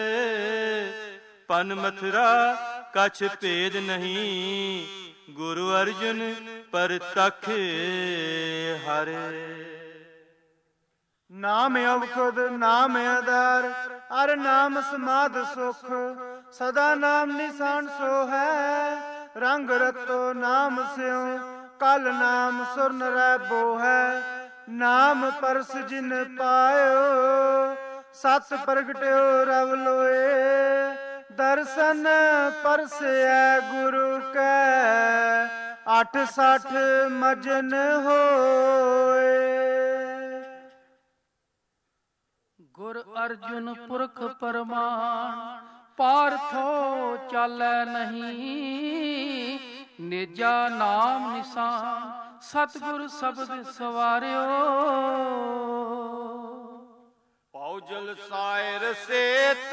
पन मथुरा कछ भेद नहीं, गुरु अर्जुन पर तख हरे। नाम अवखद नाम आधार, अर नाम समाध सुख। सदा नाम निशान सो है, रंग रतो नाम स्यों। कल नाम सुर नरै बो है, नाम परस जिन पायो। सत प्रगट्यो रव लोए, दर्शन परसै गुरु कै। ਅੱਠ ਸੱਠ ਮਜਨ ਹੋਏ। ਗੁਰ ਅਰਜੁਨ ਪੁਰਖ ਪਰਮਾਨ ਪਾਰਥੋ ਚਾਲੈ ਨਹੀਂ। ਨੇਜਾ ਨਾਮ ਨਿਸ਼ਾਨ ਸਤਿਗੁਰ ਸ਼ਬਦ ਸਵਾਰਿਓ। ਭੌਜਲ ਸਾਇਰ ਸੇਤ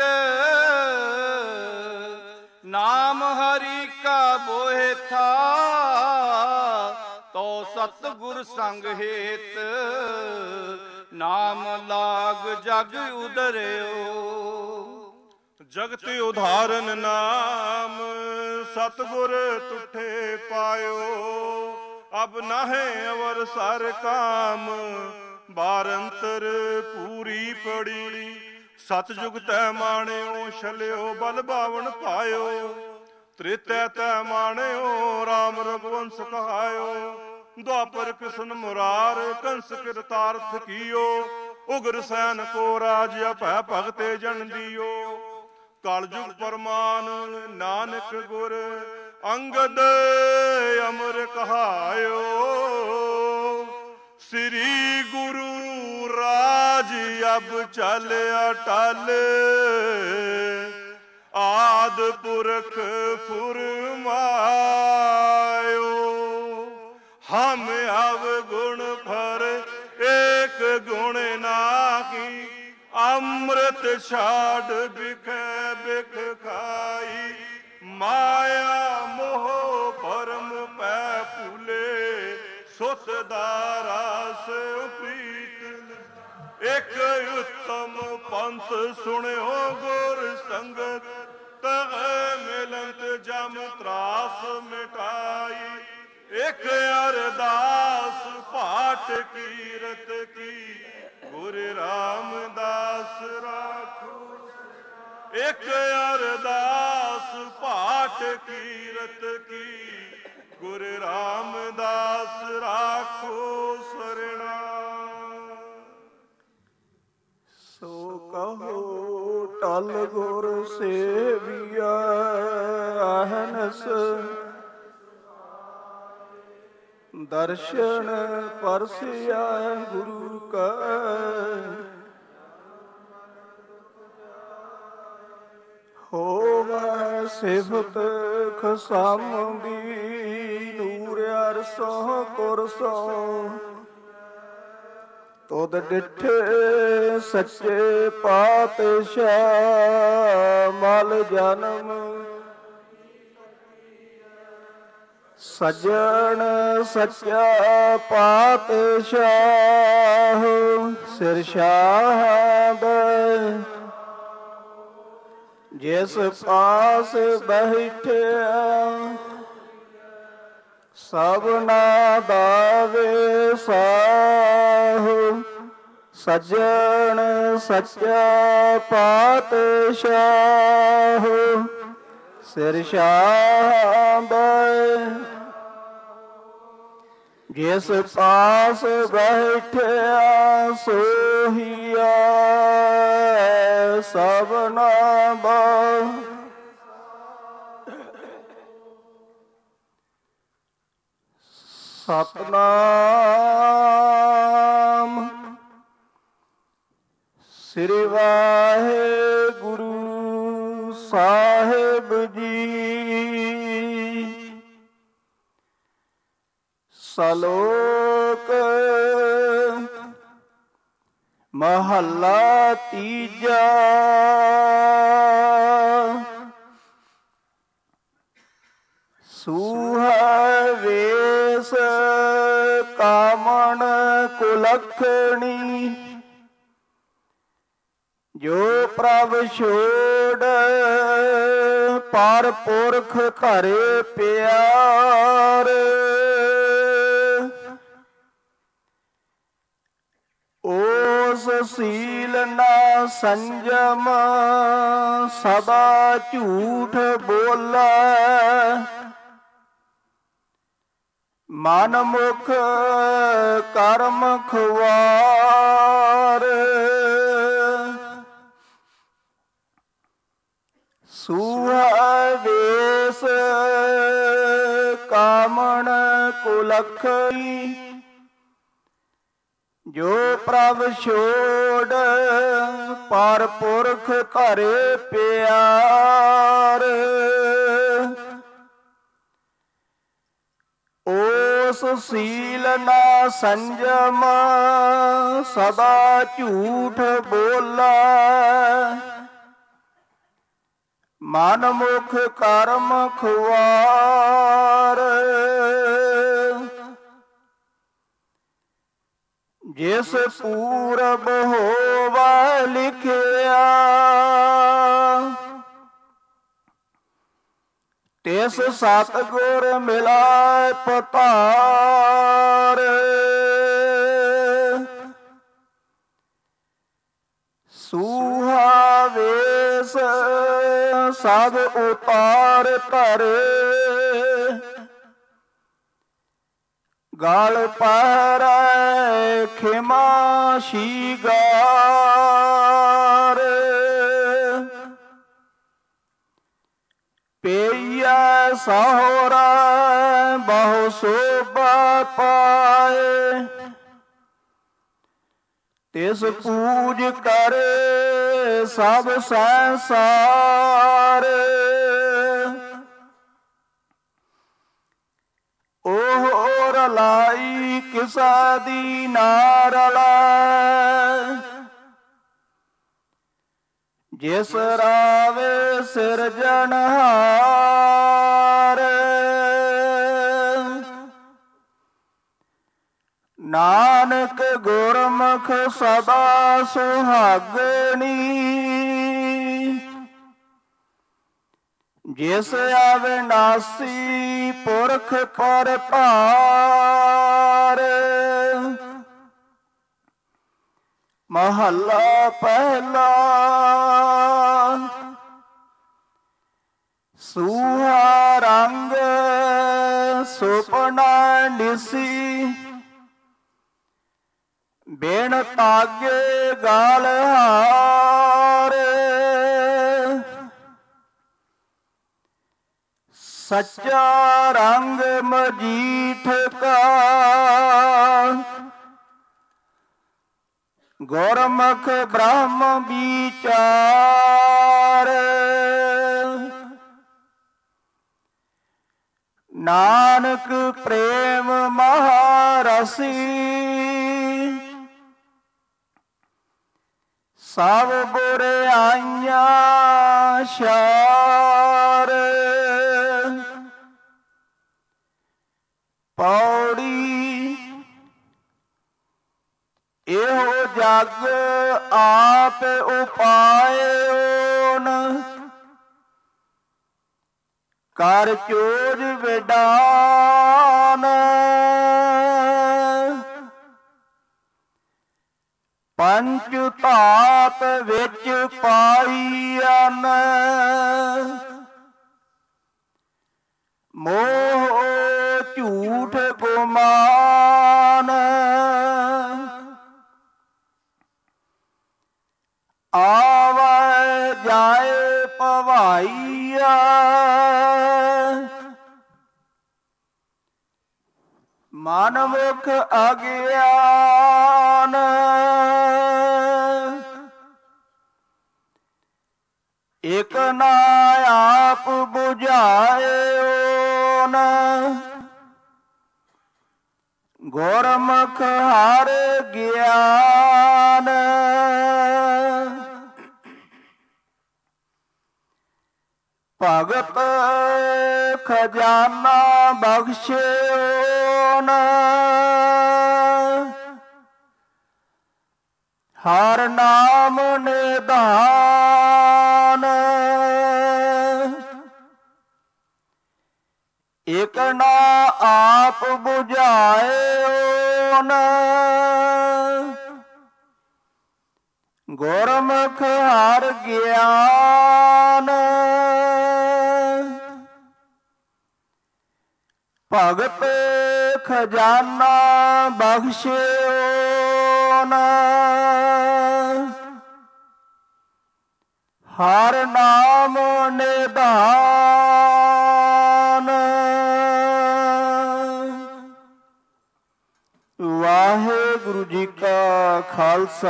ਨਾਮ ਹਰੀ ਕਾ ਬੋਹਿ ਥਾ। ਤੋ ਸਤਿਗੁਰ ਸੰਗ ਹੇਤ ਨਾਮ ਲਾਗ ਜਗ ਉਦਰਿਓ। ਜਗਤ ਉਧਾਰਨ ਨਾਮ ਸਤਿਗੁਰ ਤੁਠੇ ਪਾਇਓ। ਅਬ ਨਾਹੇ ਅਵਰ ਸਰ ਕਾਮ ਬਾਰੰਤਰ ਪੂਰੀ ਪੜੀ। ਸਤਜੁਗ ਤੈ ਮਾਣਿਓ ਛਲਿਓ ਬਲ ਬਾਵਨ ਪਾਇਓ। ਤ੍ਰੇਤੈ ਤੈ ਮਾਣਿਓ ਰਾਮ ਰਘੁਵੰਸ ਕਹਾਇਓ। ਦੁਆਪਰ ਕ੍ਰਿਸ਼ਨ ਮੁਰਾਰ ਕੰਸ ਕਿਰਤਾਰਥ ਕੀਓ। ਉਗਰ ਸੈਨ ਕੋ ਰਾਜ ਅਭੈ ਭਗਤੇ ਜਨ ਦੀਓ। ਕਲਯੁਗ ਪਰਮਾਨ ਨਾਨਕ ਗੁਰ ਅੰਗਦ ਅਮਰ ਕਹਾਇਓ। ਸ੍ਰੀ ਗੁਰੂ ਰਾਜ ਅਬ ਚਲ ਅਟਲ। ਆਦ ਪੁਰਖ ਫੁਰਮਾਇਓ। ਹਮ ਅਵਗੁਣ ਭਰ ਏਕ ਗੁਣ ਨਾਹੀ। ਅੰਮ੍ਰਿਤ ਛਾੜ ਬਿਖੈ ਬਿਖ ਖਾਈ। ਮਾਇਆ ਮੋਹ ਭਰਮ ਪੈ ਭੂਲੇ। ਸੁਤ ਦਾ ਰਸ ਪ੍ਰੀਤ। ਇੱਕ ਉੱਤਮ ਪੰਥ ਸੁਣਿਓ ਗੁਰ ਸੰਗਤ। ਤਹਿ ਮਿਲੰਤ ਜਮ ਤਰਾਸ ਮਿਟਾਈ। ਇੱਕ ਅਰਦਾਸ ਪਾਠ ਕੀਰਤ ਕੀ। ਗੁਰ ਰਾਮਦਾਸ ਰਾਖੋ। ਇੱਕ ਅਰਦਾਸ ਪਾਠ ਕੀਰਤ ਕੀ। ਗੁਰ ਰਾਮਦਾਸ ਰਾਖੋ ਸਰਣਾ। ਸੋ ਕਹੋ ਟਲ ਗੁਰ ਸੇਵੀਆ ਅਹਨਸ। ਦਰਸ਼ਨ ਪਰਸਿਆ ਗੁਰੂ ਕਾ। ਹੋਵੈ ਸਿਫਤ ਖਸਮ ਦੀ। ਨੂਰ ਅਰਸੋਂ ਕੁਰਸੋਂ ਤੁਧ ਡਿਠੇ ਸੱਚੇ ਪਾਤਸ਼ਾਹ। ਮਲ ਜਨਮ ਸਜਣ ਸੱਚਾ ਪਾਤਸ਼ਾਹ। ਸਿਰ ਸ਼ਾਹਦ ਜਿਸ ਪਾਸ ਬੈਠਿਆ। ਸਭਨਾ ਦਾ ਸਾਹੁ। ਸਜਣ ਸੱਚਾ ਪਾਤਸ਼ਾਹ। ਸਿਰ ਸ਼ਾਹਦ ਜਿਸ ਪਾਸ ਬੈਠਿਆ। ਸੋਹੀਆ ਸਭਨਾ ਦਾ। ਸਤਨਾਮ ਸ੍ਰੀ ਵਾਹਿਗੁਰੂ ਸਾਹਿਬ ਜੀ। ਸਲੋਕ ਮਹੱਲਾ ਤੀਜਾ। ਸੂਹਾ ਵੇਸ ਕਾਮਣ ਕੁਲਖਣੀ। ਜੋ ਪ੍ਰਭ ਛੋੜ ਪਰ ਪੁਰਖ ਘਰੇ ਪਿਆਰ। ਉਸ ਸੀਲ ਨਾ ਸੰਜਮ ਸਦਾ ਝੂਠ ਬੋਲੇ। ਮਨ ਮੁਖ ਕਰਮ ਖੁਆਰ। ਸੂਹਾ ਵੇਸ ਕਾਮਣ ਕੁਲਖੀ ਜੋ ਪ੍ਰਭ ਛੋੜ ਪਰ ਪੁਰਖ ਘਰੇ ਪਿਆਰ ਉਸ ਸੀਲ ਨਾ ਸੰਜਮ ਸਦਾ ਝੂਠ ਬੋਲਾ ਮਨ ਮੁਖ ਕਰਮ ਖੁਆਰ ਜਿਸ ਪੂਰਬ ਹੋਵਾ ਲਿਖਿਆ ਤਿਸ ਸਤਿਗੁਰ ਮਿਲਾਇ ਪਤਾਰ ਸੂਹਾ ਵੇਸ ਸਭ ਉਤਾਰ ਧਰੇ ਗਲ ਪਹਿਰੈ ਖਿਮਾ ਸ਼ੀਗਾਰ ਪਈਆ ਸਹੁਰਾ ਬਹੁ ਸੋਭਾ ਪਾਏ ਤਿਸ ਪੂਜ ਕਰੇ ਸਭ ਸੰਸਾਰ ਉਹ ਰਲਾਈ ਕਿਸਾ ਦੀ ਨਾ ਰਲਾਇ ਜਿਸ ਰਾਵੇ ਸਿਰਜਣਹਾਰ ਨਾਨਕ ਗੁਰਮੁਖ ਸਦਾ ਸੁਹਾਗਣੀ ਜਿਸ ਅਵਿਨਾਸੀ ਪੁਰਖ ਪਰ ਭਾਰ ਮਹੱਲਾ ਪਹਿਲਾ ਸੂਹਾ ਰੰਗ ਸੁਪਨਾ ਨਿਸੀ ਬਿਨ ਤਾਗੇ ਗਾਲ ਹਾਰ ਸੱਚਾ ਰੰਗ ਮਜੀਠ ਕਾ ਗੁਰਮੁਖ ਬ੍ਰਹਮ ਵਿਚਾਰ ਨਾਨਕ ਪ੍ਰੇਮ ਮਹਾਰਸੀ ਸਭ ਬੁਰਾਈਆਂ ਸ਼ਾਰ ਪੌੜੀ ਇਹੋ ਜਗ ਆਪ ਉਪਾਇਓਨ ਕਰ ਚੋਜ ਵਿਡਾਨ ਪੰਚ ਧਾਤ ਵਿੱਚ ਪਾਈਨ ਮੋਹ ਝੂਠ ਗੁਮਾਨ ਆਵੈ ਜਾਏ ਭਵਾਈਆ ਮਨ ਮੁਖ ਅਗਿਆਨ ਇਕ ਨਾ ਆਪ ਬੁਝਾਇਓਨ ਗੁਰਮੁਖ ਹਰ ਗਿਆਨ ਭਗਤ ਖਜ਼ਾਨਾ ਬਖਸ਼ਿਓਨ ਹਰ ਨਾਮ ਨਿਧਾਨ ਇਕ ਨਾ ਆਪ ਬੁਝਾਇਓਨ ਗੁਰਮੁਖ ਹਰ ਗਿਆਨ ਭਗਤ ਖਜ਼ਾਨਾ ਬਖਸ਼ਿਓਨ ਹਰ ਨਾਮ ਨਿਧਾਨ ਵਾਹਿਗੁਰੂ ਜੀ ਕਾ ਖਾਲਸਾ,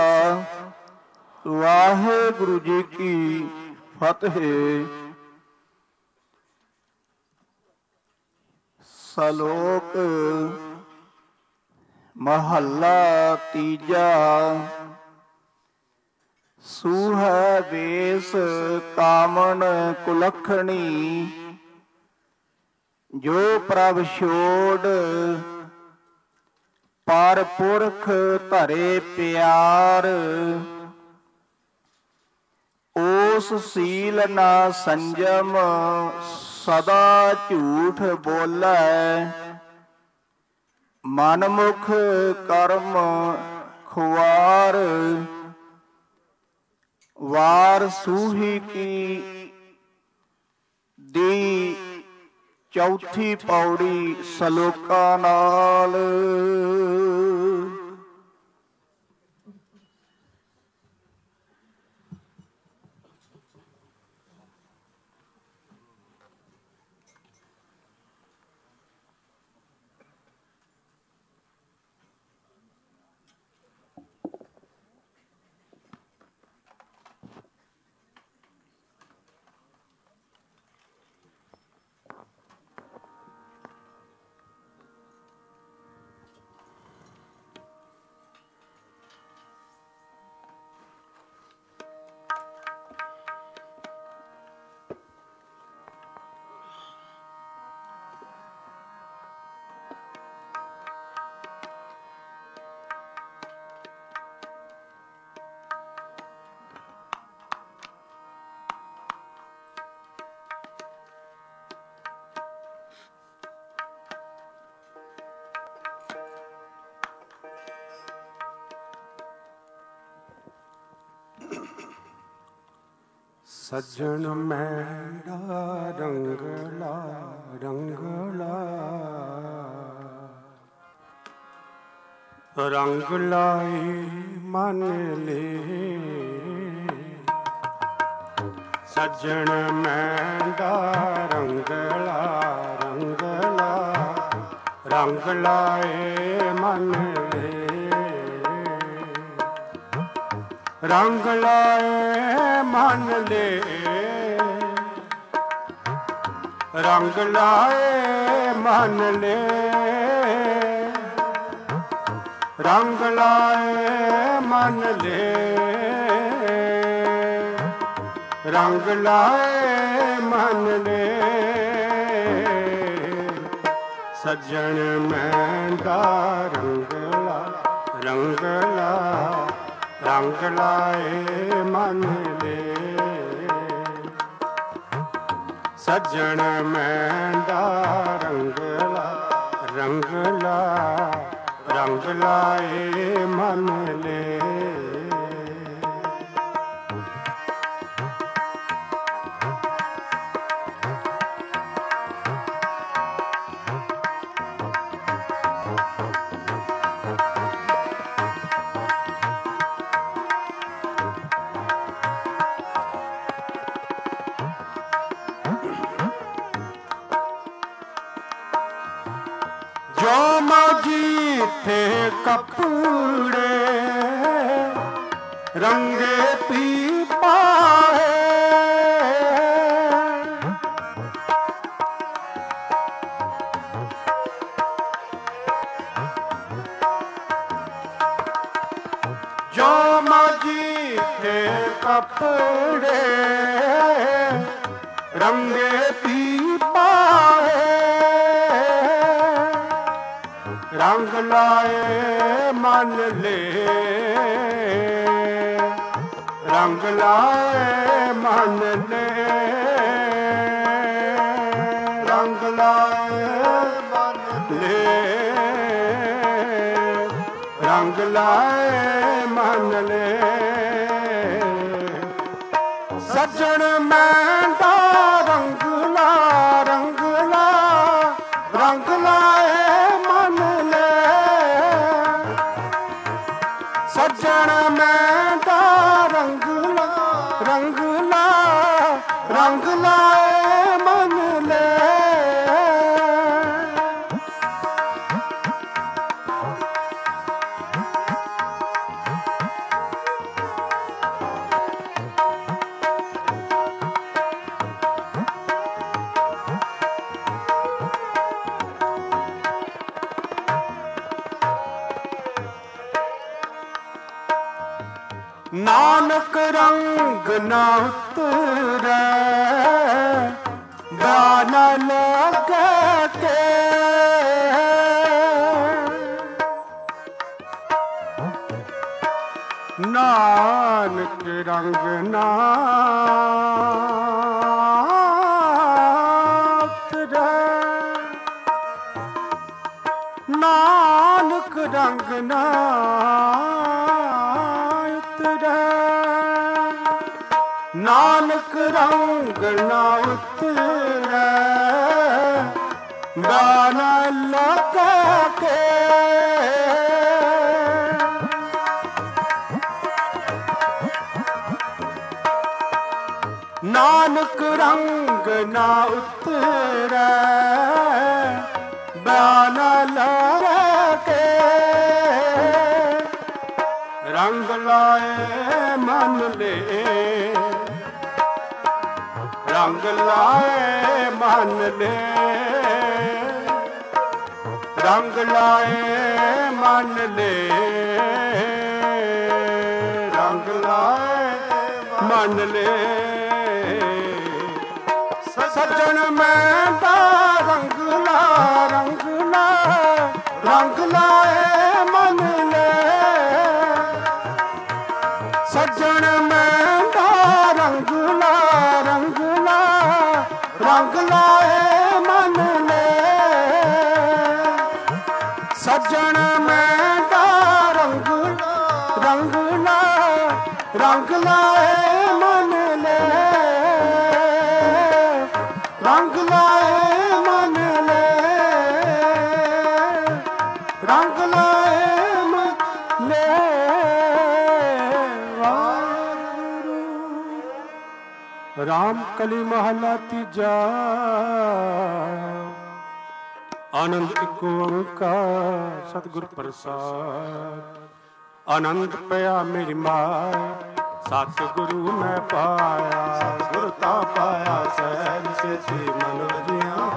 ਵਾਹਿਗੁਰੂ ਜੀ ਕੀ ਫਤਿਹ। ਸ਼ਲੋਕ ਮਹੱਲਾ ਤੀਜਾ। ਸੂਹੈ ਵੇਸ ਕਾਮਣ ਕੁਲੱਖਣੀ, ਜੋ ਪ੍ਰਭ ਛੋੜ ਪਰ ਪੁਰਖ ਧਰੇ ਪਿਆਰ। ਉਸ ਸੀਲ ਨਾ ਸੰਜਮ ਸਦਾ ਝੂਠ ਬੋਲੈ, ਮਨਮੁਖ ਕਰਮ ਖੁਆਰ। ਵਾਰ ਸੂਹੀ ਕੀ ਦੀ ਚੌਥੀ ਪੌੜੀ ਸਲੋਕਾਂ ਨਾਲ। ਸੱਜਣ ਮੈਂਡਾ ਰੰਗਲਾ ਰੰਗਲਾ, ਰੰਗ ਲਾਏ ਮਨ ਲੈ। ਸੱਜਣ ਮੈਂਡਾ ਰੰਗਲਾ ਰੰਗਲਾ, ਰੰਗ ਲਾਏ ਮਨ ਲੈ। ਰੰਗ ਲਾਏ ਮਨ ਲੈ, ਰੰਗ ਲਾਏ ਮਨ ਲੈ। ਰੰਗ ਲਾਏ ਮਨ ਲੈ, ਰੰਗ ਲਾਏ ਮਨ ਲੈ। ਸੱਜਣ ਮੈਂਡਾ ਰੰਗਲਾ ਰੰਗਲਾ, ਰੰਗ ਲਾਏ ਮਨ ਲੈ। ਸੱਜਣ ਮੈਂਡਾ ਰੰਗਲਾ ਰੰਗਲਾ, ਰੰਗ ਲਾਏ ਮਨ ਲੈ। ਜੋ ਮਾਜੀ ਥੇ ਕੱਪੜੇ ਰੰਗੇ ਪੀ ਪਾਏ, ਜੋ ਮਾਜੀ ਥੇ ਕੱਪੜੇ ਰੰਗੇ ਪੀ ਪਾਏ। ਰੰਗ ਲਾਏ ਮਨ ਲੈ, ਰੰਗ ਲਾਏ ਮਨ ਲੈ। ਰੰਗ ਲਾਏ ਮਨ ਲੈ, ਰੰਗ ਲਾਏ ਮਨ ਲੈ। ਸੱਜਣ ਮੈਂਡਾ ਰੰਗਲਾ ਰੰਗਲਾ, ਰੰਗ ਲਾਏ ਮਨ ਲੈ। ਸੱਜਣ ਮੈਂਡਾ ਰੰਗਲਾ ਰੰਗਲਾ, ਰੰਗ ਲਾਏ ਮਨ ਲੈ। ਨਾਨਕ ਰੰਗ ਨਾ ਉਤਰੈ ਬਿਆਨ ਲਗਾ ਕੇ ਨਾਨਕ ਰੰਗ ਨਾ ਉਤਰੈ ਨਾਨਕ ਰੰਗ ਨਾ ਉਤਰੈ ਨਾਨਕ ਰੰਗ ਨਾ ਉਤਰੈ ਬਿਆਨ ਲਗਾ ਕੇ ਨਾਨਕ ਰੰਗ ਨਾ ਉਤਰੈ ਬਿਆਨ ਲਗਾ ਕੇ ਰੰਗ ਲਾਏ ਮਨ ਲੈ ਰੰਗ ਲਾਏ ਮਨ ਲੈ ਰੰਗ ਲਾਏ ਮਨ ਲੈ ਰੰਗ ਲਾਏ ਮਨ ਲੈ ਸੱਜਣ ਮੈਂ ਦਾ ਰੰਗ ਲਾ ਰੰਗ ਲਾ ਰੰਗ ਲਾਏ ਮਨ ਲੈ ਸੱਜਣ ਮੈਂ ਦਾ ਰੰਗ ਲਾ ਰੰਗ ਲਾ ਰੰਗ ਲਾਏ ਮਨ ਲੈ ਸੱਜਣ ਮੈਂ ਦਾ ਰੰਗ ਰੰਗ ਲਾ ਰੰਗ ਲਾਏ ਮਨ ਲੈ ਰੰਗ ਲਾਏ ਮਨ ਲੈ ਰੰਗ ਲਾਏ ਮਨ ਲੈ ਵਾਹਿਗੁਰੂ। ਰਾਮ ਕਲੀ ਮਹਲਾ ਤੀਜਾ। ਆਨੰਦ ਇੱਕ ਓੰਕਾਰ ਸਤਿਗੁਰ ਪ੍ਰਸਾਦ। ਆਨੰਦ ਪਿਆ ਮੇਰੀ ਮਾਇਆ ਸਤਿਗੁਰੂ ਮੈਂ ਪਾਇਆ ਗੁਰ ਤਾਂ ਪਾਇਆ ਸਹਿਜ ਸੇਤੀ ਮਨ ਵਜਿਆ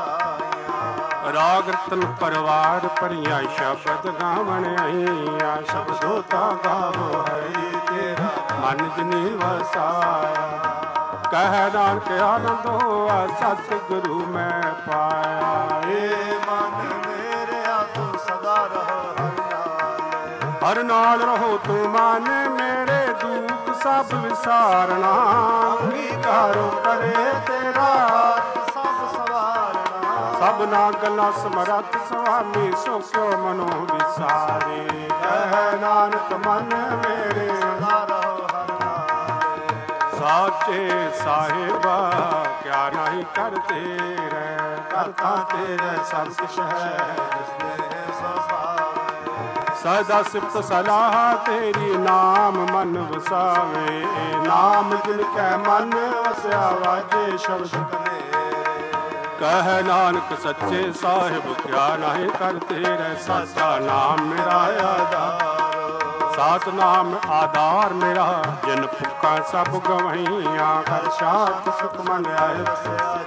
ਰਾਗ ਰਤਨ ਪਰਵਾਰ ਭਰੀਆਂ ਸ਼ਬਦ ਗਾਵਣ ਆਈਆਂ ਸ਼ਬਦੋ ਤਾਂ ਗਾਵੋ ਹਰੀ ਤੇਰਾ ਮਨ ਜਿਨੀ ਵਸਾਇਆ ਕਹਿ ਨਾਨਕ ਆਨੰਦ ਹੋਆ ਸਤਿਗੁਰੂ ਮੈਂ ਪਾਇਆ ਏ ਮਨ ਮੇਰਿਆ ਤੂੰ ਸਦਾ ਰਹੋ ਹਰ ਨਾਲ ਰਹੋ ਤੂੰ ਮਨ ਮੇਰੇ ਦੁੱਖ ਸਭ ਵਿਸਾਰਨਾ ਅੰਗੀਕਾਰੋ ਕਰੇ ਤੇਰਾ ਸਭ ਸਵਾਰਨਾ ਸਭਨਾ ਗੱਲਾਂ ਸਮਰੱਥ ਸੁਆਮੀ ਸੋ ਕਿਉ ਮਨੋ ਵਿਸਾਰੇ ਕਹਿ ਨਾਨਕ ਮਨ ਮੇਰੇ ਸਦਾ ਰਹੋ ਹਰ ਨਾਲੇ ਸਾਚੇ ਸਾਹਿਬਾ ਕਿਆ ਨਹੀਂ ਕਰ ਤੇਰੇ ਕਰਤਾ ਤੇਰੇ ਸਭ ਕੁਛ ਹੈ ਜਿਸਨੇ ਸਭਾ ਸਦਾ ਸਿਫਤ ਸਲਾਹ ਤੇਰੀ ਨਾਮ ਮਨ ਵਸਾਵੇ ਨਾਮ ਜਿਨ ਕੈ ਮਨ ਵਸਿਆ ਵਾਜੇ ਸ਼ਬਦ ਕਨੇ ਕਹਿ ਨਾਨਕ ਸੱਚੇ ਸਾਹਿਬ ਕਿਆ ਨਾਹੀ ਕਰ ਤੇਰੇ ਸਾਚਾ ਨਾਮ ਮੇਰਾ ਆਧਾਰ ਸਾਚ ਨਾਮ ਆਧਾਰ ਮੇਰਾ ਜਿਨ ਭੁੱਖਾਂ ਸਭ ਗਵਾਈਆਂ ਕਰ ਸ਼ਾਂਤ ਸੁਖ ਮਨ ਆਏ ਵਸਿਆ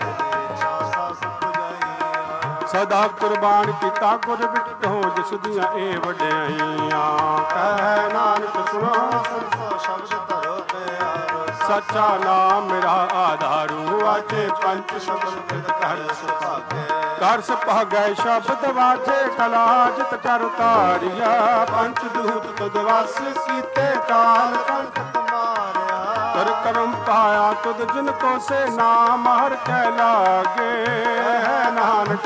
ਸਦਾ ਕੁਰਬਾਨ ਕੀਤਾ ਗੁਰ ਬਿਟੋ ਜਿਸ ਦੀਆਂ ਇਹ ਵਡਿਆਈਆਂ ਕਹਿ ਨਾਨਕ ਸੁਣੋ ਸੰਤੋ ਸ਼ਬਦ ਧਰੋ ਪਿਆਰੋ ਸੱਚਾ ਨਾਮ ਮੇਰਾ ਆਧਾਰੂ ਆਜੇ ਪੰਜ ਸ਼ਬਦ ਪਿਤ ਕਰ ਸੁਭਾਗੇ ਕਰ ਸੁਭਾਗੈ ਸ਼ਬਦ ਵਾਜੇ ਕਲਾ ਜਿਤ ਕਰ ਤਾਰਿਆ ਪੰਜ ਦੂਤ ਤੁਧ ਵਸ ਕੀਤੇ ਕਾਲ ਕੰਠ ਮਾਰਿਆ ਕਰ ਕਰਮ ਪਾਇਆ ਤੁਧ ਜਿਨ ਕੋ ਸੇ ਨਾਮ ਹਰ ਕੈ ਲਾਗੇ ਨਾਨਕ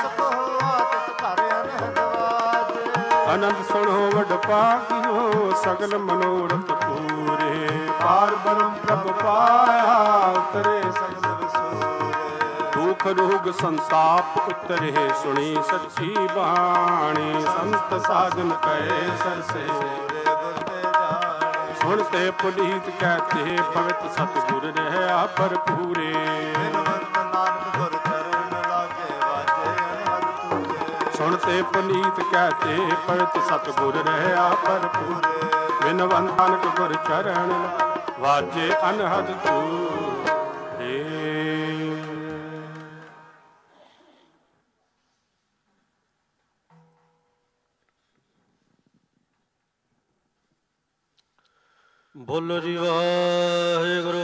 ਅਨੰਦ ਸੁਣੋ ਵਡ ਪਾਗਿਓ ਸਗਲ ਮਨੋਰਥ ਪੂਰੇ ਪਾਰ ਬ੍ਰਹਮ ਪ੍ਰਭ ਪਾਇਆ ਉਤਰੇ ਸਗਲ ਵਿਸੂਰੇ ਦੁਖ ਰੋਗ ਸੰਤਾਪ ਉਤਰੇ ਸੁਣੀ ਸੱਚੀ ਬਾਣੀ ਸੰਤ ਸਾਜਨ ਕਹੇ ਸਰਸੇ ਸੁਣਤੇ ਪੁਨੀਤ ਕਹਤੇ ਪਵਿੱਤ ਸਤਿਗੁਰ ਰਹਿਆ ਭਰਪੂਰੇ ਸੁਣਤੇ ਪੁਨੀਤ ਕਹਤੇ ਪਵਿੱਤ ਸਤਿਗੁਰ ਰਹਿਆ ਭਰਪੂਰੇ ਬਿਨਵੰਤ ਨਾਨਕ ਗੁਰ ਚਰਨ ਵਾਜੇ ਅਨਹਦ ਤੂਰੇ। ਬੋਲੋ ਜੀ ਵਾਹਿਗੁਰੂ।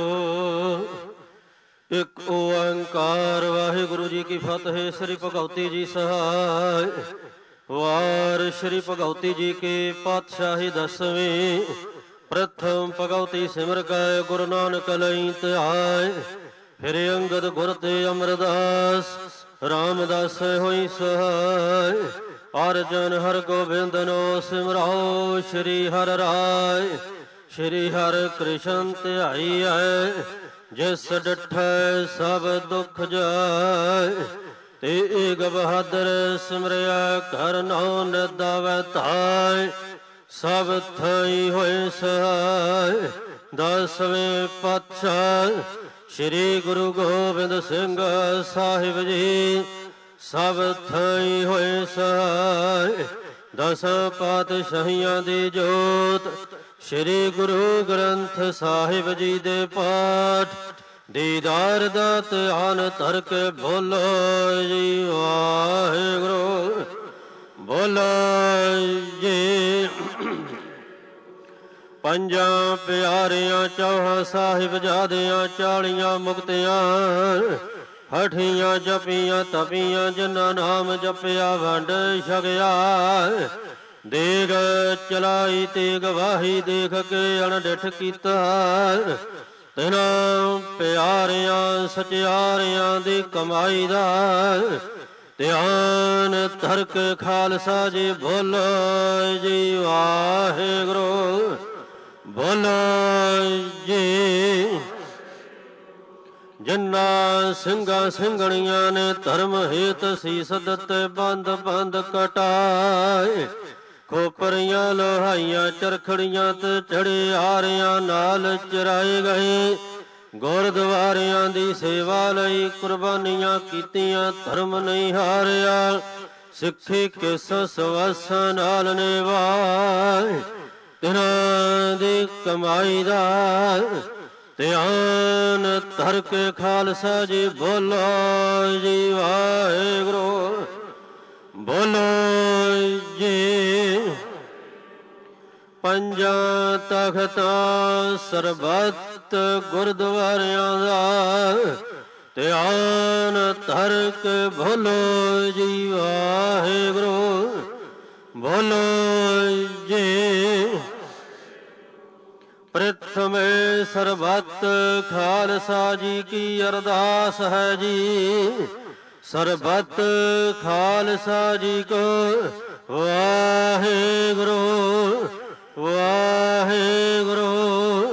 ਇੱਕ ਓੰਕਾਰ ਵਾਹਿਗੁਰੂ ਜੀ ਕੀ ਫਤਿਹ। ਸ੍ਰੀ ਭਗਵਤੀ ਜੀ ਸਹਾਇ। ਵਾਰ ਸ੍ਰੀ ਭਗਵਤੀ ਜੀ ਕੀ ਪਾਤਸ਼ਾਹੀ ਦਸਵੀਂ। ਪ੍ਰਥਮ ਭਗਵਤੀ ਸਿਮਰ ਕੈ ਗੁਰੂ ਨਾਨਕ ਲਈ ਧਿਆਇ। ਫਿਰ ਅੰਗਦ ਗੁਰ ਤੇ ਅਮਰਦਾਸ ਰਾਮਦਾਸ ਹੋਈ ਸਹਾਇ। ਅਰਜਨ ਹਰ ਗੋਬਿੰਦਨੋ ਸਿਮਰਾਓ। ਸ਼੍ਰੀ ਹਰਿ ਰਾਇ ਸ਼੍ਰੀ ਹਰਿ ਕ੍ਰਿਸ਼ਨ ਧਿਆਈਐ। ਜਿਸ ਡਿਠੈ ਸਭ ਦੁਖ ਜਾਇ। ਤੇ ਏਕ ਬਹਾਦਰ ਸਿਮਰਿਆ ਘਰ ਨਾਉ ਨਿਦਾਵੈ ਧਾਇ। ਸਭ ਥਾਈ ਹੋਏ ਸਹਾਇ। 10ਵੇਂ ਪਾਤਸ਼ਾਹ ਸ੍ਰੀ ਗੁਰੂ ਗੋਬਿੰਦ ਸਿੰਘ ਸਾਹਿਬ ਜੀ ਸਭ ਥਾਈ ਹੋਏ ਸਹਾਇ। 10 ਪਾਤਸ਼ਾਹੀਆਂ ਦੀ ਜੋਤ ਸ੍ਰੀ ਗੁਰੂ ਗ੍ਰੰਥ ਸਾਹਿਬ ਜੀ ਦੇ ਪਾਠ ਦੀਦਾਰ ਦਾ ਧਿਆਨ ਧਰ ਕੇ ਬੋਲੋ ਜੀ ਵਾਹਿਗੁਰੂ। ਬੋਲੋ ਜੀ। ਪੰਜਾਂ ਪਿਆਰਿਆਂ ਚੌਹਾਂ ਸਾਹਿਬਜ਼ਾਦਿਆਂ 40 ਮੁਕਤਿਆਂ ਹਠੀਆਂ ਜਪੀਆਂ ਤਪੀਆਂ ਜਿਨ੍ਹਾਂ ਨਾਮ ਜਪਿਆ ਵੰਡ ਛਕਿਆ। ਦੇਗ ਚਲਾਈ ਤੇ ਗਵਾਹੀ ਦੇਖ ਕੇ ਅਣਡਿਠ ਕੀਤਾ। ਤਿਨਾਂ ਪਿਆਰਿਆਂ ਸਚਿਆਰਿਆਂ ਦੀ ਕਮਾਈ ਦਾ ਧਿਆਨ ਧਰ ਕੇ ਖਾਲਸਾ ਜੀ ਬੋਲੋ ਜੀ ਵਾਹਿਗੁਰੂ। ਬੋਲੋ ਜੀ। ਜਿਨ੍ਹਾਂ ਸਿੰਘਾਂ ਸਿੰਘਣੀਆਂ ਨੇ ਧਰਮ ਹੇਤ ਸੀਸ ਦਿੱਤੇ ਬੰਦ ਬੰਦ ਕਟਾਏ। ਖੋਪਰੀਆਂ ਲੋਹਾਈਆਂ ਚਰਖੜੀਆਂ ਤੇ ਚੜੇ ਆਰਿਆਂ ਨਾਲ ਚਰਾਏ ਗਏ। ਗੁਰਦੁਆਰਿਆਂ ਦੀ ਸੇਵਾ ਲਈ ਕੁਰਬਾਨੀਆਂ ਕੀਤੀਆਂ ਧਰਮ ਨਹੀਂ ਹਾਰਿਆ। ਸਿੱਖੀ ਕਿਸ ਸਵਸ ਨਾਲ ਨਿਭਾਏ। ਤਿਨਾਂ ਦੀ ਕਮਾਈ ਦਾ ਧਿਆਨ ਧਰ ਕੇ ਖਾਲਸਾ ਜੀ ਬੋਲੋ ਜੀ ਵਾਹਿਗੁਰੂ। ਬੋਲੋ ਜੀ। ਪੰਜਾਂ ਤਖਤਾਂ ਸਰਬੱਤ ਗੁਰਦੁਆਰਿਆਂ ਦਾ ਧਿਆਨ ਧਰ ਕੇ ਬੋਲੋ ਜੀ ਵਾਹਿਗੁਰੂ। ਬੋਲੋ ਜੀ। ਪ੍ਰਥਮੇ ਸਰਬੱਤ ਖਾਲਸਾ ਜੀ ਕੀ ਅਰਦਾਸ ਹੈ ਜੀ। ਸਰਬੱਤ ਖਾਲਸਾ ਜੀ ਕੋ ਵਾਹਿਗੁਰੂ ਵਾਹਿਗੁਰੂ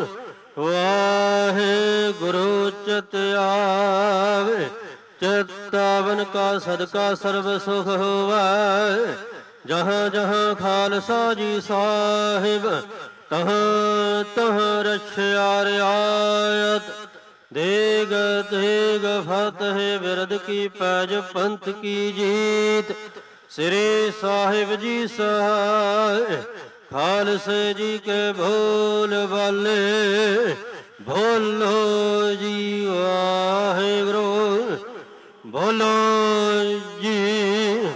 ਵਾਹਿਗੁਰੂ। ਚਿਤ ਆਵੇ ਚਿਤਾਵਨ ਕਾ ਸਦਕਾ ਸਰਬ ਸੁਖ ਹੋਵੈ। ਜਹਾਂ ਜਹਾਂ ਖਾਲਸਾ ਜੀ ਸਾਹਿਬ ਤਹਾਂ ਤਹਾਂ ਰਛਿਆ ਰਿਆਇਤ। ਦੇਗ ਤੇਗ ਫਤਿਹ ਬਿਰਦ ਕੀ ਪੈਜ ਪੰਥ ਕੀ ਜੀਤ। ਸ੍ਰੀ ਸਾਹਿਬ ਜੀ ਸਹਾਇ ਖਾਲਸੇ ਜੀ ਕੇ ਭੋਲ ਵਾਲੇ। ਬੋਲੋ ਜੀ ਵਾਹਿਗੁਰੂ। ਬੋਲੋ ਜੀ।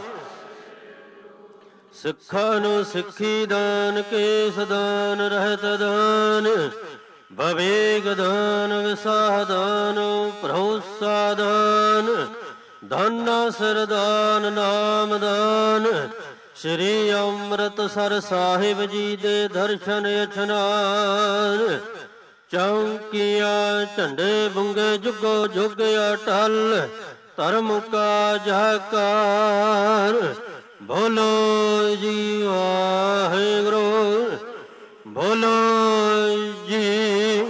ਸਿੱਖਾਂ ਨੂੰ ਸਿੱਖੀ ਦਾਨ ਕੇਸ ਦਾਨ ਰਹਿਤ ਦਾਨ ਵਿਵੇਕ ਦਾਨ ਵਿਸਾਹ ਦਾਨ ਭਰੋਸਾ ਦਾਨ ਦਾਨਾ ਸਰਦਾਨ ਨਾਮ ਦਾਨ। ਸ੍ਰੀ ਅੰਮ੍ਰਿਤਸਰ ਸਾਹਿਬ ਜੀ ਦੇ ਦਰਸ਼ਨ ਇਸ਼ਨਾਨ। ਚੌਂਕੀਆਂ ਝੰਡੇ ਬੁੰਗੇ ਜੁਗੋ ਜੁਗ ਅਟਲ ਧਰਮ ਕਾ ਜਹਕਾਰ। ਬੋਲੋ ਜੀ ਵਾਹਿਗੁਰੂ। ਬੋਲੋ ਜੀ।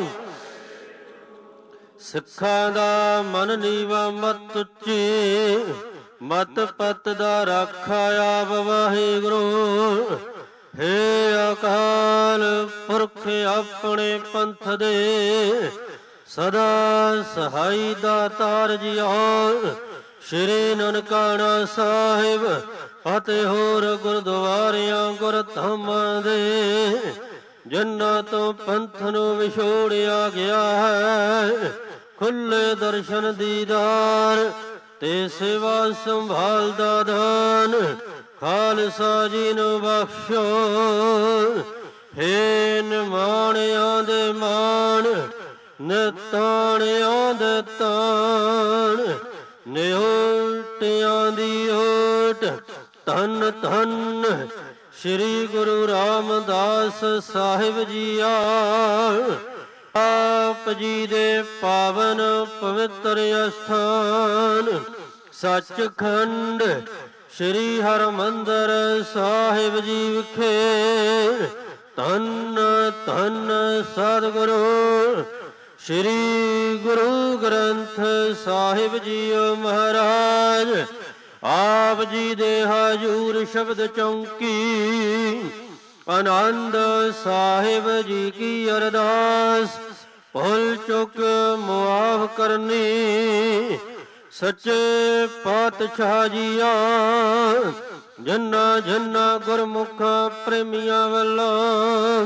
ਸਿੱਖਾਂ ਦਾ ਮਨ ਨੀਵਾ ਮਤ ਉੱਚੀ ਮਤ ਪਤ ਦਾ ਰਾਖਾ ਆਪ ਵਾਹਿਗੁਰੂ। ਹੇ ਅਕਾਲ ਪੁਰਖ ਆਪਣੇ ਪੰਥ ਦੇ ਸਦਾ ਸਹਾਈ ਦਾਤਾਰ ਜੀਓ। ਸ੍ਰੀ ਨਨਕਾਣਾ ਸਾਹਿਬ ਅਤੇ ਹੋਰ ਗੁਰਦੁਆਰਿਆਂ ਗੁਰਧਾਮਾਂ ਦੇ ਜਿਨ੍ਹਾਂ ਤੋਂ ਪੰਥ ਨੂੰ ਵਿਛੋੜਿਆ ਗਿਆ ਹੈ। ਖੁੱਲੇ ਦਰਸ਼ਨ ਦੀਦਾਰ ਤੇ ਸੇਵਾ ਸੰਭਾਲ ਦਾ ਦਾਨ ਖਾਲਸਾ ਜੀ ਨੂੰ ਬਖਸ਼ੋ। ਹੇ ਨਿਮਾਣਿਆਂ ਦੇ ਮਾਣ, ਨਿਤਾਣਿਆਂ ਦੇ ਤਾਣ, ਨਿਓਟਿਆਂ ਦੀ ਓਟ। ਧੰਨ ਧੰਨ ਸ੍ਰੀ ਗੁਰੂ ਰਾਮਦਾਸ ਸਾਹਿਬ ਜੀਆ। ਆਪ ਜੀ ਦੇ ਪਾਵਨ ਪਵਿੱਤਰ ਅਸਥਾਨ ਸੱਚਖੰਡ ਸ੍ਰੀ ਹਰਿਮੰਦਰ ਸਾਹਿਬ ਜੀ ਵਿਖੇ ਧੰਨ ਧੰਨ ਸਤਿਗੁਰੂ ਸ੍ਰੀ ਗੁਰੂ ਗ੍ਰੰਥ ਸਾਹਿਬ ਜੀਓ ਮਹਾਰਾਜ। ਆਪ ਜੀ ਦੇ ਹਜੂਰ ਸ਼ਬਦ ਚੌਂਕੀ ਆਨੰਦ ਸਾਹਿਬ ਜੀ ਕੀ ਅਰਦਾਸ ਭੁੱਲ ਚੁੱਕ ਮੁਆਫ ਕਰਨੀ। ਸੱਚੇ ਪਾਤਸ਼ਾਹ ਜੀਆ ਜਿਨ੍ਹਾਂ ਜਿਨ੍ਹਾਂ ਗੁਰਮੁਖ ਪ੍ਰੇਮੀਆਂ ਵੱਲੋਂ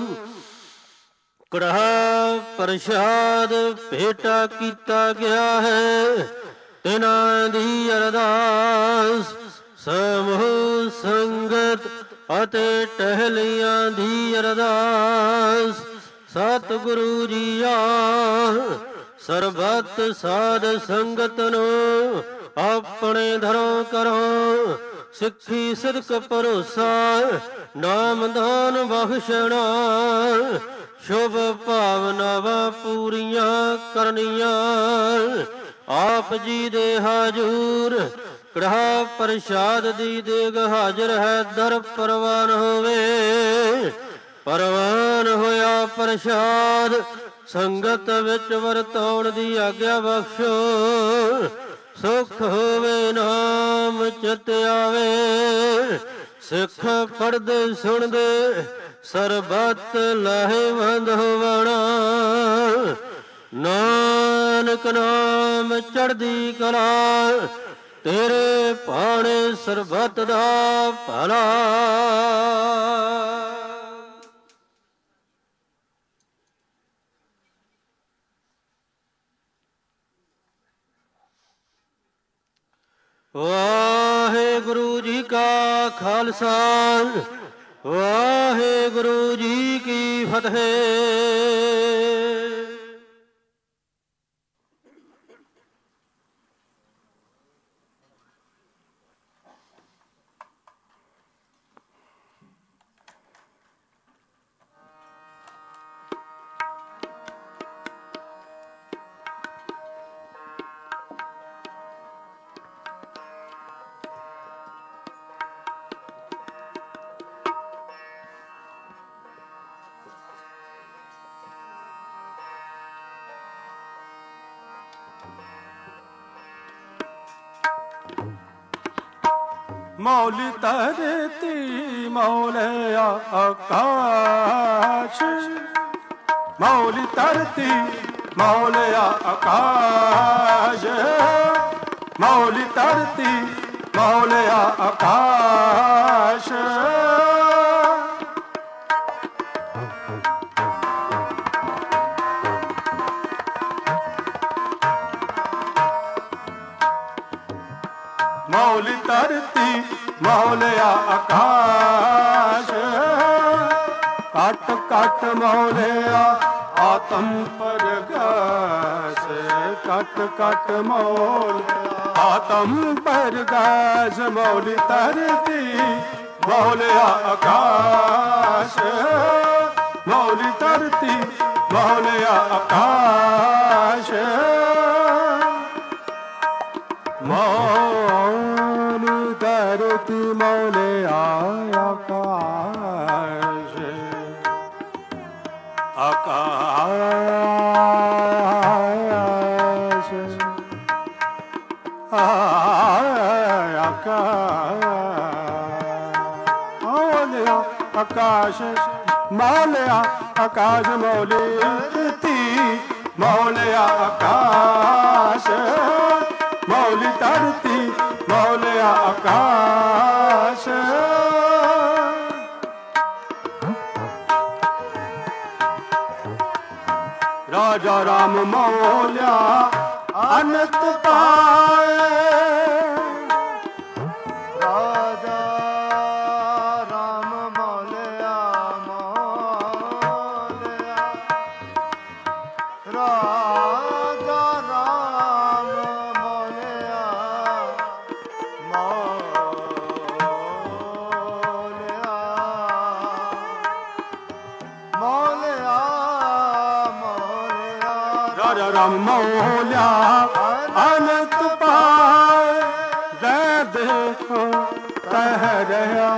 ਕੜਾਹ ਪ੍ਰਸ਼ਾਦ ਭੇਟਾ ਕੀਤਾ ਗਿਆ ਹੈ, ਤਿਨਾਂ ਦੀ ਅਰਦਾਸ ਸਮੂਹ ਸੰਗਤ ਅਤੇ ਟਹਿਲੀਆਂ ਦੀ ਅਰਦਾਸ। ਸਤਿਗੁਰੂ ਜੀਆ ਸਰਬੱਤ ਸਾਧ ਸੰਗਤ ਨੂੰ ਆਪਣੇ ਧਰੋਂ ਕਰੋ। ਸਿੱਖੀ ਸਿਦਕ ਭਰੋਸਾ ਨਾਮ ਦਾਨ ਬਖਸ਼ਣਾ, ਸ਼ੁਭ ਭਾਵਨਾਵਾਂ ਪੂਰੀਆਂ ਕਰਨੀਆਂ। ਆਪ ਜੀ ਦੇ ਹਜੂਰ ਕੜਾਹ ਪ੍ਰਸ਼ਾਦ ਦੀ ਦੇਗ ਹਾਜ਼ਰ ਹੈ, ਦਰ ਪ੍ਰਵਾਨ ਹੋਵੇ। ਪ੍ਰਵਾਨ ਹੋਇਆ ਪ੍ਰਸ਼ਾਦ ਸੰਗਤ ਵਿੱਚ ਵਰਤਾਉਣ ਦੀ ਆਗਿਆ ਬਖਸ਼ੋ। ਸੁਖ ਹੋਵੇ ਨਾਮ ਚਿਤ ਆਵੇ, ਸਿੱਖ ਪੜ੍ਹਦੇ ਸੁਣਦੇ ਸਰਬੱਤ ਲਾਹੇਵੰਦ ਹੋਵਣਾ। ਨਾਨਕ ਨਾਮ ਚੜ੍ਹਦੀ ਕਲਾ, ਤੇਰੇ ਭਾਣੇ ਸਰਬੱਤ ਦਾ ਭਲਾ। ਵਾਹਿਗੁਰੂ ਜੀ ਕਾ ਖਾਲਸਾ, ਵਾਹਿਗੁਰੂ ਜੀ ਕੀ ਫਤਿਹ। ਮੌਲੀ ਧਰਤੀ ਮੌਲਿਆ ਆਕਾਸ਼, ਮੌਲੀ ਧਰਤੀ ਮੌਲਿਆ ਆਕਾਸ਼, ਮੌਲੀ ਧਰਤੀ ਮੌਲਿਆ ਆਕਾਸ਼। ਮੌਲੀ ਧਰਤੀ ਮੌਲਿਆ ਆਕਾਸ਼, ਘਟ ਘਟ ਮੌਲਿਆ ਆਤਮ ਪਰਗਾਸ, ਘਟ ਘਟ ਮੌਲਿਆ ਆਤਮ ਪਰਗਾਸ। ਮੌਲੀ ਧਰਤੀ ਮੌਲਿਆ ਆਕਾਸ਼, ਮੌਲੀ ਧਰਤੀ ਮੌਲਿਆ ਆਕਾਸ਼। ਮੌਲੀ ਧਰਤੀ ਮੌਲਿਆ ਆਕਾਸ਼, ਆਕਾਸ਼ ਆਕਾਸ਼ ਮੌਲਿਆ ਆਕਾਸ਼। ਮੌਲੀ ਧਰਤੀ ਮੌਲਿਆ ਆਕਾਸ਼, ਮੌਲੀ ਧਰਤੀ ਮੌਲਿਆ ਆਕਾਸ਼। ਰਾਜਾ ਰਾਮ ਮੌਲਿਆ ਅਨੰਤ ਪਾਏ, ਰਾਜਾ ਰਾਮ ਮੌਲਿਆ ਮੌਲਿਆ ਰਾਜਾ ਰਾਮ ਮੌਲਿਆ ਅਨੰਤ ਪਾਏ ਜੈ ਦੇਖੋ ਤਹ ਰਹਾ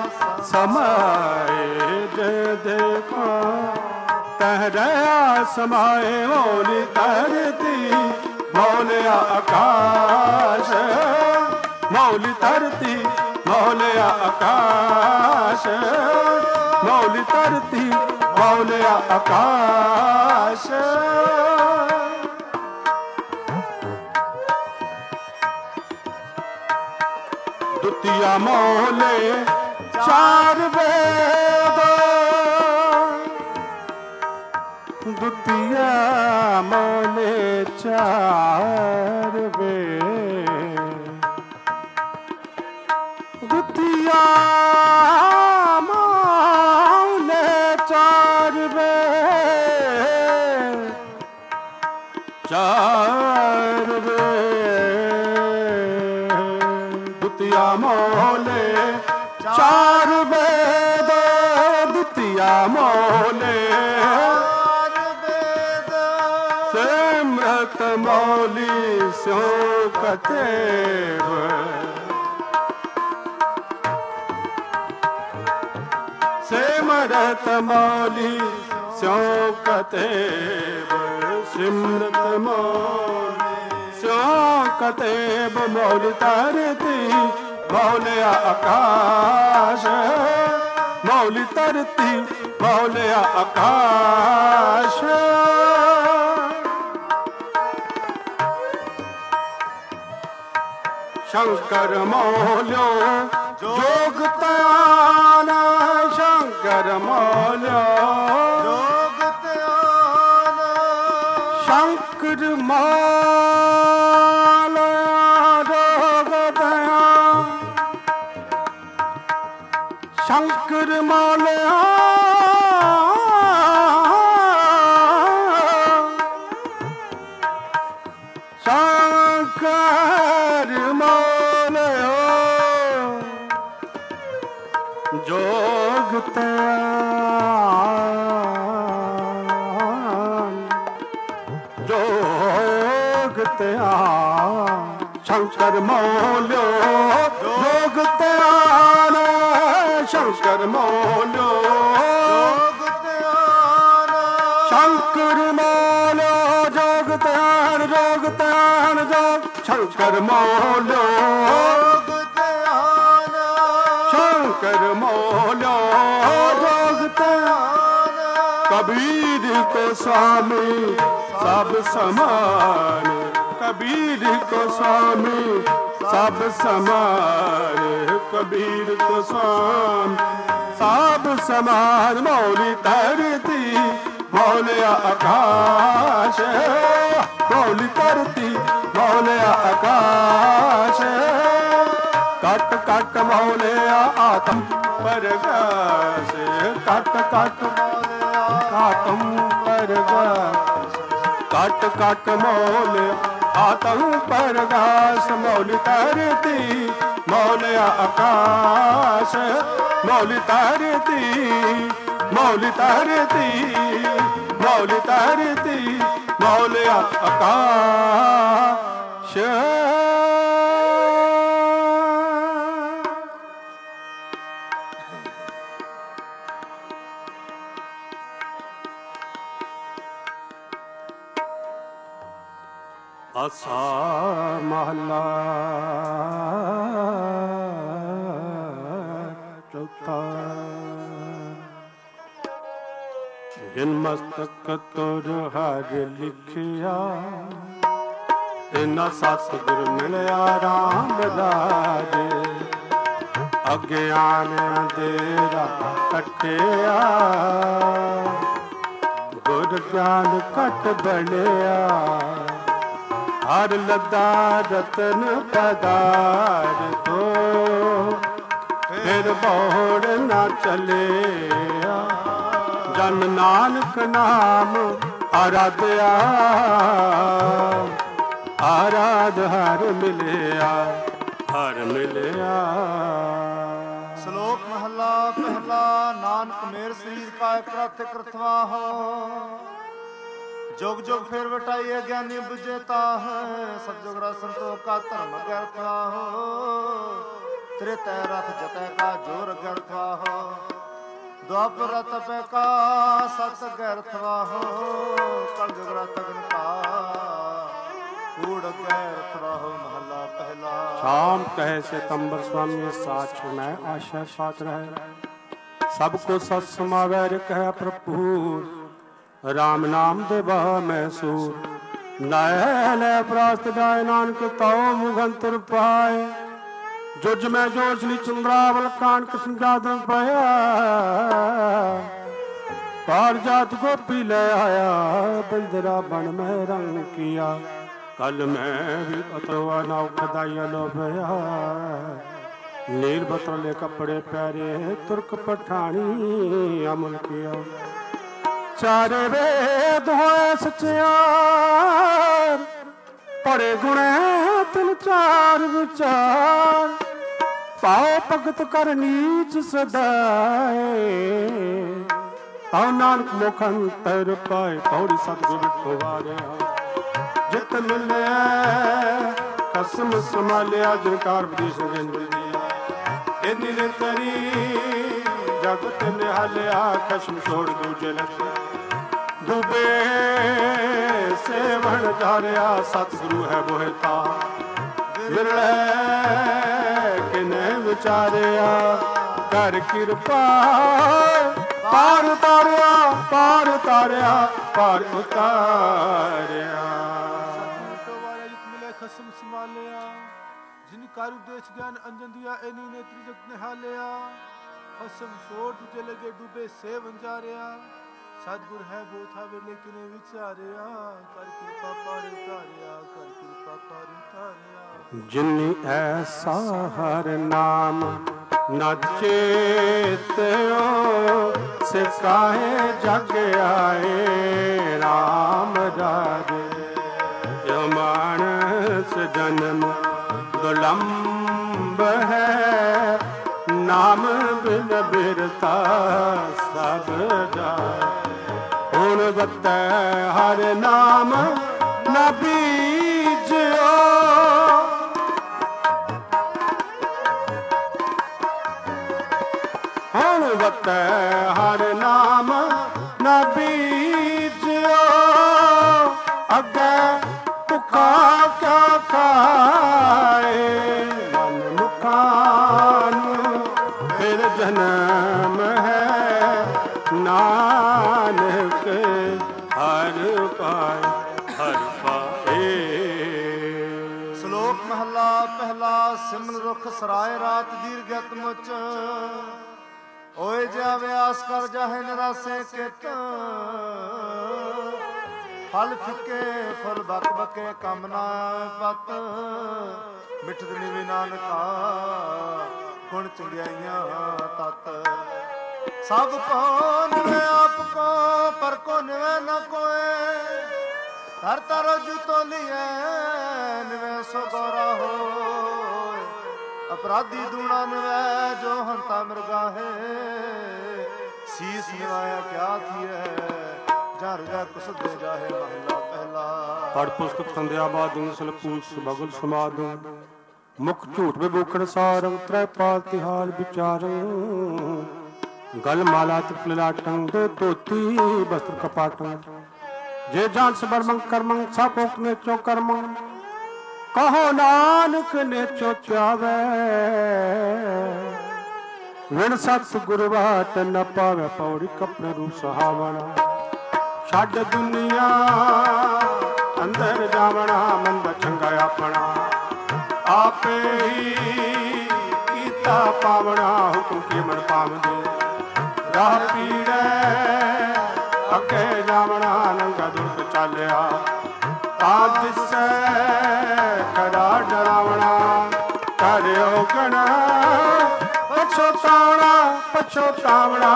ਸਮਾਏ ਜੈ ਦੇਖੋ ਤਹ ਰਹਾ ਸਮਾਏ ਮੌਲੀ ਧਰਤੀ ਮੌਲਿਆ ਆਕਾਸ਼ ਮੌਲੀ ਧਰਤੀ ਮੌਲਿਆ ਆਕਾਸ਼ ਮੌਲੀ ਧਰਤੀ ਮੌਲਿਆ ਆਕਾਸ਼ ਦੁਤੀਆ ਮੌਲੇ ਚਾਰ ਵੇਦ ਦੁਤੀਆ ਮੌਲੇ ਚਾਰ ਵੇਦ ਦੁਤੀਆ ਮੌਲੇ ਚਾਰ ਵੇਦ ਚਾਰ ਦੁਤੀਆ ਮੌਲੇ ਚਾਰ ਵੇਦ ਦੁਤੀਆ ਮੌਲੇ ਸਿਮਰਤ ਮੌਲੀ ਸਿਉ ਕਤੇਬ ਸਿਮਰਤ ਮੌਲੀ ਸਿਉ ਕਤੇਬ ਸਿਮਰਤ ਮੌਲੀ ਸਿਉ ਕਤੇਬ ਮੌਲੀ ਧਰਤੀ ਮੌਲਿਆ ਆਕਾਸ਼ ਮੌਲੀ ਧਰਤੀ ਮੌਲਿਆ ਆਕਾਸ਼ ਸ਼ੰਕਰ ਮੌਲਿਓ ਜੋਗ ਧਿਆਨ ਸ਼ੰਕਰ ਮੌਲਿਓ ਜੋਗ ਧਿਆਨ ਸ਼ੰਕਰ ਸ਼ੰਕਰ ਮੌਲਿਆ ਸ਼ੰਕਰ ਮੌਲਿਆ ਜੋਗ ਧਿਆਨ ਜੋਗ ਧਿਆਨ ਸ਼ੰਕਰ ਮੌਲਿਆ ਜੋਗ ਧਿਆਨ ਸ਼ੰਕਰ ਮੌਲਿਓ ਜੋਗ ਧਿਆਨ ਸ਼ੰਕਰ ਮੌਲਿਓ ਜੋਗ ਧਿਆਨ ਜੋਗ ਧਿਆਨ ਜੋਗ ਸ਼ੰਕਰ ਮੌਲਿਓ ਜੋਗ ਧਿਆਨ ਸ਼ੰਕਰ ਮੌਲਿਓ ਜੋਗ ਧਿਆਨ ਕਬੀਰ ਕੋ स्वामी सब समान, कबीर को स्वामी सब समान, कबीर को स्वामी सब समान। मौली धरती मौले आकाश, मौली धरती मौले आकाश, कट कट मौले आत्म परगाश, कट कट आत्म परगाश, कट कट मौल आत्म परगाश। मौली धरती मौले आकाश, मौली धरती मौली धरती मौली धरती मौले आकाश। आसा महला चौथा। जिन मस्तक तुर हर लिखिया, इना सतगुर मिलिया राम राज। अज्ञान अंधेरा कटिया, गुर ज्ञान कट बलिया। हर लदा रतन पदार तो, फिर बोड़ न चले। जन नानक नाम आराध्या, आराध हर मिलिया। हर ਹਰ ਮਿਲਿਆ। ਸ਼ਲੋਕ ਮਹਲਾ ਪਹਿਲਾ। ਨਾਨਕ ਮੇਰ ਸਰੀਰ ਕਾ ਇਕ ਰਥ ਕਰਥਵਾ ਹੋ, ਜੁਗ ਜੁਗ ਫੇਰ ਵਟਾਈਏ ਗਿਆਨੀ ਬੁਝਤਾ ਹੈ। ਸਤਜੁਗ ਰਸ ਸੰਤੋਖ ਕਾ ਧਰਮ ਗਰਥਾ ਹੋ, ਤ੍ਰੇਤੈ ਰਥ ਜਤੈ ਕਾ ਜੋਰ ਗਰਥਾ ਹੋ। ਦੁਆਪਰ ਰਥ ਪੈ ਕਾ ਸਤ ਗਰਥਵਾ ਹੋ, ਕਲ ਜੁਗ ਰਥ ਅਗਨ ਕਾ ਕੂੜ ਗਰਥਵਾ ਹੋ। ਮਹਲਾ ਪਹਿਲਾ। ਸ਼ਾਮ ਕਹੇ ਸਿਤੰਬਰ ਸੁਆਮੀ ਸਾਚ ਮੈਂ ਆਸ਼ਾ ਸਾਚ ਰਹਿ। ਸਭ ਕੋ ਸਤ ਸਮਾਵੈ ਰਿ ਕਹਿ ਭਰਪੂਰ, ਰਾਮ ਨਾਮ ਦੇ ਬਹਾ ਮੈਂ ਸੂਰ। ਨਾਇ ਲੈ ਪ੍ਰਾਸਤ ਜਾਏ ਨਾਨਕ ਤਉ ਮੁਗੰਤਰ ਪਾਏ। ਜੁਜ ਮੈਂ ਜੋਸ਼ ਨੀ ਚੰਦਰਾਵਲ ਕਾਨਕ ਸੰਜਾਦਨ ਪਾਇਆ। ਪਾਰ ਜਾਤ ਗੋਪੀ ਲੈ ਆਇਆ, ਬਿੰਦਰਾ ਬਣ ਮੈਂ ਰੰਗ ਕੀਆ। ਕਲ ਮੈਂ ਵੀ ਅਤਵਾ ਨਾਉ ਖਦਾਈਆ ਲੋਭਿਆ। ਨੀਲ ਬਤਲੇ ਕੱਪੜੇ ਪਹਿਰੇ ਤੁਰਕ ਪਠਾਣੀ ਅਮਲ ਕੀਆ। ਚਾਰੇ ਵੇਦ ਹੋਏ ਸਚਿਆਰ, ਪੜੇ ਗੁਣੇ ਤਿਨ ਚਾਰ ਵਿਚਾਰ। ਪਾਉ ਭਗਤ ਕਰ ਨੀਚ ਸਦਾਏ, ਆਉ ਨਾਨਕ ਮੁਖ ਅੰਤਰ ਪਾਏ। ਪੌੜੀ ਸਤਿਗੁਰ ਵਿਖੋ ਵਾਰਿਆ, ਜਿਤ ਮਿਲਿਆ ਕਸਮ ਸੰਭਾਲਿਆ। ਜਨਕਾਰ ਬਦੀਸ਼ ਗੰਜ ਦੀ ਇੰਨੀ ਨੇ ਤਰੀ ਜਗਤ ਨਿਹਾਲਿਆ। ਖਸ਼ਮ ਛੋੜ ਦੂਜੇ ਲਖੇ ਡੂਬੇ ਸੇਵਣ ਜਾਰਿਆ। ਸਤਿਗੁਰੂ ਹੈ ਬੋਹਿਤਾ ਵਿਰਲੇ ਕਿਨੇ ਵਿਚਾਰਿਆ। ਕਰ ਕਿਰਪਾ ਪਾਰ ਉਤਾਰਿਆ, ਪਾਰ ਉਤਾਰਿਆ, ਪਾਰ ਉਤਾਰਿਆ। ਜਿਤ ਮਿਲੇ ਖਸਮ ਸੰਭਾਲਿਆ। ਜਿਨ ਕਾਰ ਉਦੇਸ਼ ਗਿਆਨ ਅੰਜਨ ਦਿਆ, ਐਨੀ ਨੇ ਤ੍ਰਿਜਤ ਨਿਹਾਲਿਆ। ਖਸਮ ਛੋੜ ਦੂਜੇ ਲਗੇ ਡੂਬੇ ਸੇ ਵੰਜਾਰਿਆ। ਸਤਿਗੁਰ ਹੈ ਬੋਥਾ ਵੇਲੇ ਕਿਨੇ ਵਿਚਾਰਿਆ। ਕਰ ਕਿਰਪਾ ਪਾਰ ਉਤਾਰਿਆ, ਕਰ ਕਿਰਪਾ ਪਾਰ ਉਤਾਰਿਆ। ਜਿਨੀ ਐਸਾ ਹਰ ਨਾਮ ਨ ਚੇਤਿਓ, ਸੇ ਕਾਹੇ ਜਗ ਆਏ ਰਾਮ ਰਾਜੇ। ਯੋ ਮਾਨਸ ਜਨਮ ਦੁਲੰਭ ਹੈ, ਨਾਮ ਬਿਨ ਬਿਰਤਾ ਸਭ ਜਾਏ। ਹੁਣ ਬਤੈ ਹਰ ਨਾਮ ਨ ਬੀਜਿਓ, ਹੁਣ ਬਤੈ ਹਰ ਨਾਮ ਨ ਬੀਜਿਓ। ਅੱਗੇ ਭੁੱਖਾ ਕਿਆ ਖਾਏ, ਮਨ ਮੁਖਾਂ ਨੂੰ ਫਿਰ ਜਨਮ ਹੈ। ਨਾਨਕ ਹਰ ਪਾਏ, ਹਰ ਪਾਏ। ਸ਼ਲੋਕ ਮਹਲਾ ਪਹਿਲਾ। ਸਿਮਨ ਰੁਖ ਸਰਾਏ ਰਾਤ ਦੀਰਘਤ ਮੁਚ, ਓਏ ਜਾ ਵਿਆਸ ਕਰ ਜਾਹੇ ਨਿਰਾਸੇ ਕਿਤ। ਫਲ ਫਿੱਕੇ ਫੁੱਲ ਬਕ ਬਕੇ ਕੰਮ ਨਾ ਪਤ। ਮਿਠਤ ਨਿਵੀ ਨਾਨਕਾ ਗੁਣ ਚੰਗਿਆਈਆਂ ਤਤ। ਸਭ ਕੋ ਨਿਵੇ ਆਪ ਕੋ, ਪਰ ਕੋ ਨਿਵੇ ਨ ਕੋਏ। ਧਰ ਤਰ ਜੁ ਤੋਲੀਐ ਨਿਵੇ ਸੋ ਗੋਰਾ ਹੋਏ। ਅਪਰਾਧੀ ਦੂਣਾ ਨਿਵੈ ਜੋ ਹੰਤਾ ਮਿਰਗਾਹੇ। ਸੀਸ ਨਿਵਾਇਆ ਕਿਆ ਥੀਐ, ਜਰ ਜਾ ਕੁਸ ਦੇ ਜਾਹੇ। ਮਹਲਾ ਪਹਿਲਾ। ਪੜ ਪੁਸਤਕ ਸੰਧਿਆ ਬਾਦੁ ਸਲਪੂਸ ਬਗਲ ਸਮਾਦੁ। ਮੁਖ ਝੂਠ ਬੇਬੋਕੜ ਸਾਰੰ, ਤ੍ਰੈ ਪਾਲ ਤਿਹਾਰ ਵਿਚਾਰੰ। ਗਲ ਮਾਲਾ ਤ੍ਰਿਪਲ ਲਾਟੰ, ਦੇ ਧੋਤੀ ਬਸਤਰ ਕਪਾਟੰ। ਜੇ ਜਾਨ ਸਬਰਮੰ ਕਰਮੰ, ਸਾਪੋਕ ਨੇ ਚੋ ਕਰਮੰ। ਕਹੋ ਨਾਨਕ ਨੇ ਚੋ ਚਾਵੈ, ਵਿਣ ਸਤ ਗੁਰ ਬਾਟ ਨ ਪਾਵੈ। ਪੌੜੀ ਕੱਪੜੇ ਰੂ ਸੁਹਾਵਣਾ। ਛੱਡ ਦੁਨੀਆ ਅੰਦਰ ਜਾਵਣਾ, ਮੰਦਾ ਚੰਗਾ ਆਪਣਾ। ਆਪੇ ਹੀ ਕੀਤਾ ਪਾਵਣਾ, ਹੁਕਮ ਕੇ ਮਨ ਪਾਵਦੇ। ਰਾਹ ਪੀੜੈ ਅੱਗੇ ਜਾਵਣਾ, ਨੰਗਾ ਦੁਰਗ ਚਾਲਿਆ। ਤਾਂ ਦਿਸੈ ਖੜਾ ਡਰਾਵਣਾ, ਕਰਿਓ ਗਣਾ ਪਛੋਤਾਵਣਾ, ਪਛੋਤਾਵਣਾ,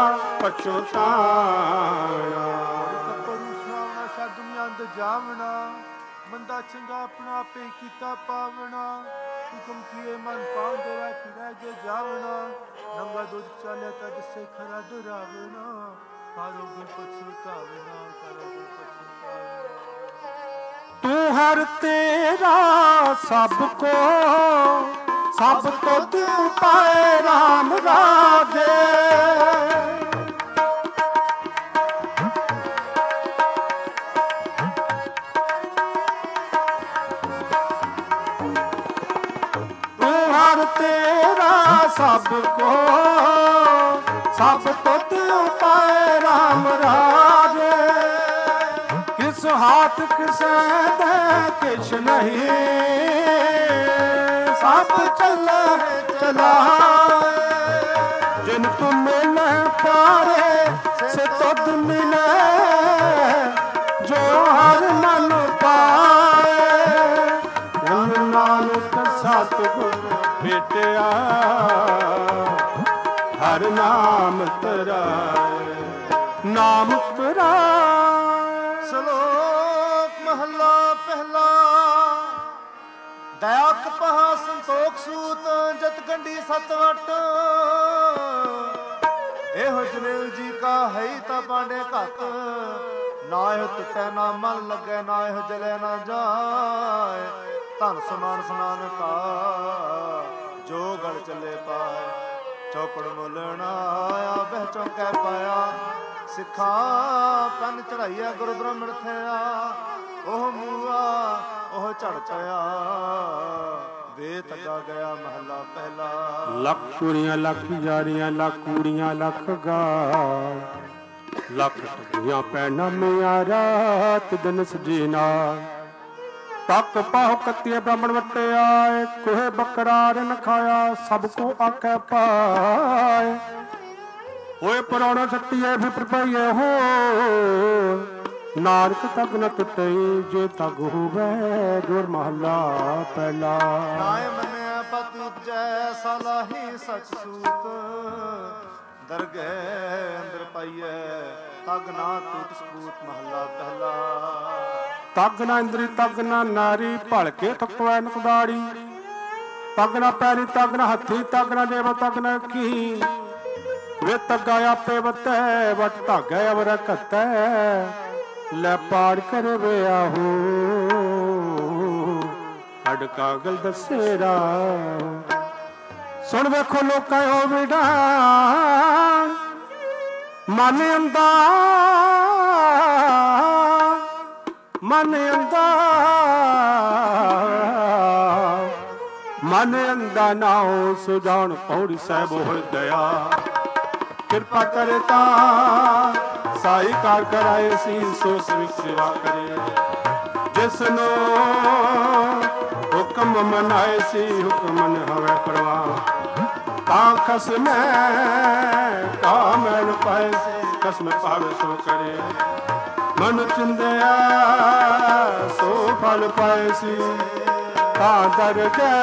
ਪਛੋਤਾਵਣਾ। ਦੁਨੀਆ ਅੰਦ ਜਾਵਣਾ, ਮੰਦਾ ਦਾ ਚੰਗਾ ਆਪਣਾ ਆਪੇ ਕੀਤਾ ਪਾਵਣਾ। ਹੁਕਮ ਕੀਏ ਮਨ ਪਾਉ ਦੇਵਾ ਫਿਰੈ ਜੇ ਜਾਵਣਾ। ਨੰਗਾ ਦੁੱਧ ਚਾਲਿਆ ਤਾਂ ਦਿਸੇ ਖਰਾ ਡਰਾਵਣਾ। ਕਾਰੋ ਗੁਰ ਪਛਤਾਵਣਾ, ਕਾਰੋ ਗੁਰ ਪਛਤਾਵਣਾ। ਤੂੰ ਹਰ ਤੇਰਾ ਸਭ ਕੋ ਸਭ ਤੋਂ ਤੂੰ ਪਾਏ ਰਾਮ ਰਾਜੇ। ਤੇਰਾ ਸਭ ਕੋ ਸਭ ਤੋਂ ਤੂੰ ਪਾਏ ਰਾਮ ਰਾਜੇ। ਕਿਸ ਹਾਥ ਕਿਸੇ ਦੇ ਕਿਛ ਨਹੀਂ ਸਭ ਚੱਲੇ ਚਲਾਏ। ਜਿਨ ਤੂੰ ਮਿਲੇ ਪਾਰੇ ਸੇ ਤੁਧ ਮਿਲੇ ਜੋ ਹਰ ਮਨ ਪਾਏ। ਜਨ ਨਾਨਕ ਸਤਿਗੁਰ ਭੇਟਿਆ ਹਰ ਨਾਮ ਤਰਾਏ, ਨਾਮ ਤਰਾਏ। ਸ਼ਲੋਕ ਮਹਲਾ ਪਹਿਲਾ। ਦਇਆ ਕਪਾਹ ਸੰਤੋਖ ਸੂਤ ਜਤ ਗੰਢੀ ਸਤ ਵਟ। ਇਹੋ ਜਨੇਊ ਜੀ ਕਾ ਹੈ ਤਾਂ ਪਾਂਡੇ ਘਤ। ਨਾ ਇਹੋ ਟੁੱਟੈ ਨਾ ਮਨ ਲੱਗੈ, ਨਾ ਇਹੋ ਜਲੇ ਨਾ ਜਾਏ। ਧਨ ਸਮਾਨ ਸਨਾਨ ਕਾ ਜੋ ਗਲ ਚੱਲੇ ਪਾਏ। ਚੌਪੜ ਮੁਲਣਾ ਆਇਆ ਬਹਿ ਚੌਂਕੈ ਪਾਇਆ। ਸਿੱਖਾਂ ਪੰਨ ਚੜਾਈਆ ਗੁਰੂ ਬ੍ਰਹਮਣ ਥਿਆ। ਉਹ ਮੂਆ ਉਹ ਝੜ ਪਿਆ ਵੇ ਤੱਗਾ ਗਿਆ ਮਹਲਾ ਪਹਿਲਾ। ਲੱਖ ਕੁੜੀਆਂ ਲੱਖ ਜਾਰੀਆਂ ਲੱਖ ਕੁੜੀਆਂ ਲੱਖ ਗਾਲ। ਲੱਖ ਟੱਗੀਆਂ ਪੈਣਾ ਮਿਆ ਰਾਤ ਦਿਨ ਸਜੀਨਾ। ਤੱਕ ਪਾਹੁ ਕੱਤੀਏ ਬ੍ਰਾਹਮਣ ਵੱਟੇ ਆਏ। ਕੋਹੇ ਬੱਕਰਾ ਰਿਨ ਖਾਇਆ ਸਭ ਕੋ ਆਖੈ ਪਾਏ। ਹੋਏ ਪਰੌਣਾ ਛੱਟੀਏ ਫਿਪਰ ਪਈਏ ਹੋ। ਨਾਨਕ ਤੱਕ ਨ ਟੁੱਟਈ ਜੇ ਤੱਕ ਹੋਵੇ ਗੁਰ ਮਹਲਾ ਪਹਿਲਾ। ਨਾਇ ਮੰਨਿਆ ਪਤ ਉਪਜੈ ਸਲਾਹੀ ਸਚ ਸੂਤ। ਦਰਗਹਿ ਅੰਦਰ ਪਾਈਐ ਤਗ ਨਾ ਟੂਟ ਸਪੂਤ ਮਹਲਾ ਪਹਿਲਾ। ਤਗ ਨਾ ਇੰਦਰੀ ਤਗ ਨਾ ਨਾਰੀ ਭਲਕੇ ਥਕਵੈ ਨਕਦਾੜੀ। ਤਗ ਨਾ ਪੈਰੀ ਤਗ ਨਾ ਹੱਥੀ ਤਗ ਨਾ ਦੇਵ ਤਗ ਨਾ ਕੀ। ਵੇ ਤੱਗਾ ਆਪੇ ਵਤੈ ਵਟ ਧਾਗੈ ਅਵਰ ਘਤੈ। ਲੈ ਪਾੜ ਕਰ ਵਿਆਹੋ ਹੱਡ ਕਾਗਲ ਦਸੇਰਾ। ਸੁਣ ਵੇਖੋ ਲੋਕਾਂ ਉਹ ਵਿਡਾਣ ਮਨ ਅੰਦਾ ਮਨ ਅੰਦਾ ਮਨ ਅੰਦਾ ਨਾਉ ਸੁਜਾਨ ਪੌੜੀ ਸਾਹਿਬ ਹੋਇ ਦਇਆ। ਕਿਰਪਾ ਕਰੇ ਤਾਂ ਸਾਈ ਕਾਰ ਕਰਾਏ ਸੀ ਸੋ ਸਵਿਕ ਸੇਵਾ ਕਰੇ। ਜਿਸ ਨੂੰ ਹੁਕਮ ਮਨਾਏ ਸੀ ਹੁਕਮ ਨ ਹਵੇ ਪ੍ਰਵਾਹ। ਤਾਂ ਖਸਮੈ ਕਾ ਮੈਲ ਪਾਏ ਸੀ ਖਸਮ ਪਾਵੇ ਸੋ ਕਰੇ। ਮਨ ਚਿੰਦਿਆ ਸੋ ਫਲ ਪਾਏ ਸੀ। ਤਾਂ ਦਰਗਹਿ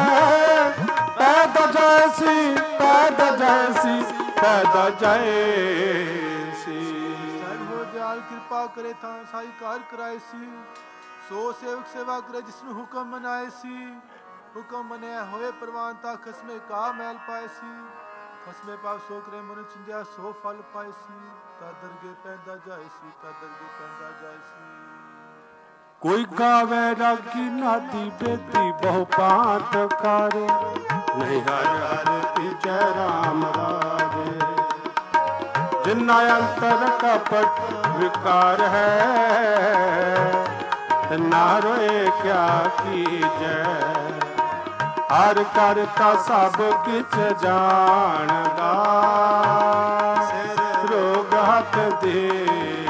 ਪੈਦਾ ਜੈਸੀ ਪੈਦਾ ਜੈਸੀ ਪੈਦਾ ਜੈਸੀ। ਸਰਬੋ ਦਿਆਲ ਕਿਰਪਾ ਕਰੇ ਤਾਂ ਸਾਈ ਕਾਰ ਕਰਾਏ ਸੀ। ਸੋ ਸੇਵਕ ਸੇਵਾ ਕਰੇ ਜਿਸ ਨੂੰ ਹੁਕਮ ਮਨਾਏ ਸੀ। ਹੁਕਮ ਮੰਨਿਆ ਹੋਏ ਪ੍ਰਵਾਨ ਤਾਂ ਖਸਮੇ ਕਾ ਮੈਲ ਪਾਏ ਸੀ। ਖਸਮੇ ਪਾਪ ਸੋ ਕਰੇ ਮਨ ਚਿੰਦਿਆ ਸੋ ਫਲ ਪਾਏ ਸੀ। ਤਾਂ ਦਰਗੇ ਪੈਂਦਾ ਜਾਏ ਸੀ, ਤਾਂ ਦਰਗੇ ਪੈਂਦਾ ਜਾਏ ਸੀ। ਕੋਈ ਗਾਵੇ ਰਾਗੀ ਨਾਦੀ ਬੇਦੀ ਬਹੁ ਪਾਤ ਕਰ। ਨਹੀਂ ਹਰ ਹਰ ਤੀਜੈ ਰਾਮ ਰਾਜੇ। ਜਿਨਾ ਅੰਤਰ ਕਪਟ ਵਿਕਾਰ ਹੈ। ਨਾ ਰੋਏ ਕਿਆ ਕੀਜੈ। ਹਰ ਕਰਤਾ ਸਭ ਕਿਛ ਜਾਣਦਾ। ਰੋਗ ਹੱਥ ਦੇ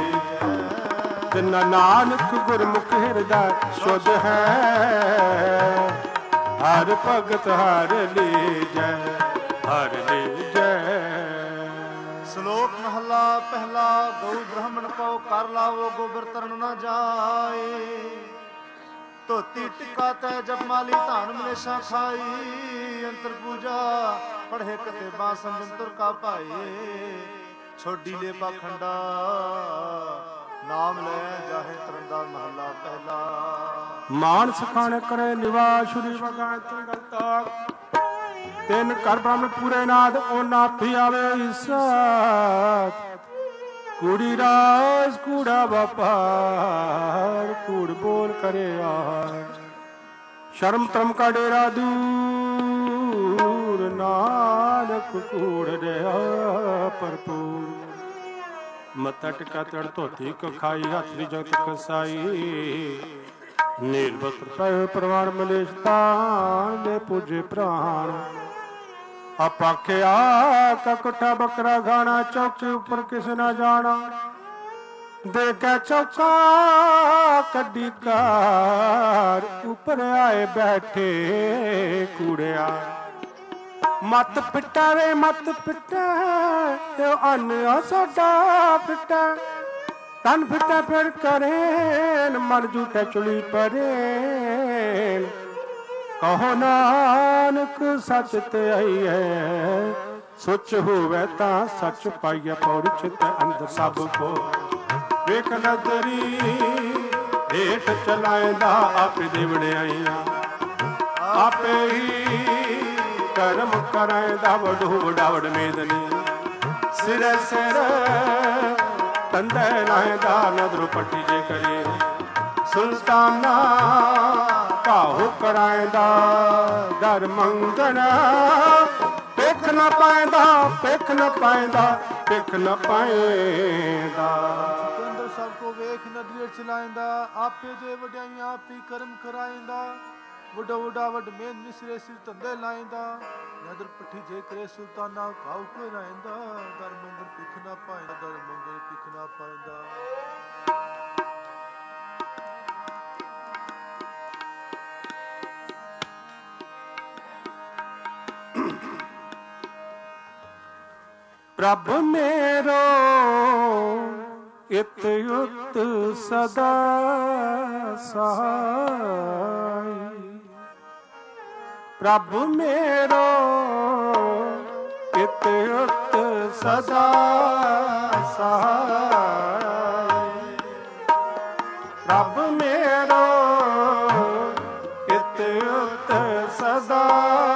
ਨਾਨਕ ਗੁਰਮੁਖ ਹਿਰਦਾ ਸ਼ੁੱਧ ਹੈ। ਹਰ ਭਗਤ ਹਰ ਲੀਜੈ ਹਰ ਲੀਜੈ। ਸ਼ਲੋਕ ਮਹਲਾ ਪਹਿਲਾ। ਗਊ ਬ੍ਰਾਹਮਣ ਕੋ ਕਰ ਲਾਵੋ ਗੋਬਰ ਤਰਨ ਨਾ ਜਾਏ। ਧੋਤੀ ਟਿੱਕਾ ਤੈ ਜਪਮਾਲੀ ਧਾਨ ਮਲੇਸ਼ਾ ਖਾਈ। ਅੰਤਰ ਪੂਜਾ ਪੜ੍ਹੇ ਕਤੇ ਬਾਸਨ ਜੰਤਰ ਕਾ ਭਾਏ। ਛੋਡੀ ਲੈ ਪਾਖੰਡਾ ਨਾਮ ਲੈ ਜਾਹੇ ਤਰਨ ਦਾ ਮਹਲਾ ਪਹਿਲਾ। ਮਾਨਸ ਖਾਣ ਕਰੇ ਨਿਵਾਸ ਸ਼ੁਰੀ ਵਗਾਇ ਤਨ ਗਲਤਾ ਤਿੰਨ ਕਰ ਬ੍ਰਹਮ ਪੂਰੇ ਨਾਦ ਉਹਨਾਂ ਪਿਆਵੇ ਈਸਾਤ ਕੂੜੀ ਰਾਜ ਕੂੜਾ ਵਪਾਰ ਕੂੜ ਬੋਲ ਕਰੇ ਆਰ ਸ਼ਰਮ ਤਰਮ ਕਾ ਡੇਰਾ ਦੂਰ ਨਾਨਕ ਕੂੜ ਰਿਆ ਭਰਪੂਰ ਮੱਥਾ ਟਿਕਾ ਤੜ ਧੋਤੀ ਕ ਖਾਈ ਹੱਥ ਦੀ ਜਗਤ ਕਸਾਈ ਨੀਲ ਵਸਤਰ ਪੈ ਪਰਵਾਨ ਮਲੇਸ਼ਤਾਨ ਦੇ ਪੂਜੇ ਪ੍ਰਾਣ ਆਪਾਖਿਆ ਕਕੁੱਠਾ ਬੱਕਰਾ ਖਾਣਾ ਚੌਕੇ ਉੱਪਰ ਕਿਸ ਨਾ ਜਾਣਾ ਦੇਖਿਆ ਚੌਕਾ ਕੱਢੀ ਕਾਰ ਉੱਪਰ ਆਏ ਬੈਠੇ ਕੂੜਿਆ ਮਤ ਪਿੱਟਾ ਵੇ ਮਤ ਪਿੱਟਾ ਤੇ ਅੰਨ ਆ ਸਾਡਾ ਪਿੱਟਾ ਤਨ ਫਿੱਟਾ ਫਿਰ ਕਰੇ ਮਨ ਝੂਠੇ ਚੁਲੀ ਪਰੇ ਕਹੋ ਨਾਨਕ ਸੱਚ ਤੇ ਆਈ ਹੈ ਸੁੱਚ ਹੋਵੇ ਤਾਂ ਸੱਚ ਪਾਈਏ ਪੌੜੀ ਚਿਤ ਅੰਦਰ ਸਭ ਕੋ ਵੇਖ ਨਜ਼ਰੀ ਹੇਠ ਚਲਾਇਦਾ ਆਪੇ ਦੇ ਵਡਿਆਈਆਂ ਆਪੇ ਹੀ ਕਰਮ ਕਰਾਇਦਾ ਵਡੂ ਵਡਾਵੜ ਮੇਦਨੀ ਸਿਰ ਸਿਰ ਤੰਦੇ ਲਾਇਦਾ ਨਦਰ ਪੱਟੀ ਜੇ ਕਰੇ ਸੁਲਤਾਨਾ ਕਾਹੂ ਕਰਾਇਦਾ ਦਰ ਮੰਗਣਾ ਪਿੱਖ ਨਾ ਪਾਇਦਾ ਪਿੱਖ ਨਾ ਪਾਇਦਾ ਪਿੱਖ ਨਾ ਪਾਇਦਾ ਅੰਦਰ ਸਭ ਕੋ ਵੇਖ ਨਦਰੀ ਚਲਾਇਦਾ ਆਪੇ ਦੇ ਵਡਿਆਈਆਂ ਆਪੇ ਕਰਮ ਕਰਾਇਦਾ ਵੱਡਾ ਵੱਡਾ ਵੱਡ ਮੇਨ ਮਿਸਰੇ ਸਿਰ ਧੰਦੇ ਲਾਇਦਾ ਨਦਰ ਪੱਠੀ ਜੇ ਕਰੇ ਸੁਲਤਾਨਾ ਕਾਹੂ ਕਰਾਇਦਾ ਦਰ ਮੰਗਣ ਪਿੱਖ ਨਾ ਪਾਇਦਾ ਦਰ ਮੰਗਣ ਪਿੱਖ ਨਾ ਪਾਇਦਾ ਪ੍ਰਭ ਮੇਰੋ ਇਤ ਉਤ ਸਦਾ ਸਹਾਈ ਪ੍ਰਭ ਮੇਰੋ ਇਤ ਉਤ ਸਦਾ ਸਹਾਈ ਪ੍ਰਭ ਮੇਰੋ ਇਤ ਉਤ ਸਦਾ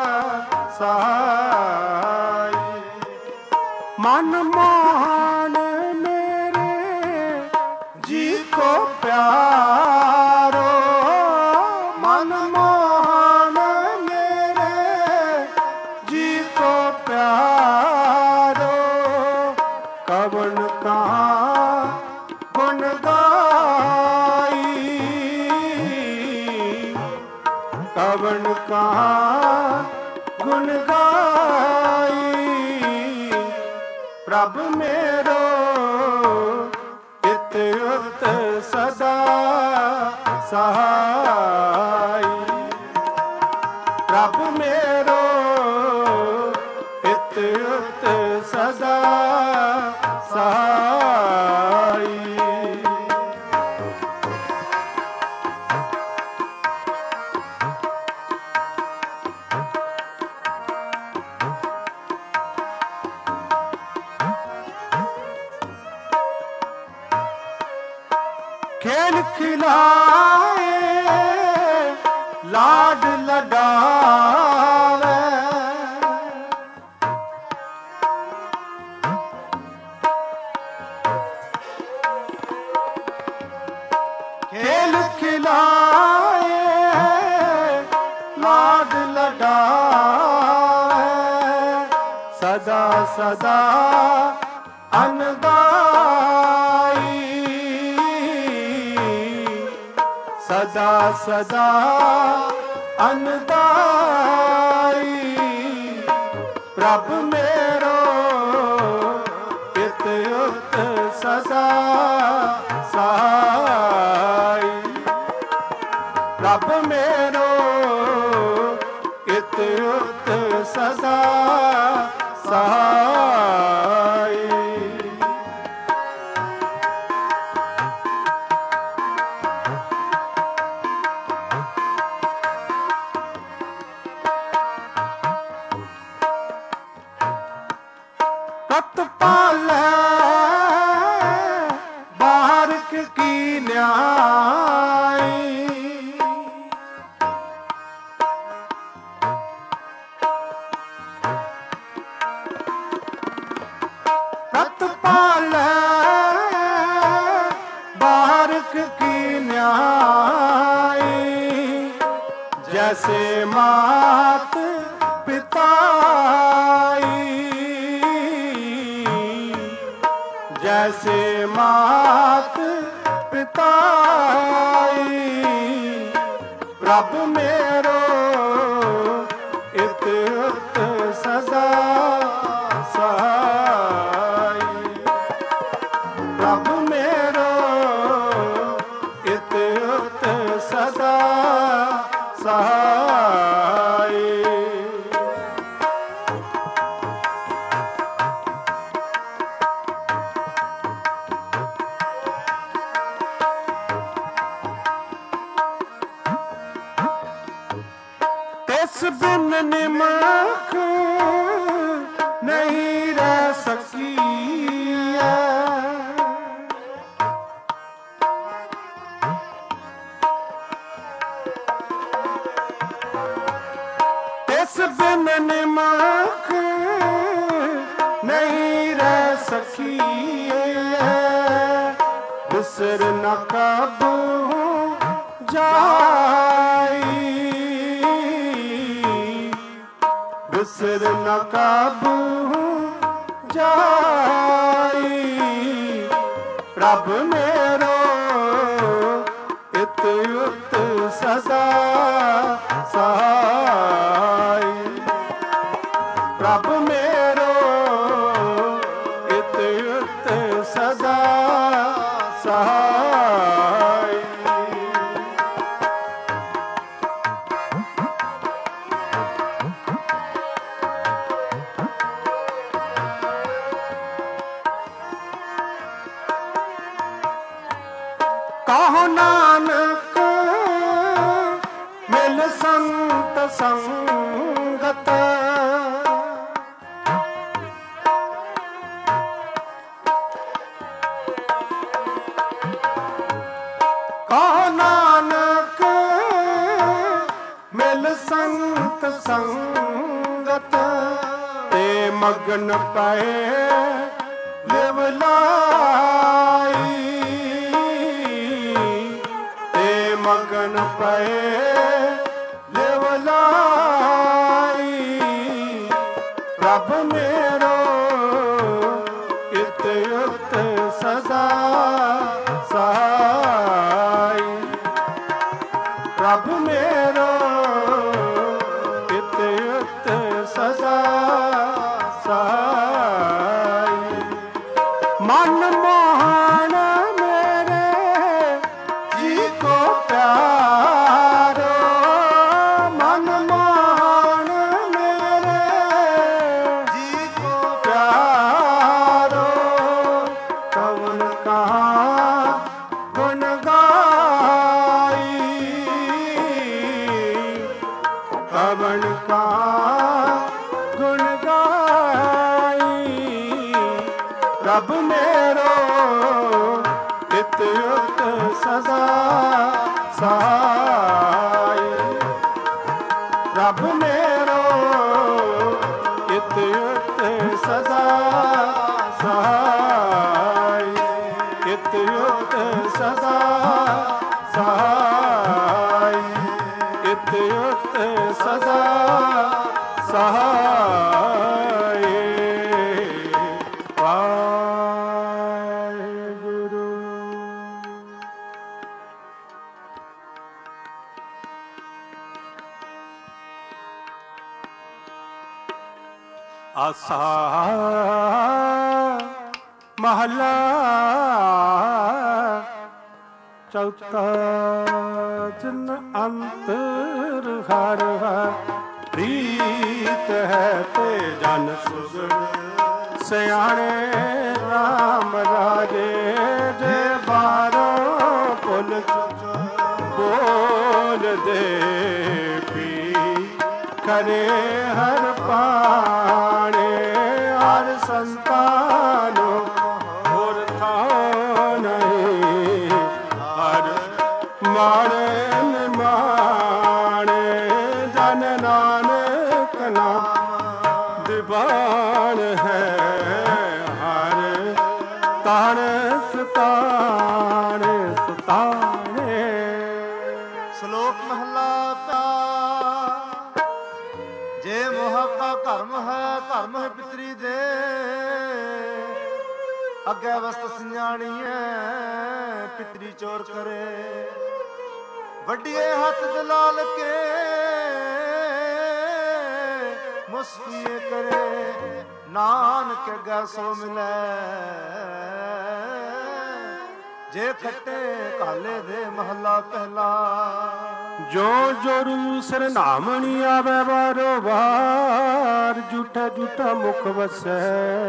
ਸਹਾਈ ਮਨ ਮੋਹਨ ਮੇਰੇ ਜੀ ਕੋ ਪਿਆਰੋ ਮਨ ਮੋਹਨ ਮੇਰੇ ਜੀ ਕੋ ਪਿਆਰੋ ਕਵਨ ਕਹਾ ਗੁਣ ਗਾਈ ਕਵਨ ਕਹਾ ਗੁਣ ਗਾਈ ਪ੍ਰਭ ਮੇਰੋ ਇਤ ਉਤ ਸਦਾ ਸਹਾਈ ਪ੍ਰਭ ਮੇਰੋ ਇਤ ਉਤ ਸਦਾ ਸਹਾਈ खेल खिलाए लाड लगावे खेल खिलाए लाड लगावे सदा सदा अनदाई सदा सदा अनदाई प्रभ मेरो इत उत सदा सहाई प्रभ मेरो इत उत सदा सहाई तत पालै बाहर की न्याय जैसे मात पिताई प्रभु मेरो इत उत सदा सहाई प्रभु मेरो इत उत सदा सहाई। तिस बिन निमख नहीं रह सकी तिस बिन निमख नहीं रह सकी बिसर न कबू जाई बिसर न काबू जाई प्रभ मेरो इत उत सदा सहाई प्रभ मेरो इत उत सदा सहाई। कहो नानक मिल संत संगत कहो नानक मिल संत संगत ते मगन पए लिवलाई मगन पए लिवलाई प्रभ मेरो इत उत सदा सहाई प्रभ मेरो इत उत सदा सहाई। मन मोहन मेरे जी को प्यारो मन मोहन मेरे जी को प्यारो कवन कहाँ गुण गाई कवन कहाँ गुण गाई रब मेरो इत उत सदा सहाई रब मेरो इत उत सदा सहाई इत उत सदा सहाई इत उत सदा सहाई। वाहिगुरु। आसा महला चौथा जिन अंतर हर प्रीत है ते जन सुगण सियाणे राम राजे जे बारो पुल बोल दे पी करे हर पाणे हर संतानो और था नहीं हर माणे निमाणे जन नानक नाम दीवान है हर ताण सुताने सुताने। श्लोक महला जे मोह का कर्म है पितरी दे ਅੱਗੇ ਵਸਤ ਸਿਆਣੀਏ ਪਿਤਰੀ ਚੋਰ ਕਰੇ, ਵੱਡੀਏ ਹੱਥ ਦਲਾਲ ਕੇ ਮੁਸਕੀਏ ਕਰੇ, ਨਾਨਕ ਅੱਗੇ ਸੋ ਮਿਲੇ ਜੇ ਖੱਟੇ ਕਾਲੇ ਦੇ ਮਹੱਲਾ ਪਹਿਲਾ। ਜੋ ਜੋਰੂ ਸਿਰ ਨਾਮਣੀ ਆਵੇ ਵਾਰੋ ਵਾਰ, ਝੂਠਾ ਝੂਠਾ ਮੁਖ ਵਸੈ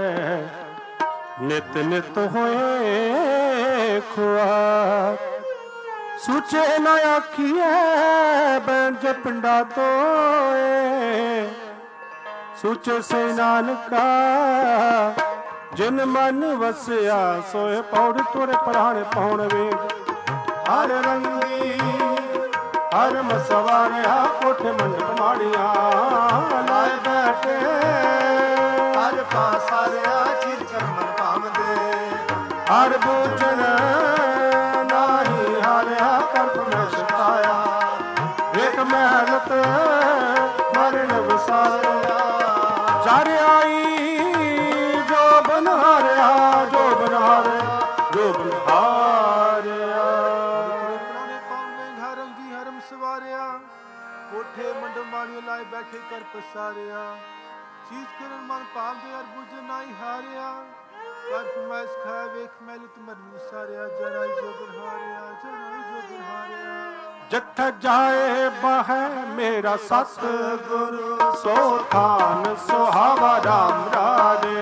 ਨਿਤ ਨਿਤ ਹੋਏ ਖੁਆਰ। ਸੂਚੇ ਨਾ ਆਖੀਐ ਬੈਣ ਜੇ ਪਿੰਡਾ ਤੋਏ, ਸੂਚੇ ਸੇ ਨਾਨਕਾ ਜਿਨ ਮਨ ਵਸਿਆ ਸੋਏ ਪੌੜ ਤੁਰ ਪ੍ਰਾਣ ਪਾਉਣ ਵੇ। ਹਰ ਰੰਗੀ ਹਰ ਮਸਵਾਰਿਆ ਕੋਠੇ ਮੰਡਪ ਮਾੜੀਆਂ ਲਾਏ ਬੈਠੇ, ਹਰ ਪਾਸਾਰਿਆ ਚੀਰ ਕਰ ਮਨ ਭਾਵਦੇ, ਹਰ ਬੂਝਣ ਨਾਹੀ ਹਾਰਿਆ ਕਰਪ ਮੈਂ ਸਤਾਇਆ, ਵੇਖ ਮਿਹਨਤ ਮਰਨ ਵਸਾਰਿਆ। ਚਰ ਆਈ ਜੋ ਬਨਹਾਰਿਆ, ਜੋ ਬਨਹਾਰਿਆ, ਜੋ ਬਨਹਾਰਿਆ। ਪੁਰਾਣੇ ਪਾਉਨੇ ਘਰ ਅੰਗੀ ਹਰਮ ਸਵਾਰਿਆ, ਕੋਠੇ ਮੰਡ ਮਾਣੀਓ ਲਾਏ ਬੈਠੇ ਕਰ ਪਸਾਰਿਆ, ਚੀਜ਼ ਕਰਨ ਮਨ ਭਾਵਦੇ ਅਰ ਬੁਝ ਨਾਹੀ ਹਾਰਿਆ, ਕਰ ਫਰਮਾਇਸ਼ ਖਾਇਆ ਵੇਖ ਮੈਲਤ ਮਰਨ ਵਸਾਰਿਆ, ਜਰਾਈ ਜੋ ਬਨਹਾਰਿਆ, ਜਰਾਈ ਜੋ ਬਨਹਾਰਿਆ। ਜੱਥ ਜਾਏ ਬਹਿ ਮੇਰਾ ਸਤਿਗੁਰ, ਸੋ ਥਾਨ ਸੁਹਾਵਾ ਰਾਮ ਰਾਜੇ।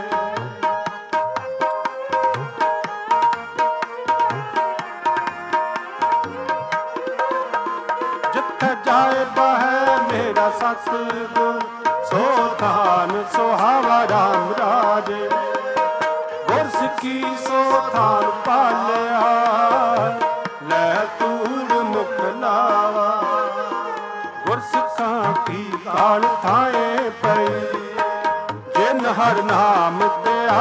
ਜਿੱਥ ਜਾਏ ਬਹਿ ਮੇਰਾ ਸਤਿਗੁਰ, ਸੋ ਥਾਨ ਸੁਹਾਵਾ ਰਾਮ ਰਾਜੇ। ਗੁਰ ਸਿੱਖੀ ਸੋ ਥਾਨ ਪਾਲਿਆ, ਲੈ ਤੂੜ ਮੁਖ ਲਾਵਾ। ਗੁਰ ਸਿੱਖਾਂ ਕੀ ਕਾਲ ਥਾਏ ਪਈ, ਜਿਨ ਹਰ ਨਾਮ ਧਿਆ।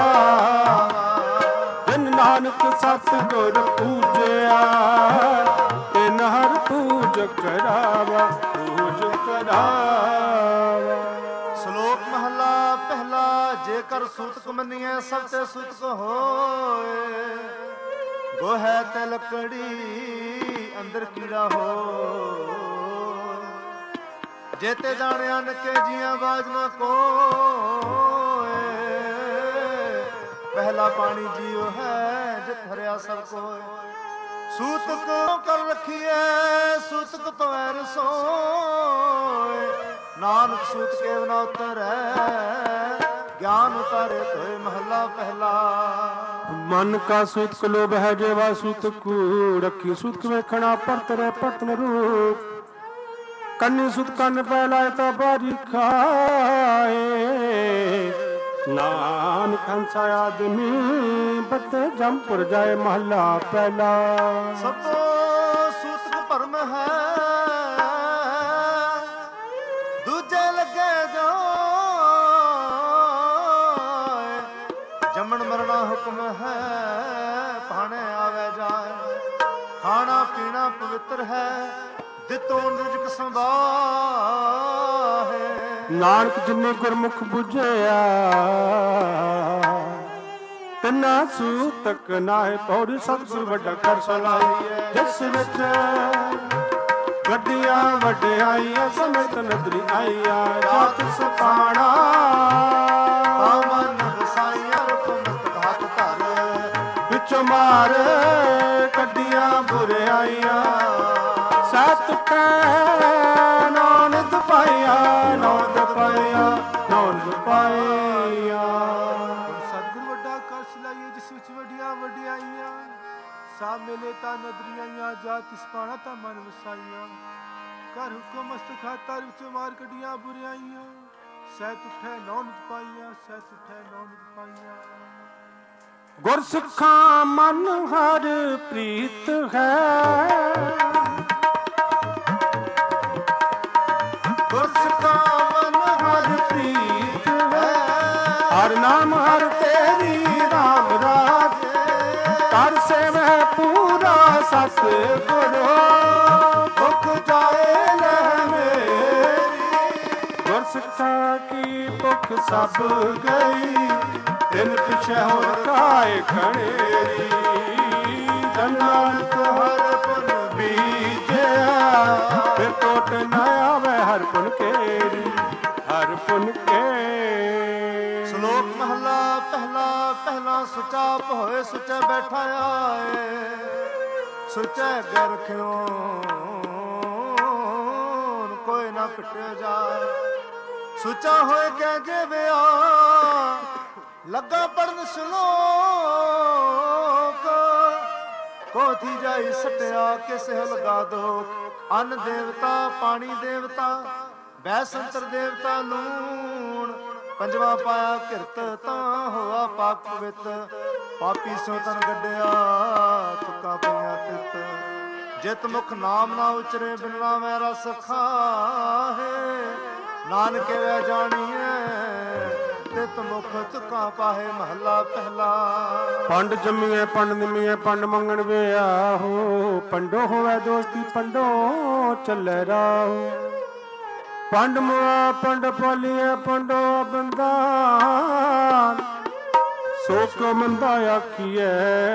ਜਿਨ ਨਾਨਕ ਸਤਿਗੁਰ ਪੂਜਿਆ, ਤਿਨ ਹਰ ਪੂਜ ਕਰਾਵਾ, ਪੂਜ ਕਰਾਵਾ। ਸ਼ਲੋਕ ਮਹਲਾ ਪਹਿਲਾ। ਜੇਕਰ ਸੂਤਕ ਮੰਨੀਐ ਸਭ ਤੇ ਸੂਤਕ ਹੋਏ, ਗੋਹੈ ਤੇ ਲੱਕੜੀ ਅੰਦਰ ਕੀੜਾ ਹੋ। ਜੇਤੇ ਜਾਣਿਆ ਨਕੇ ਜੀਆਂ ਬਾਜ ਨਾ ਕੋਏ, ਪਹਿਲਾ ਪਾਣੀ ਜੀਉ ਹੈ ਜਿਤ ਹਰਿਆ ਸਭ ਕੋਏ। ਸੂਤਕ ਕਰ ਰਖੀਐ ਸੂਤਕ ਪਵੈ ਰਸੋਏ, ਨਾਨਕ ਸੂਤ ਕੇਵ ਨਾ ਉਤਰੈ, ਗਿਆਨ ਉਤਾਰੇ ਤੋਏ ਮਹੱਲਾ ਪਹਿਲਾ। ਮਨ ਕਾ ਸੂਤਕ ਲੋਭ ਹੈ ਜੇਵਾ ਸੂਤਕ ਕੂੜ, ਅੱਖੀ ਸੂਤਕ ਵੇਖਣਾ ਪਰਤਰੇ ਪਰਤਨ ਰੂਪ। ਕੰਨੀ ਸੁਤ ਕੰਨ ਪਹਿਲਾਏ ਤਾਂ ਬਾਰੀ ਖਾਏ, ਨਾਨਕ ਹੰਸਾ ਆਦਮੀ ਬੱਤੇ ਜੰਪੁਰ ਜਾਏ ਮਹੱਲਾ ਪਹਿਲਾ। ਸਭ ਸੂਤਕ ਭਰਮ ਹੈ ਦੂਜੇ ਲੱਗੇ ਜੋ, ਜੰਮਣ ਮਰਨਾ ਹੁਕਮ ਹੈ ਭਾਣੇ ਆਵੇ ਜਾਏ। ਖਾਣਾ ਪੀਣਾ ਪਵਿੱਤਰ ਹੈ ਦਿੱਤੋ ਰਿਜ਼ਕ ਸੰਭਾਹੇ, ਨਾਨਕ ਜਿਨੇ ਗੁਰਮੁਖ ਬੁਝਿਆ, ਤਿਨਾ ਸੂਤਕ ਨਾਏ ਪੌੜੀ। ਸਤਿਗੁਰ ਵੱਡਾ ਕਰ ਸਲਾਈ, ਜਿਸ ਵਿੱਚ ਵੱਡੀਆਂ ਵਡਿਆਈਆਂ ਸਮੇਤ ਨਦਰੀ ਆਈਆਂ। ਜਾਤ ਸਪਾਣਾ ਮਨ ਵਸਾਈਆਂ ਰੁਕਮਤ ਘਾਤ ਧਰ, ਵਿੱਚੋਂ ਮਾਰ ਕੱਢੀਆਂ ਬੁਰਿਆਈਆਂ। ਸਤ ਕੈ ਨਾਨਕ ਪਾਇਆ, ਨਾਨਕ ਪਾਇਆ, ਨਾਨਕ ਪਾਇਆ। ਸਤਿਗੁਰ ਵੱਡਾ ਕਰ ਸਲਾਈਏ ਜਿਸ ਵਿੱਚ ਵੱਡੀਆਂ ਵਡਿਆਈਆਂ। ਸਾ ਮਿਲੇ ਤਾਂ ਨਦਰੀਆਂ, ਜਾਤ ਸਪਾਣਾ ਤਾਂ ਮਨ ਵਸਾਈਆਂ। ਕਰ ਹੁਕਮ ਮਸਤ ਖਾਤਾ ਵਿੱਚ ਮਾਰ ਕੱਢੀਆਂ ਬੁਰਿਆਈਆਂ। ਸਹਿਤ ਉਠੈ ਨਾਨਕ ਪਾਈਆਂ, ਸਹਿਤ ਉਠੈ ਨਾਨਕ ਪਾਈਆਂ। ਗੁਰ ਸਿੱਖਾਂ ਮਨ ਹਰ ਪ੍ਰੀਤ ਹੈ, ਗੁਰ ਸਿੱਖਾਂ ਮਨ ਹਰ ਪ੍ਰੀਤ ਹੈ। ਹਰ ਨਾਮ ਹਰ ਤੇਰੀ ਰਾਮ ਰਾਜ, ਕਰ ਸੇਵੈ ਪੂਰਾ ਸਤਿਗੁਰੂ। ਭੁਖ ਜਾਏ ਲੈ ਮੇਰੀ, ਗੁਰ ਸਿੱਖਾਂ ਕੀ ਭੁਖ ਸਭ ਗਈ। ਤਿਨ ਪਿਛੇ ਹੋਰ ਕਾਇ ਖੜੇਰੀ। ਜਨ ਨਾਨਕ ਹਰਿ ਪੁਨ ਬੀਜਿਆ ਫਿਰ ਟੋਟ ਨ ਆਵੇ ਹਰਿ ਪੁਨ ਕੇਰੀ। ਹਰਿ ਪੁਨ ਕੇ। ਸ਼ਲੋਕ ਮਹਲਾ ਪਹਿਲਾ। ਪਹਿਲਾ ਸੁਚਾ ਹੋਏ ਸੁਚੇ ਬੈਠਾ ਆਏ। ਸੁਚੇ ਅੱਗੇ ਰਖਿਓ ਕੋਈ ਨਾ ਕਟਿਆ ਜਾਏ। ਸੁਚਾ ਹੋਏ ਕਹਿ ਜਿਵਿਆ ਲੱਗਾ ਪੜਨ ਸ਼ਲੋਕ। ਕੋਥੀ ਜਾਈ ਸਟਿਆ ਕਿਸੇ ਲਗਾ ਦੋ। ਅੰਨ ਦੇਵਤਾ ਪਾਣੀ ਦੇਵਤਾ ਬੈ ਸੰਤਰ ਦੇਵਤਾ ਲੂਣ। ਪੰਜਵਾ ਪਾਇਆ ਕਿਰਤ ਤਾਂ ਹੋਆ ਪਾਕ ਪਵਿੱਤ। ਪਾਪੀ ਸੋ ਤਨ ਗੱਡਿਆ ਤੁਕਾਂ ਪਈਆਂ ਤਿੱਤ। ਜਿਤ ਮੁਖ ਨਾਮ ਨਾ ਉਚਰੇ ਬਿਨਲਾ ਮੈਂ ਰਸ ਖਾਹੇ। ਨਾਨਕ ਵੇ ਜਾਣੀਐ ਤਿਤ ਮੁਖ ਤੁਕਾਂ ਪਾਹੇ। ਮਹੱਲਾ ਪਹਿਲਾ। ਪੰਡ ਜੰਮੀਐ ਪੰਡ ਨਿਮੀਐ ਪੰਡ ਮੰਗਣ ਵੇ ਆਹੋ। ਪੰਡੋ ਹੋਵੇ ਦੋਸਤੀ ਪੰਡੋ ਚੱਲੇ ਰਾਹੋ। ਪੰਡ ਮੁਆ ਪੰਡ ਪਾਲੀਐ ਪੰਡੋ ਬੰਦਾਨ। ਸੋ ਕਿਉ ਮੰਦਾ ਆਖੀਐ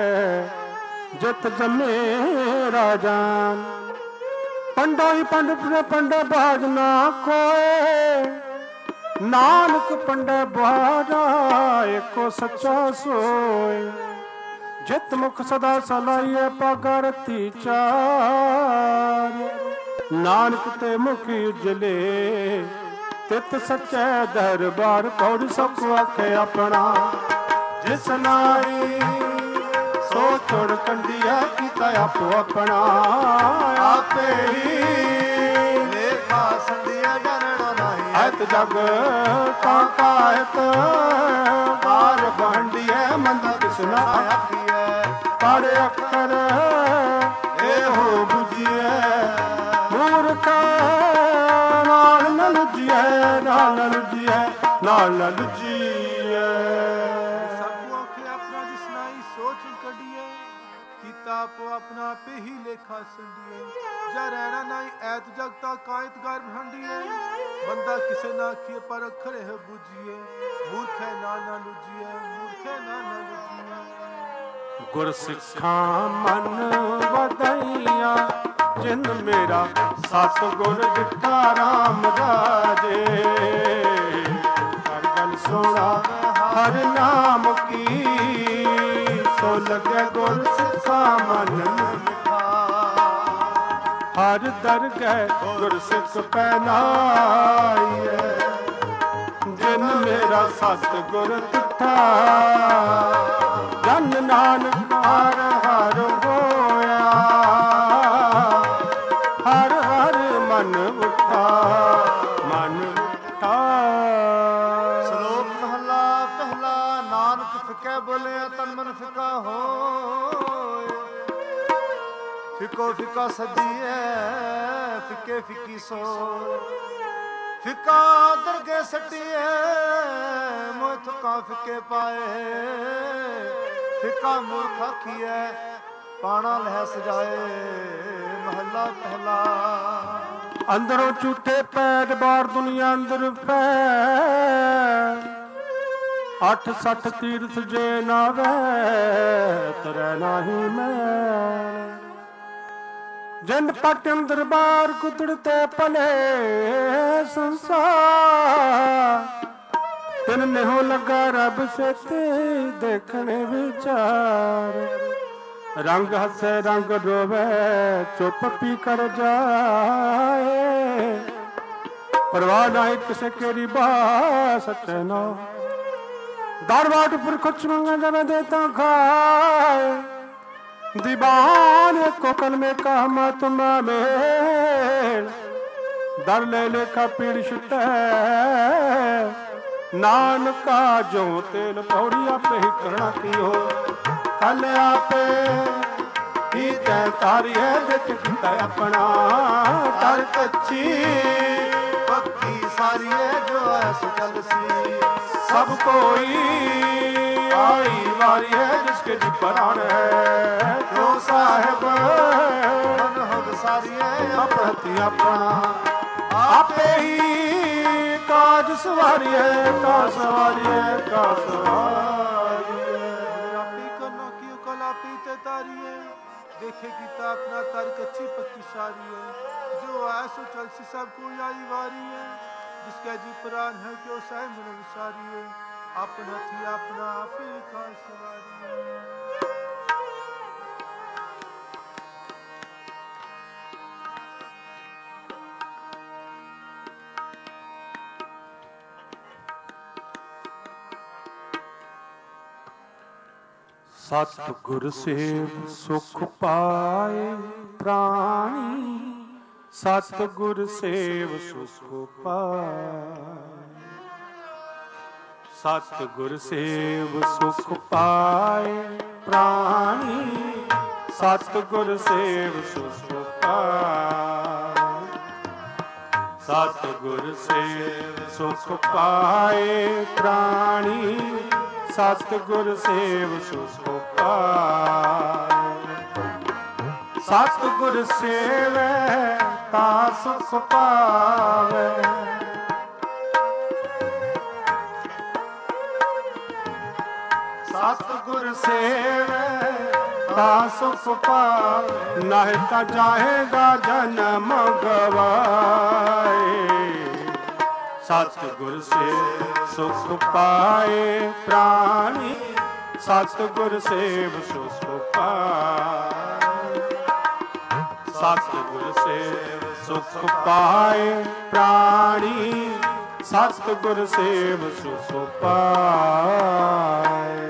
ਜਿਤ ਜੰਮੇ ਰਾਜਾਨ। ਪੰਡੋ ਹੀ ਪੰਡ ਪੰਡੇ ਬਾਜ ਨਾ ਕੋਏ। ਨਾਨਕ ਪੰਡੇ ਬਾਜਾ ਏਕੋ ਸੱਚਾ ਸੋਏ। ਜਿਤ ਮੁਖ ਸਦਾ ਸਲਾਈਐ ਪਾਗਾ ਰਤੀ ਚਾਰ। ਨਾਨਕ ਤੇ ਮੁਖ ਉਜਲੇ ਤਿਤ ਸੱਚੈ ਦਰਬਾਰ। ਪੌੜੀ ਸੁਖ ਆਖੇ ਆਪਣਾ ਜਿਸ ਨਾਈ ਸੋ ਛੋੜ ਕੰਡੀਆ ਕੀਤਾ ਆਪੋ ਆਪਣਾ। ਆਪੇ ਹੀ ਲੇਖਾ ਸੰਧਿਆ ਜਨਣਾ ਨਹੀਂ। ਐਤ ਜਗ ਤਾਂ ਕਾਇਤ ਬਾਰ ਬਾਂਡੀਐ ਮੰਦਾ ਕਿਸਨਾ ਆਖੀਐ। ਪੜ ਅੱਖਰ ਇਹੋ ਬੁਝੀਐ। ਮੂਰਖ ਨਾਲ ਨ ਲੁਜੀਐ ਨਾਲ ਨ ਲੁਜੀਐ ਨਾਲ ਨ ਲੁਜੀਐ। ਸਭ ਆਖੇ ਆਪਣਾ ਜਿਸਨਾਈ ਸੋਚ ਕੱਢੀਏ। ਕੀਤਾ ਆਪੋ ਆਪਣਾ ਆਪੇ ਹੀ ਲੇਖਾ ਸੰਡੀਏ। ਜਾ ਰਹਿਣਾ ਨਹੀਂ ਐਤ ਜਗਤਾ ਕਾਇਤ ਗਰ ਭੰਡੀਏ। ਬੰਦਾ ਕਿਸੇ ਨਾ ਆਖੀਏ ਪਰ ਅੱਖਰ ਇਹ ਬੁਝੀਏ। ਮੂਰਖੇ ਨਾ ਨਾ ਲੁਜੀਏ ਮੂਰਖੇ ਨਾ ਨਾ ਲੁਜੀਏ। ਗੁਰ ਸਿੱਖਾਂ ਮਨ ਵਧਈਆ ਜਿਨ ਮੇਰਾ ਸਤ ਗੁਰ ਦਿੱਤਾ ਰਾਮ ਰਾਜੇ। ਹਰ ਗੱਲ ਸੁਣਾ ਹਰ ਨਾਮ ਕੀ ਸੋ ਲਗੇ ਗੁਰ ਸਿੱਖਾਂ ਮਨ ਮਿਠਾ। ਹਰ ਦਰਗਹਿ ਗੁਰ ਸਿੱਖ ਪਹਿਨਾਈਐ ਜਿਨ ਮੇਰਾ ਸਤ ਗੁਰ ਦਿੱਤਾ। ਜਨ ਨਾਨਕ ਹਰ ਹਰ ਹੋਇਆ ਹਰ ਹਰ ਮਨ ਉਠਾ ਮਨ ਉਠਾ। ਸ਼ਲੋਕ ਮਹਲਾ ਪਹਿਲਾ। ਨਾਨਕ ਫਿੱਕੇ ਬੋਲਿਆ ਤਨ ਮਨ ਫਿੱਕਾ ਹੋਏ। ਫਿੱਕੋ ਫਿੱਕਾ ਸਜੀਐ ਫਿੱਕੇ ਫਿੱਕੀ ਸੋਏ। ਫਿੱਕਾ ਦਰਗੇ ਸੱਟੀਐ ਮੋਹ ਥੁੱਕਾਂ ਫਿੱਕੇ ਪਾਏ। ਫਿੱਕਾ ਮੂਰਖ ਆਖੀਐ ਪਾਣਾ ਲਹਿ ਸਜਾਏ। ਮਹੱਲਾ ਪਹਿਲਾ। ਅੰਦਰੋਂ ਝੂਠੇ ਪੈਰ ਬਾਹਰ ਦੁਨੀਆ ਅੰਦਰ ਪੈ। 8 ਤੀਰਥ ਜੇ ਨਾਵੇ ਤਰੈ ਨਾਹੀ ਮੈਂ। ਜਿੰਦ ਪਟ ਅੰਦਰ ਬਾਹਰ ਕੁਦਰਤੇ ਭਲੇ ਸੰਸਾਰ। ਤਿਨ ਨਿਹੋ ਲੱਗਾ ਰੱਬ ਸੇਤੀ ਦੇਖਣੇ ਵਿਚਾਰ। ਰੰਗ ਹੱਸੇ ਰੰਗ ਰੋਵੇ ਚੁੱਪ ਪੀ ਕਰ ਜਾਏ। ਪਰਵਾਹ ਨਹੀਂ ਕਿਸੇ ਕੇਰੀ ਬਾਸ ਤੈਨਾ। ਦਰਵਾਟ ਪੁਰਖ ਚੁੰਗਾ ਜਬ ਦੇਤਾ ਖਾਏ। दीवान को कल में कहमत मेल। दर ले लेखा पीड़ छुट नानका जो तेल पौड़ी आपे ही करना की हो। कल आपे ही तै तारी है बिच किता अपना। तर कच्ची पक्की सारी है जो ऐस चल सी। सब कोई आई वारी है जिसके जी प्राण है। जो साहेब मन हग सारी है अपरति अपना। आपे ही काज सवारी है का सवारी है का सवारी। लिखे गीता अपना तार कच्ची पक्की सारी है। जो ऐसो चल सी सब को आई वारी है। जिसका जी प्राण है क्यों सह मन विसारी है। अपना थी अपना आप का सवारी है। ਸਤਿਗੁਰ ਸੇਵ ਸੁਖ ਪਾਏ ਪ੍ਰਾਣੀ, ਸਤਿਗੁਰ ਸੇਵ ਸੁਖ ਪਾਏ। ਸਤਿਗੁਰ ਸੇਵ ਸੁਖ ਪਾਏ ਪ੍ਰਾਣੀ, ਸਤਿਗੁਰ ਸੇਵ ਸੁਖ ਪਾਏ। ਸਤਿਗੁਰ ਸੇਵ ਸੁਖ ਪਾਏ ਪ੍ਰਾਣੀ, ਸਤਿਗੁਰ ਸੇਵ ਸੁਖ ਪਾਏ। ਸਤਿਗੁਰ ਸੇਵੈ ਤਾ ਸੁਖ ਪਾਵੈ। ਸਤਿਗੁਰ ਸੇਵੈ ਤਾ ਸੁਖ ਪਾਵੈ। ਨਾਹਿ ਤਾ ਜਾਹੇਗਾ ਜਨਮ ਗਵਾਏ। ਸਤਿਗੁਰ ਸੇਵ ਸੁਖ ਪਾਏ ਪ੍ਰਾਣੀ, ਸਤਿਗੁਰ ਸੇਵ ਸੁਖ ਪਾਏ। ਸਤਿਗੁਰ ਸੇਵ ਸੁਖ ਪਾਏ ਪ੍ਰਾਣੀ, ਸਤਿਗੁਰ ਸੇਵ ਸੁਖ ਪਾਏ।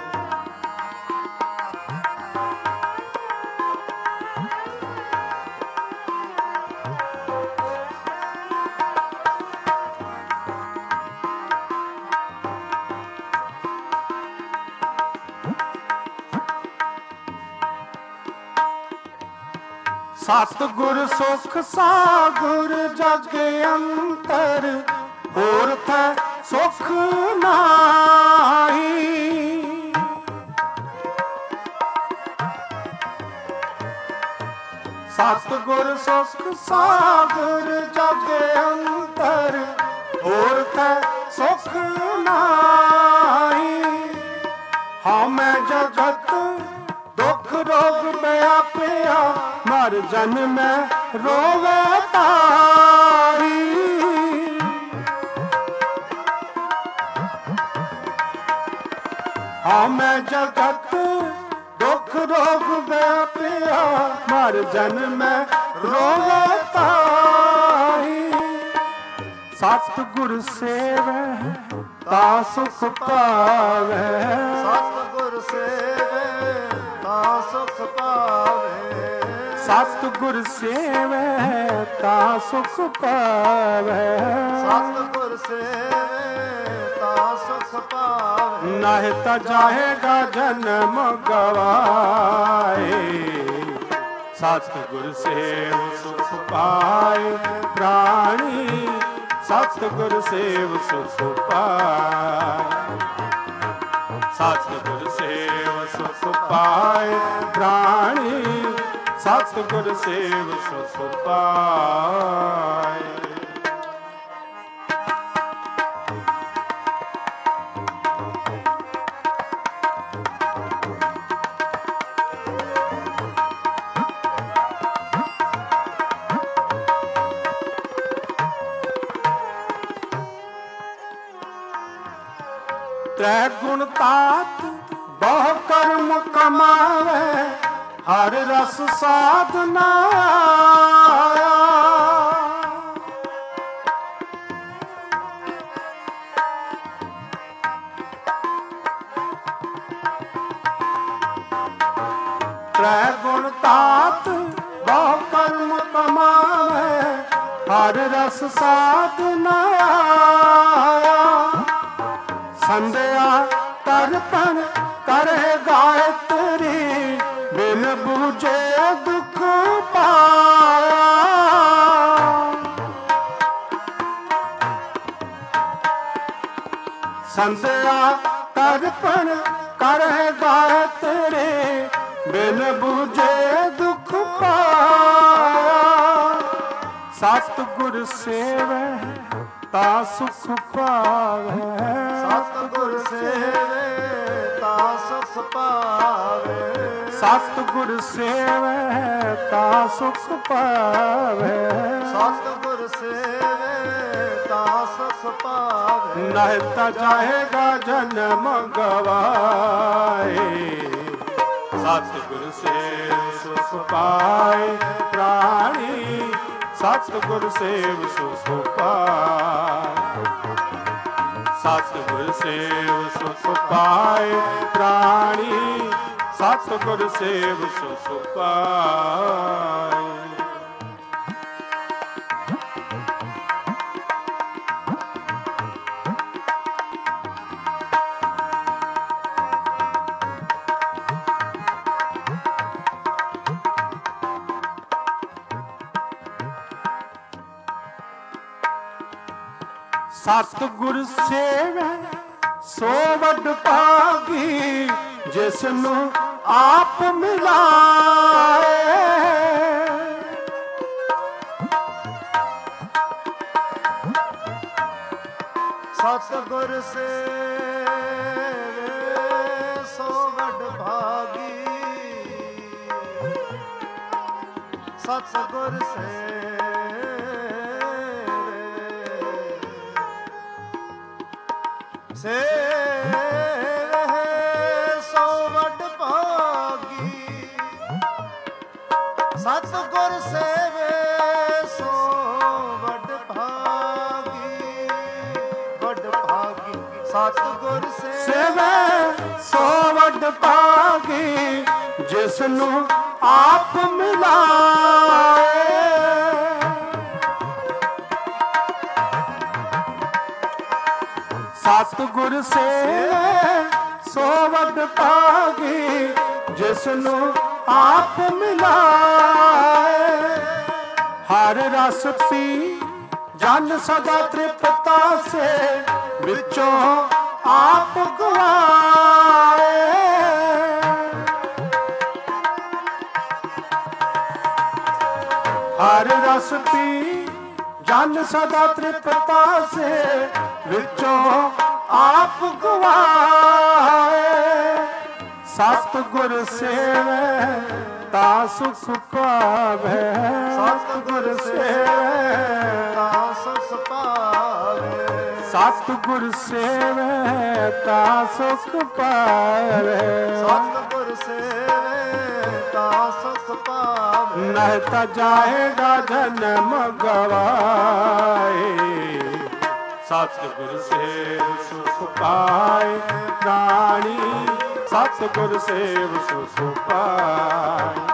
ਸਤਿਗੁਰ ਸੁਖ ਸਾਗਰ ਜਗ ਅੰਤਰ, ਹੋਰ ਥੈ ਸੁਖ ਨਾਹੀ। ਸਤਿਗੁਰ ਸੁਖ ਸਾਗਰ ਜਗ ਅੰਤਰ, ਹੋਰ ਥੈ ਸੁਖ ਨਾਹੀ। ਹਾਂ ਮੈਂ ਜਗਤ ਦੁਖ ਰੋਗ ਵਿਆਪਿਆ, ਮਰ ਜਨਮੈ ਰੋਵੇ ਤਾਈ। ਹਾਂ ਮੈਂ ਜਗਤ ਦੁਖ ਰੋਗ ਵਿਆਪਿਆ, ਮਰ ਜਨਮੈ ਰੋਵੇ ਤਾਈ। ਸਤਿਗੁਰ ਸੇਵੈ ਤਾ ਸੁਖ ਪਾਵੈ। ਸਤਿਗੁਰ ਸੇਵੈ ਤਾ ਸੁਖ ਪਾਵੈ। ਸਤਿਗੁਰ ਸੇਵੈ ਤਾ ਸੁਖ ਪਾਵੈ। ਸਤਿਗੁਰ ਸੇਵੈ ਤਾ ਸੁਖ ਪਾਵੈ। ਨਾਹਿ ਤਾ ਜਾਹੇਗਾ ਜਨਮ ਗਵਾਏ। ਸਤਿਗੁਰ ਸੇਵ ਸੁਖ ਪਾਏ ਪ੍ਰਾਣੀ, ਸਤਿਗੁਰ ਸੇਵ ਸੁਖ ਪਾਏ। ਸਤਿਗੁਰ ਸੇਵ ਸੁਖ ਪਾਏ ਪ੍ਰਾਣੀ, ਸਤਿਗੁਰ ਸੇਵ ਸੁਖ ਪਾਏ। ਤ੍ਰੈ ਗੁਣ ਤਾਤ ਬਹੁ ਕਰਮ ਕਮਾਵੇ, ਹਰ ਰਸ ਸਾਧਨਾ ਆਇਆ। ਤ੍ਰੈ ਗੁਣ ਤਾਤ ਬਹੁ ਕਰਮ ਕਮਾਵੇ, ਹਰ ਰਸ ਸਾਧਨਾ ਆਇਆ। ਸੰਧਿਆ ਤਰਪਣ ਕਰੇ ਗਾਇਤਰੀ, ਬਿਨ ਬੂਝੇ ਦੁਖ ਪਾਇਆ। ਸੰਧਿਆ ਤਰਪਣ ਕਰੇ ਗਾਇਤਰੀ, ਬਿਨ ਬੂਝੇ ਦੁਖ ਪਾਇਆ। ਸਤਿਗੁਰ ਸੇਵੈ ਤਾ ਸੁਖ ਪਾਵੈ। ਸਤਿਗੁਰ ਸੇਵੈ ਤਾ ਸੁਖ ਪਾਵੈ। ਸਤਿਗੁਰ ਸੇਵੈ ਤਾ ਸੁਖ ਪਾਵੇ। ਸਤਿਗੁਰ ਸੇਵੇ ਤਾ ਸੁਖ ਪਾਵੇ। ਨਹੀਂ ਤਾਂ ਜਾਏਗਾ ਜਨਮ ਗਵਾਏ। ਸਤਿਗੁਰ ਸੇਵ ਸੁਖ ਪਾਏ ਪ੍ਰਾਣੀ। ਸਤਿਗੁਰ ਸੇਵ ਸੁਖ ਪਾਏ। ਸਤਿਗੁਰ ਸੇਵ ਸੁਖ ਪਾਏ ਪ੍ਰਾਣੀ। ਸਤਿਗੁਰ ਸੇਵ ਸੁਖ ਪਾਏ। ਸਤਿਗੁਰ ਸੇਵੈ ਸੋ ਵੱਡ ਭਾਗੀ। ਜਿਸ ਨੂੰ ਆਪ ਮਿਲਾਏ। ਸਤਿਗੁਰ ਸੇਵੇ ਸੋ ਵੱਡ ਭਾਗੀ। ਸਤਿਗੁਰ ਸੇਵੇ ਸੋ ਵੱਡ ਭਾਗੀ। ਸਤਿਗੁਰ ਸੇਵੇ ਸੋ ਵੱਡ ਭਾਗੀ। ਵੱਡ ਭਾਗੀ ਸਤਿਗੁਰ ਸੇਵੇ ਸੋ ਵੱਡ ਭਾਗੀ। ਜਿਸ ਨੂੰ ਆਪ ਮਿਲਾਏ। ਸਤਿਗੁਰ ਸੇਵੇ ਸੋ ਵੱਡ ਭਾਗੀ। ਜਿਸ ਨੂੰ ਆਪ ਮਿਲਾਏ। ਹਰ ਰਸ ਪੀ ਜਨ ਸਦਾ ਤ੍ਰਿਪਤਾ ਸੇ। ਵਿੱਚੋਂ ਆਪ ਗਵਾਏ। ਹਰ ਰਸ ਪੀ ਜਨ ਸਦਾ ਤ੍ਰਿਪਤਾ ਸੇ। ਵਿੱਚੋਂ ਆਪ ਗਵਾਏ। ਸਤਿਗੁਰ ਸੇਵੈ ਤਾ ਸੁਖ ਪਾਵੇ। ਸਤਿਗੁਰ ਸੇਵੈ ਤਾ ਸੁਖ ਪਾਵੇ। ਸਤਿਗੁਰ ਸੇਵੈ ਤਾ ਸੁਖ ਪਾਵੇ। ਸਤਿਗੁਰ ਸੇਵੇ ਤਾ ਸੁਖ ਪਾਵੇ। ਨਹੀਂ ਤਾਂ ਜਾਏਗਾ ਜਨਮ ਗਵਾਏ। ਸਤਿਗੁਰ ਸੇਵ ਸੁਖ ਪਾਏ ਪ੍ਰਾਣੀ। ਸਤਿਗੁਰ ਸੇਵ ਸੁਖ ਪਾਏ।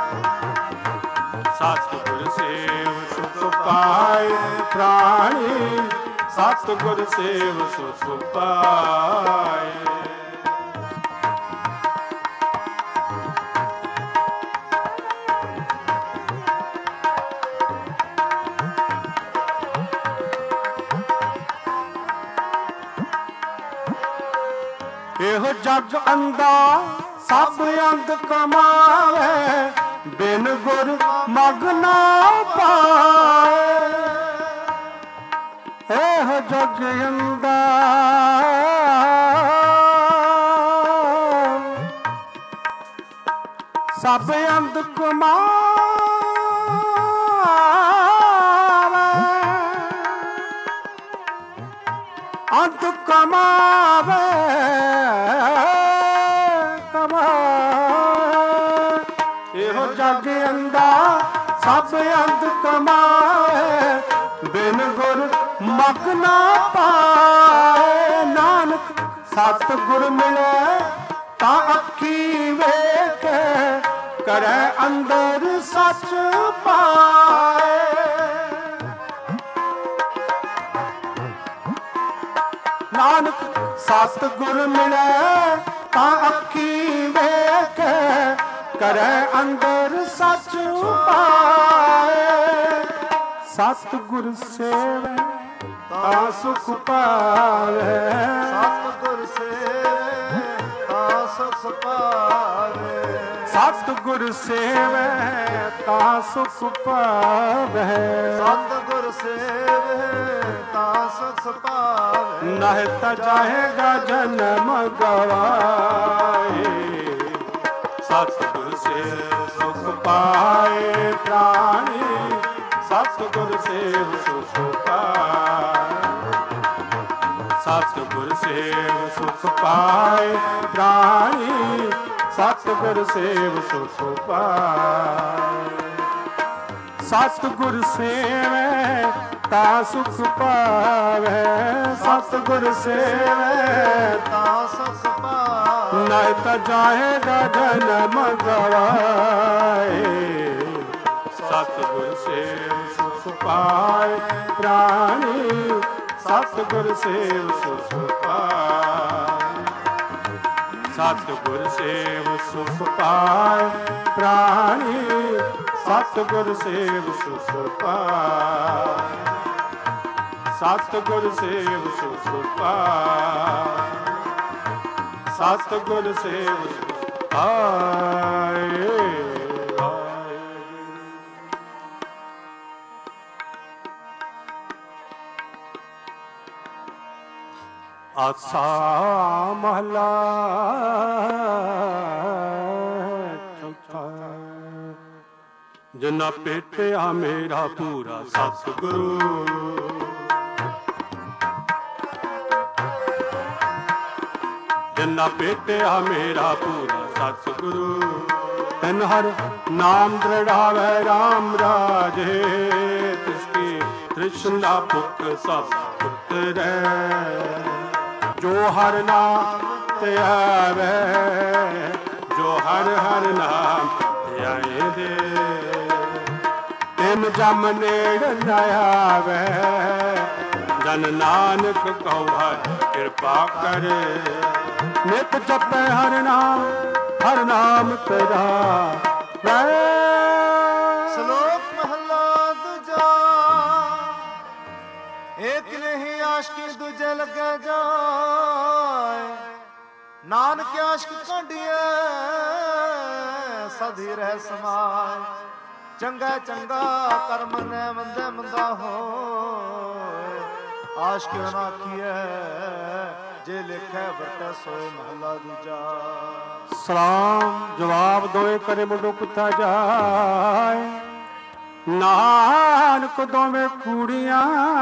ਸਤਿਗੁਰ ਸੇਵ ਸੁਖ ਪਾਏ ਪ੍ਰਾਣੀ। ਸਤਿਗੁਰ ਸੇਵ ਸੁਖ ਪਾਏ। ਇਹੋ ਜਗ ਅੰਦਾ ਸਭ ਅੰਧ ਕਮਾਵੇ। ਬਿਨ ਗੁਰ ਮਗ ਨਾ ਪਾਏ। ਇਹੋ ਜਗ ਅੰਦਾ ਸਭ ਅੰਧ ਕਮਾਵੇ। ਅੰਧ ਕਮਾਵੇ। ਇਹੋ ਜਗ ਅੰਦਾ ਸਭ ਅੰਧ ਕਮਾਏ। ਬਿਨ ਗੁਰ ਮਗ ਨਾ ਪਾਏ। ਨਾਨਕ ਸਤਿਗੁਰ ਮਿਲੇ ਤਾਂ ਅੱਖੀ ਵੇਖੇ। ਕਰੈ ਅੰਦਰ ਸੱਚ ਪਾਏ। ਨਾਨਕ ਸਤਿਗੁਰ ਮਿਲੇ ਤਾਂ ਅੱਖੀ ਵੇਖੇ। ਕਰੈ ਅੰਦਰ ਸੱਚ ਪਾਏ। ਸਤਿਗੁਰ ਸੇਵੈ ਤਾਂ ਸੁਖ ਪਾਵੇ। ਸਤਿਗੁਰ ਸੇਵੇ ਤਾਂ ਸੁਖ ਪਾਵੇ। ਸਤਿਗੁਰ ਸੇਵੈ ਤਾਂ ਸੁਖ ਪਾਵੇ। ਸਤਿਗੁਰ ਸੇਵੇ ਤਾਂ ਸੁਖ ਪਾਵੇ। ਨਹੀਂ ਤਾਂ ਜਾਏਗਾ ਜਨਮ ਗਵਾਏ। ਸਤਿਗੁਰ ਸੇਵ ਸੁਖ ਪਾਏ ਪ੍ਰਾਣੀ, ਸਤਿਗੁਰ ਸੇਵ ਸੁਖ ਪਾਏ। ਸਤਿਗੁਰ ਸੇਵ ਸੁਖ ਪਾਏ ਪ੍ਰਾਣੀ, ਸਤਿਗੁਰ ਸੇਵ ਸੁਖ ਪਾਏ। ਸਤਿਗੁਰ ਸੇਵੈ ਤਾ ਸੁਖ ਪਾਵੈ, ਸਤਿਗੁਰ ਸੇਵੈ ਤਾ ਸੁਖ ਪਾਵੈ। ਨਾਇ ਤਾ ਜਾਹੇਗਾ ਜਨਮ ਗਵਾਏ, ਸਤਿਗੁਰ ਸੇਵ ਸੁਖ ਪਾਏ ਪ੍ਰਾਣੀ, ਸਤਿਗੁਰ ਸੇਵ ਸੁਖ ਪਾਏ। ਸਤਿਗੁਰ ਸੇਵ ਸੁਖ ਪਾਏ ਪ੍ਰਾਣੀ, ਸਤਿਗੁਰ ਸੇਵ ਸੁਖ ਪਾਏ। ਸਤਿਗੁਰ ਸੇਵ ਸੁਖ ਪਾਏ। ਸਤਿਗੁਰ ਸੇਵ ਸੁਖ ਪਾਏ। ਆਸਾ ਮਹਲਾ ਚੌਥਾ। ਜਿਨਾ ਭੇਟਿਆ ਮੇਰਾ ਪੂਰਾ ਸਤਿਗੁਰੂ, ਜਿਨਾ ਭੇਟਿਆ ਮੇਰਾ ਪੂਰਾ ਸਤਿਗੁਰੂ, ਤੈਨ ਹਰ ਨਾਮ ਦ੍ਰਿੜਾਵੈ ਰਾਮ ਰਾਜੇ, ਤਿਸਕੀ ਤ੍ਰਿਸ਼ਨਾ ਭੁਖ ਸਭ ਉਤਰੈ। ਜੋ ਹਰ ਨਾਮ ਧਿਆਵੈ, ਜੋ ਹਰ ਹਰ ਨਾਮ ਧਿਆਏ ਦੇ, ਤਿਨ ਜਮ ਨੇੜ ਨ ਆਵੈ। ਜਨ ਨਾਨਕ ਕਉ ਹਰਿ ਕਿਰਪਾ ਕਰੇ, ਨਿਤ ਜਪੈ ਹਰ ਨਾਮ ਤੇਰਾ ਵੈ। ਸ਼ਲੋਕ ਮਹਲਾ ਦੂਜਾ। ਏਕ ਨਹੀਂ ਆਸ਼ਕੀ ਦੂਜੇ ਲੱਗੇ ਜਾਏ, ਨਾਨਕ ਆਸ਼ਕ ਕਾਢੀਐ ਸਦੀ ਰਹਿ ਸਮਾਏ। ਚੰਗਾ ਚੰਗਾ ਕਰਮ ਨੇ ਮੰਦੇ ਮੰਦਾ ਹੋਏ, ਆਸ਼ਕ ਨਾ ਆਖੀਐ ਜੇ ਲਿਖੈ ਵਰਤੈ ਸੋਏ। ਮਹਲਾ ਦੂਜਾ। ਸਲਾਮ ਜਵਾਬ ਦੋਏ ਕਰੇ ਮੁੰਡੋ ਕੁੱਤਾ ਜਾਏ, ਨਾਨਕ ਦੋਵੇਂ ਕੂੜੀਆਂ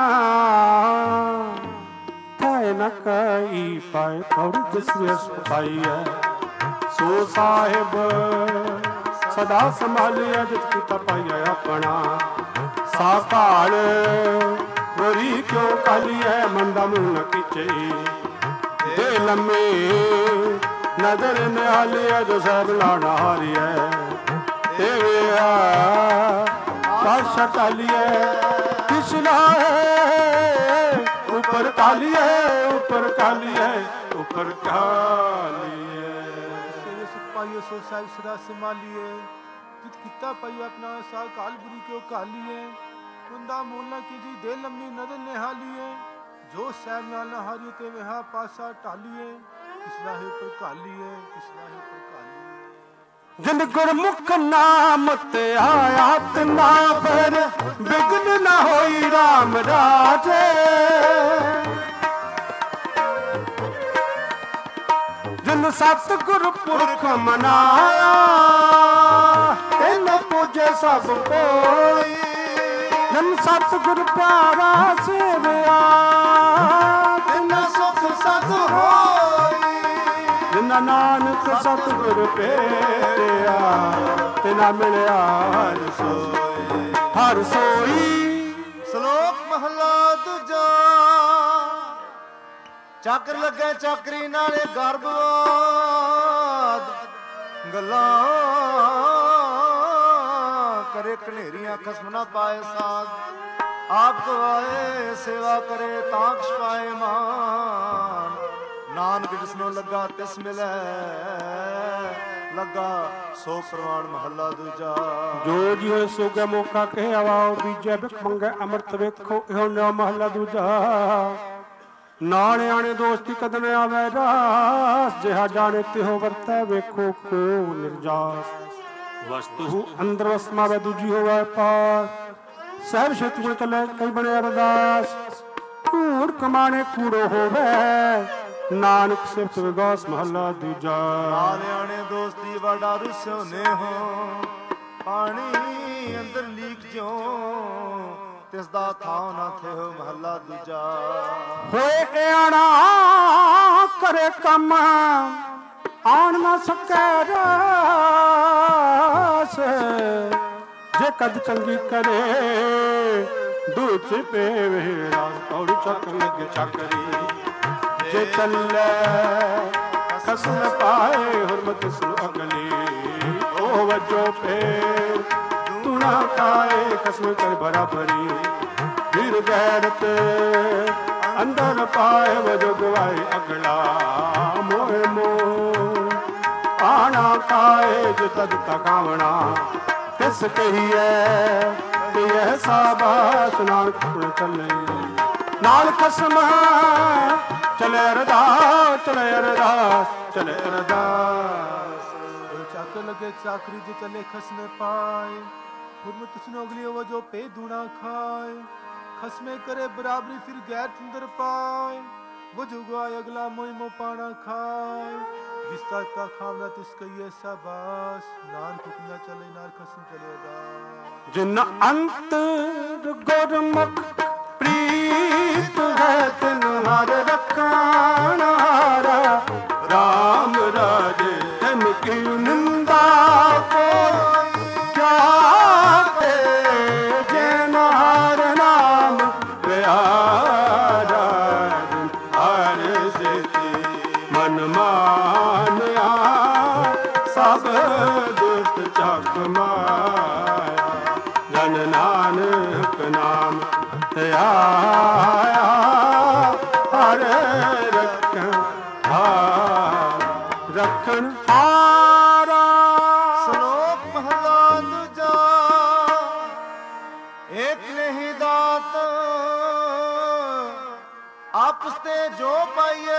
ਥੈ ਨ ਕਈ ਪਾਏ। ਪੌੜੀ ਜਿਸ ਵੇਸ ਪਾਈਐ ਸੋ ਸਾਹਿਬ ਸਦਾ ਸੰਭਾਲਿਆ, ਜਿਤ ਕੀਤਾ ਪਾਈਐ ਆਪਣਾ। ਸਾਕਾਲ ਗੋਰੀ ਕਿਉ ਕਾਲੀਐ, ਮੰਦਾ ਮੂੰਹ ਨ ਕੀਚਈ। ਦੇ ਲੰਮੇ ਨਜ਼ਰ ਨਿਹਾਲਿਆ, ਜੋ ਸਭ ਲਾਣਾ ਹਾਰੀਐ। ਦੇਵਿਆ ਪਾਸ਼ਾ ਕਾਲੀਐ, ਕਿਸ ਲਾਏ ਉਪਰ ਕਾਲੀਐ, ਉਪਰ ਕਾਲੀਐ, ਉਪਰ ਕਾਲੀਐ। ਸੇਵੇ ਸੁਖ ਪਾਈਏ ਸੋ ਸਾਹਿਬ ਸਦਾ ਸੰਭਾਲੀਏ, ਜਿਤ ਕੀਤਾ ਪਾਈ ਆਪਣਾ। ਸਾ ਕਾਲ ਬੁਰੀ ਕਿਉ ਕਾਲੀਏ, ਕੁੰਦਾ ਮੂਲ ਨਾ ਕੀਜੀ। ਦੇ ਲੰਮੀ ਨਦਰ ਨਿਹਾਲੀਏ, ਜੋ ਸਹਿਬ ਨਾਲ ਨਾ ਹਾਰੀਏ। ਤੇ ਵਿਹਾ ਪਾਸਾ ਢਾਲੀਏ, ਕਿਸ ਲਾਹੇ ਪਰ ਕਾਲੀਏ, ਕਿਸ ਲਾਹੇ ਪਰ ਕਾਲੀਏ। ਜਿਨ ਗੁਰਮੁਖ ਨਾਮ ਤੇ ਆਇਆ, ਤਿਨਾ ਪਰ ਬਿਗਨ ਨਾ ਹੋਈ ਰਾਮ ਰਾਜੇ। ਜਿਨ ਸਤਿਗੁਰ ਪੁਰਖ ਮਨਾਇਆ, ਤਿਨ ਪੂਜੇ ਸਭ ਕੋਈ। ਜਿਨ ਸਤਿਗੁਰ ਪਿਆਰਾ ਸੇਵਿਆ, ਤਿਨ ਸੁਖ ਸਦ ਹੋਈ। ਜਿਨਾ ਨਾਨਕ ਸਤਿਗੁਰ ਭੇਟਿਆ, ਤਿਨਾ ਮਿਲਿਆ ਹਰ ਸੋਈ, ਹਰ ਸੋਈ। ਸ਼ਲੋਕ ਮਹਲਾ ਦੂਜਾ। ਚੱਕਰ ਲੱਗੇ ਚੱਕਰੀ ਨਾਲੇ ਗਰਭਵਾਦ, ਗੱਲਾਂ ਕਰੇ ਕਨੇਰੀਆਂ ਖਸਮ ਨਾ ਪਾਏ ਸਾਧ। ਆਪ ਕਵਾਏ ਸੇਵਾ ਕਰੇ ਤਾਂ ਕਛ ਪਾਏ ਮਾਨ। ਨਾਨਕ ਜਿਸਨੂੰ ਲੱਗਾ ਤਿਸ ਮਿਲੈ, ਲੱਗਾ ਸੋ ਪ੍ਰਵਾਨ। ਮਹੱਲਾ ਦੂਜਾ। ਜੋ ਜੀ ਹੋਏ ਸੋਗੇ ਮੌਕਾ ਕਹਿ ਆਵਾਓ, ਬੀਜੈ ਬਿਖ ਮੰਗੈ ਅੰਮ੍ਰਿਤ ਵੇਖੋ। ਇਹੋ ਨਿਆ ਮਹੱਲਾ ਦੂਜਾ। ਨਾਣਿਆਣੇ ਦੋਸਤੀ ਕਦਮ ਆਵੇ ਰਾਸ, ਜਿਹਾ ਜਾਣੇ ਤਿਹੋ ਵਰਤੈ ਵੇਖੋ ਕੋ ਨਿਰਜਾਸ। ਵਸਤੂ ਅੰਦਰ ਵਸਮਾਵੇ ਦੂਜੀ ਹੋਵੇ ਪਾਸ, ਸਹਿਬ ਛੇਤੀ ਗੁਣ ਚੱਲੇ ਕਈ ਬਣੇ ਅਰਦਾਸ। ਕੂੜ ਕਮਾਣੇ ਕੂੜੋ ਹੋਵੇ, ਨਾਨਕ ਸਿਫਤ ਵਿਗਾਸ ਮਹੱਲਾ ਦੂਜਾ। ਨਾਲਿਆਣੇ ਦੋਸਤੀ ਵਡਾ ਰੁਸਿਓ ਨੇਹੋ, ਪਾਣੀ ਅੰਦਰ ਲੀਕ ਜਿਉ ਤਿਸ ਦਾ ਥਾਂ ਨਾ ਥਿਓ ਮਹੱਲਾ ਦੂਜਾ। ਹੋਏ ਆਣਾ ਕਰੇ ਕੰਮ ਆਣ ਨਾ ਸਕੈ ਰਾਸ, ਜੇ ਕਦ ਚੰਗੀ ਕਰੇ ਦੂਚ ਪੇਵੇ ਰਾਸ। ਕੌੜੀ ਚੱਕ ਲੱਗੇ ਚੱਕਰੀ ਜੇ ਚੱਲੇ ਖਸਮ ਪਾਏ ਹੁਰਮਤ ਸੁ ਅਗਲੀ, ਉਹ ਵਜੋ ਪੇ ਤੂੰ ਨਾ ਖਾਏ ਖਸਮ ਕਰ ਬਰਾਬਰੀ। ਫਿਰ ਗੈਰਤ ਅੰਦਰ ਪਾਏ ਵਜੋ ਗਵਾਏ ਅਗਲਾ, ਮੋਏ ਮੋ ਆਣਾ ਖਾਏ ਜੋ ਤਦ ਤਕਾਵਣਾ। ਤਿਸ ਕਹੀਏ ਕਿ ਇਹ ਸਾਬਾਸ ਨਾਨਕ ਪੁਰ ਚੱਲੇ, ਨਾਲ ਖਸਮ ਚਲੇ ਅਰਦਾਸ, ਚਲੇ ਅਰਦਾਸ, ਚਲੇ ਅਰਦਾਸ। ਚੱਕ ਲਗੇ ਚਾਕਰੀ ਜੇ ਚਲੇ ਖਸਮੇ ਪਾਏ, ਹੁਰਮਤ ਸੁਨੋ ਅਗਲੀ ਉਹ ਜੋ ਪੇ ਦੂਣਾ ਖਾਏ। ਖਸਮੇ करे बराबरी फिर गैर अंदर पाए, वो जो गाय अगला मोई मो पाना खाए। जिस का खावना तिस कहिए शाबाश, नान हुक्म चले नार खसम चलेगा। जिन अंतर गुरमुख प्रीत है तिन हर रखाना, राम राजे जन की निंदा को क्या ਰੱਖਣ ਹਾਰਾ। ਸ਼ਲੋਕ ਮਹਲਾ ਦੂਜਾ। ਏਕ ਨਹੀਂ ਦਾਤ ਆਪਸ ਤੇ ਜੋ ਪਾਈਏ,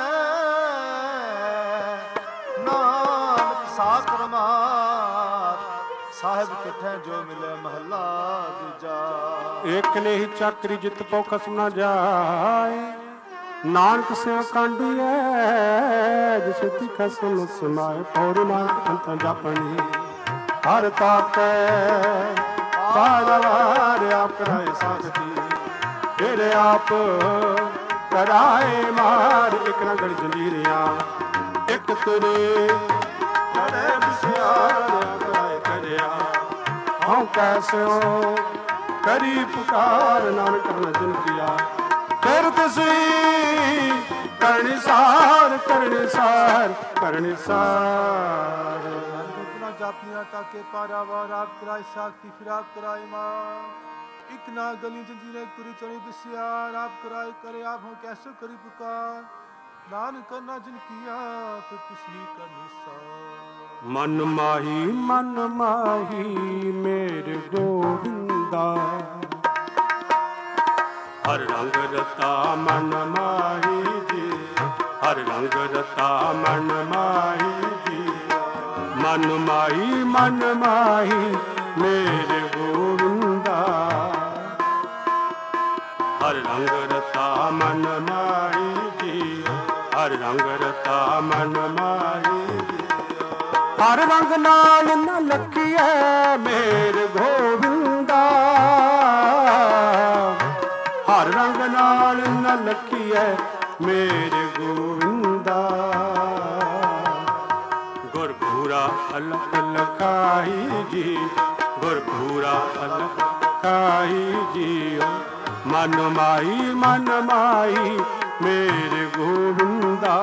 ਨਾਨਕ ਸਾਕਰ ਮਾਤ ਸਾਹਿਬ ਕਿਠੈ ਜੋ ਮਿਲੇ ਮਹਲਾ ਦੂਜਾ। ਏਕ ਨਹੀਂ ਚਾਕਰੀ ਜਿਤ ਪਉ ਖਸਮ ਨਾ ਜਾਏ, ਨਾਨਕ ਸਿਉ ਕਾਂਡੀਐ ਜਿਸ ਤੀ ਖਸਮ ਸਮਾਏ। ਪੌਰ ਨਾਨਕ ਅੰਤ ਜਾਪਣੀ ਹਰ ਤਾਕੈ, ਪਾਰਵਾਰ ਆਪ ਕਰਾਏ ਸਾਖਤੀ। ਫਿਰ ਆਪ ਕਰਾਏ ਮਾਰ, ਇਕ ਨਾ ਗੜ ਜੰਜੀਰਿਆ ਇਕ ਤੁਰੇ ਕਰੇ ਬਿਸਿਆਰ ਕਰਾਏ ਕਰਿਆ। ਹਉ ਕੈਸਿਓ ਕਰੀ ਪੁਕਾਰ, ਨਾਨਕ ਕਰਨ ਜਨ ਕੀਆ। ਫਿਰ ਤੁਸੀਂ ਕਰਨੀ ਸਾਰ, ਕਰਨੀ ਸਾਰ, ਕਰਨੀ ਸਾਰ। जापनिया टाके पारावार आप कराए साखी फिर आप कराए मां। एक ना गली जंजीरें तुरी चढ़ी बिसियार, आप कराए करे आप हो कैसे करी पुकार। नान करना जिन किया फिर पिछली करनी सार। मन माही मेरे गोविंदा, हर रंग रता मन माही जी, हर रंग रता मन माही जी। मन माही मेरे गोविंदा, हर रंग रता मन माही जी, हर रंग रता मन माही जी। हर रंग नाल न लखिए मेरे गोविंदा, हर रंग नाल न लखिए मेरे गोविंदा। अलख लखाई जी, गुरभूरा अलख लखाई जी। मन माही मेरे गोविंदा,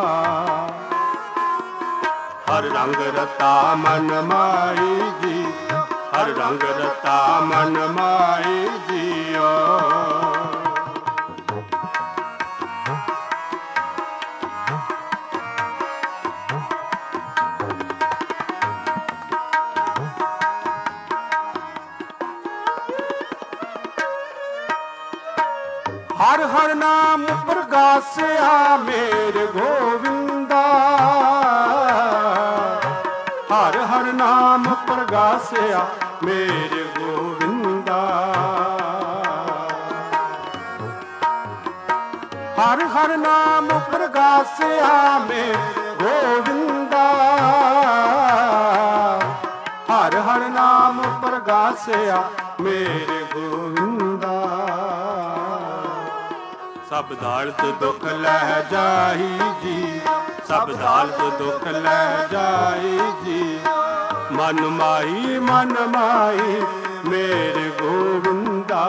हर रंग रता मन माही जी, हर रंग रता मन माही जियो। हर हर नाम प्रगास्या मेरे गोविंदा, हर हर नाम प्रगास्या मेरे गोविंदा। हर हर नाम प्रगास्या ਪ੍ਰਗਾਸਿਆ ਮੇਰੇ ਗੋਵਿੰਦਾ। ਹਰ ਹਰ ਨਾਮ ਪ੍ਰਗਾਸਿਆ ਮੇਰੇ ਗੋਵਿੰਦਾ। ਸਭ ਦਾਲਤ ਦੁੱਖ ਲੈ ਜਾਈ ਜੀ, ਸਭ ਦਾਲਤ ਦੁੱਖ ਲੈ ਜਾਈ ਜੀ। ਮਨ ਮਾਈ ਮੇਰੇ ਗੋਵਿੰਦਾ।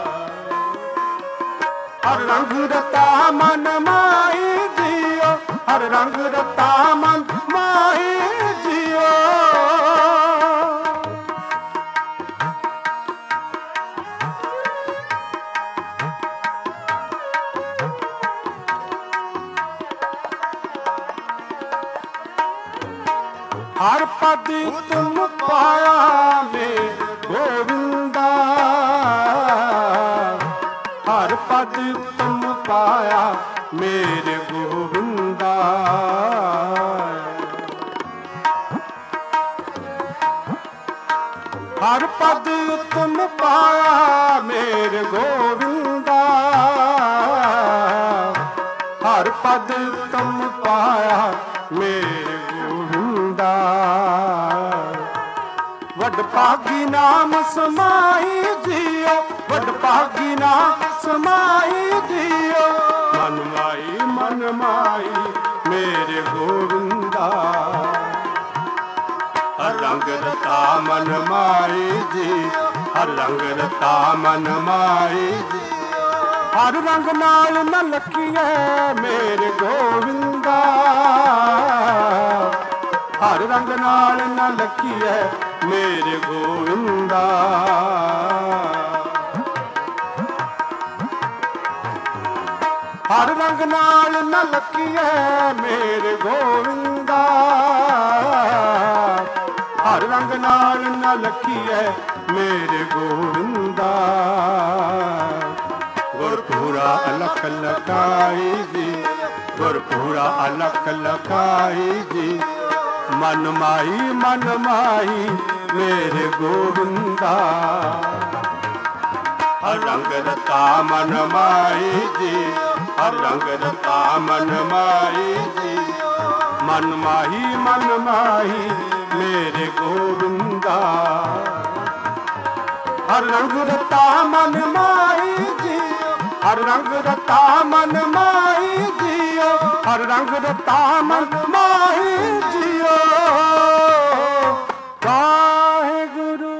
ਹਰ ਰੰਗ ਰਤਾ ਮਨ ਮਾਈ ਜੀਓ, ਹਰ ਰੰਗ ਰਤਾ ਮਨ ਮਾਈ ਜੀਓ। ਹਰ ਪਦ ਤੁਮ ਪਾਇਆ ਮੇਰੇ ਗੋਵਿੰਦਾ। ਹਰ ਪਦ ਤੁਮ ਪਾਇਆ ਮੇਰੇ ਗੋਵਿੰਦਾ। ਹਰ ਪਦ ਤੁਮ ਪਾਇਆ ਮੇਰੇ ਗੋਵਿੰਦਾ। ਹਰ ਪਦ ਤੁਮ ਪਾਇਆ ਮੇਰੇ ਗੋਵਿੰਦਾ। ਵਡ ਭਾਗੀ ਨਾਮ ਸਮਾਈ ਜੀਓ, ਵਡ ਭਾਗੀ ਨਾਮ ਸਮਾਈ ਜੀਓ। ਮਨ ਮਾਈ ਮੇਰੇ ਗੋਵਿੰਦਾ। ਹਰ ਰੰਗ ਰਤਾ ਮਨ ਮਾਈ ਜੀ, ਹਰ ਰੰਗ ਰਤਾ ਮਨ ਮਾਈ ਜੀ। ਹਰ ਰੰਗ ਨਾਲ ਨ ਲਖੀਏ ਮੇਰੇ ਗੋਵਿੰਦਾ। ਹਰ ਰੰਗ ਨਾਲ ਨ ਲਖੀਏ ਮੇਰੇ ਗੋਵਿੰਦਾ। ਹਰ ਰੰਗ ਨਾਲ ਨ ਲਖੀਏ ਮੇਰੇ ਗੋਵਿੰਦਾ। ਹਰ ਰੰਗ ਨਾਲ ਨ ਲਖੀਏ ਮੇਰੇ ਗੋਵਿੰਦਾ। ਗੁਰਪੂਰਾ ਅਲਖ ਲਖਾਈ ਜੀ, ਗੁਰਪੂਰਾ ਅਲਖ ਲਖਾਈ ਜੀ। ਮਨ ਮਾਈ ਮੇਰੇ ਗੋਵਿੰਦਾ। ਹਰ ਰੰਗ ਰਤਾ ਮਨ ਮਾਈ ਜੀ, ਹਰ ਰੰਗ ਰਤਾ ਮਨ ਮਾਈ ਜੀ। ਮਨ ਮਾਈ ਮੇਰੇ ਗੋਵਿੰਦਾ। ਹਰ ਰੰਗ ਰਤਾ ਮਨ ਮਾਈ ਜੀ, ਹਰ ਰੰਗ ਰਤਾ ਮਨ ਮਾਈ ਜੀਓ। ਹਰ ਰੰਗ ਰਤਾ ਮਨ ਮਾਈ ਜੀਓ। ਵਾਹਿਗੁਰੂ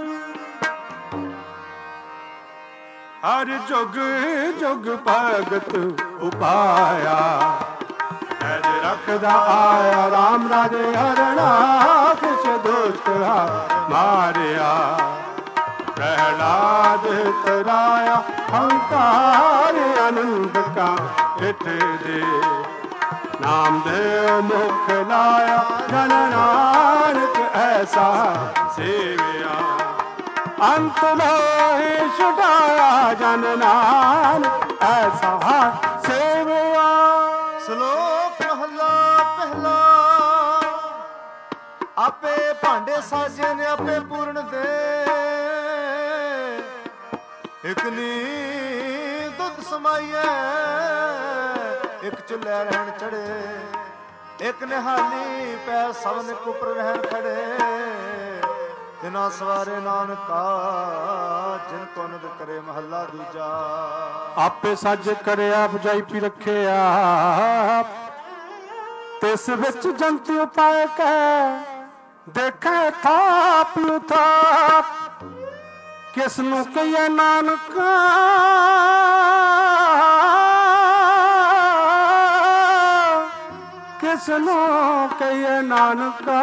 ਹਰ ਜੁਗ ਜੁਗ ਭਗਤ ਉਪਾਇਆ। ਐਜ ਰਖਦਾ ਆਇਆ ਰਾਮ ਰਾਜੇ ਹਰਣਾ। ਕਿਛ ਦੁਸ਼ਟ ਮਾਰਿਆ ਪ੍ਰਹਿਲਾਦ ਤਰਾਇਆ। ਹੰਕਾਰ ਆਨੰਦ ਕਾ ਹਿਤ ਦੇ। ਨਾਮਦੇਵ ਮੁਖ ਲਾਇਆ। ਜਨ ਨਾਨਕ ਐਸਾ ਸੇਵਿਆ। ਅੰਤ ਲੋਹਿ ਛੁਡਾਇਆ। ਜਨ ਨਾਨਕ ਐਸਾ ਸੇਵਿਆ। ਸ਼ਲੋਕ ਮਹਲਾ ਪਹਿਲਾ। ਆਪੇ ਭਾਂਡੇ ਸਾਜੇ ਨੇ ਆਪੇ ਪੂਰਨ ਦੇ। ਇਕ ਨੀ ਦੁੱਧ ਸਮਾਈਐ, ਇਕ ਚੁੱਲ੍ਹੇ ਰਹਿਣ ਚੜੇ। ਇਕ ਨਿਹਾਲੀ ਪੈਰ ਸਭ ਨੇ ਕੁਪਰ ਰਹਿਣ ਖੜੇ। ਬਿਨਾ ਸਵਾਰੇ ਨਾਨਕਾ ਜਿਨ ਕੋ ਨਿਦ ਕਰੇ ਮਹੱਲਾ ਦੂਜਾ। ਆਪੇ ਸੱਜ ਕਰਿਆ ਬੁਝਾਈ ਪੀ ਰੱਖਿਆ। ਤਿਸ ਵਿੱਚ ਜੰਤ ਉਪਾਇ ਕੈ ਦੇਖੈ ਥਾਪ ਥਾਪ। ਕਿਸ ਨੂੰ ਕਹੀਏ ਨਾਨਕਾ ਕਿਸ ਨੂੰ ਕਹੀਏ ਨਾਨਕਾ।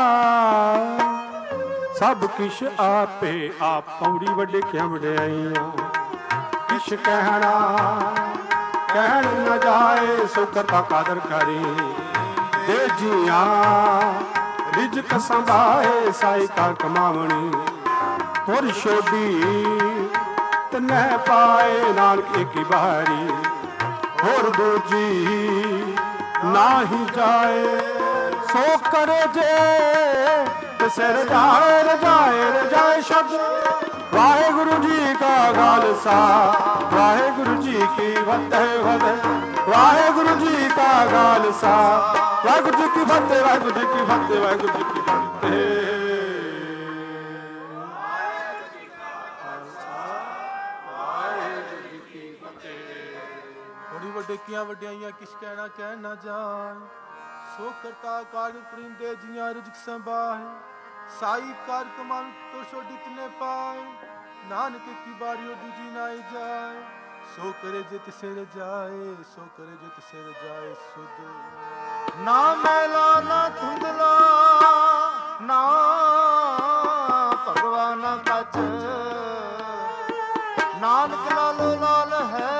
ਸਭ ਕਿਛ ਆਪੇ ਆਪ ਪੌੜੀ ਵੱਡੇ ਕਿਆ ਵਡਿਆਈਆਂ। ਕਿਛ ਕਹਿਣਾ ਕਹਿਣ ਨ ਜਾਏ ਸੋ ਕਰਤਾ ਕਾਦਰ ਕਰੀ। ਦੇ ਜੀਆਂ ਰਿਜਕ ਸੰਭਾਏ ਸਾਈ ਕਾ ਕਮਾਵਣੀ। ਤੁਰ ਛੋਡੀ ਤਨੈ ਪਾਏ ਨਾਨਕ ਏਕੀ ਬਾਰੀ। ਹੋਰ ਦੂਜੀ ਨਾਹੀ ਜਾਏ ਸੋ ਕਰੇ ਜੇ ਤਿਸੈ ਰਜਾਏ ਰਜਾਏ ਸ਼ਬਦ। ਵਾਹਿਗੁਰੂ ਜੀ ਕਾ ਖਾਲਸਾ ਵਾਹਿਗੁਰੂ ਜੀ ਕੀ ਫਤਿਹ। ਵਾਹਿਗੁਰੂ ਜੀ ਕਾ ਖਾਲਸਾ ਵਾਹਿਗੁਰੂ ਜੀ ਕੀ ਫਤਿਹ ਵਾਹਿਗੁਰੂ ਜੀ ਕੀ ਫਤਿਹ ਵਾਹਿਗੁਰੂ ਜੀ ਕੀ ਫਤਿਹ। ਬੜੀ ਵੱਡੇਕੀਆਂ ਵਡਿਆਈਆਂ ਕਿਛ ਕਹਿਣਾ ਕਹਿ ਨਾ ਜਾਏ, ਸੋ ਕਰਤਾ ਕਾਜ ਪ੍ਰਿੰਦੇ ਜੀਆਂ ਰਿਜਕ ਸੰਭਾਏ, ਸਾਈ ਕਾਰ ਕਮਾਲ ਤੋ ਛੋਡੀ ਤਨੇ ਪਾਏ, ਨਾਨਕ ਕੀ ਬਾਰੀਓ ਦੂਜੀ ਨਾ ਜਾਏ, ਸੋ ਕਰੇ ਜਿਤ ਸਿਰ ਜਾਏ, ਸੋ ਕਰੇ ਜਿਤ ਸਿਰ ਜਾਏ ਸੁਧ। ਨਾ ਮੈਲਾ ਨਾ ਧੁੰਦਲਾ ਨਾ ਭਗਵਾਨ ਕੱਚ, ਨਾਨਕ ਲਾਲੋ ਲਾਲ ਹੈ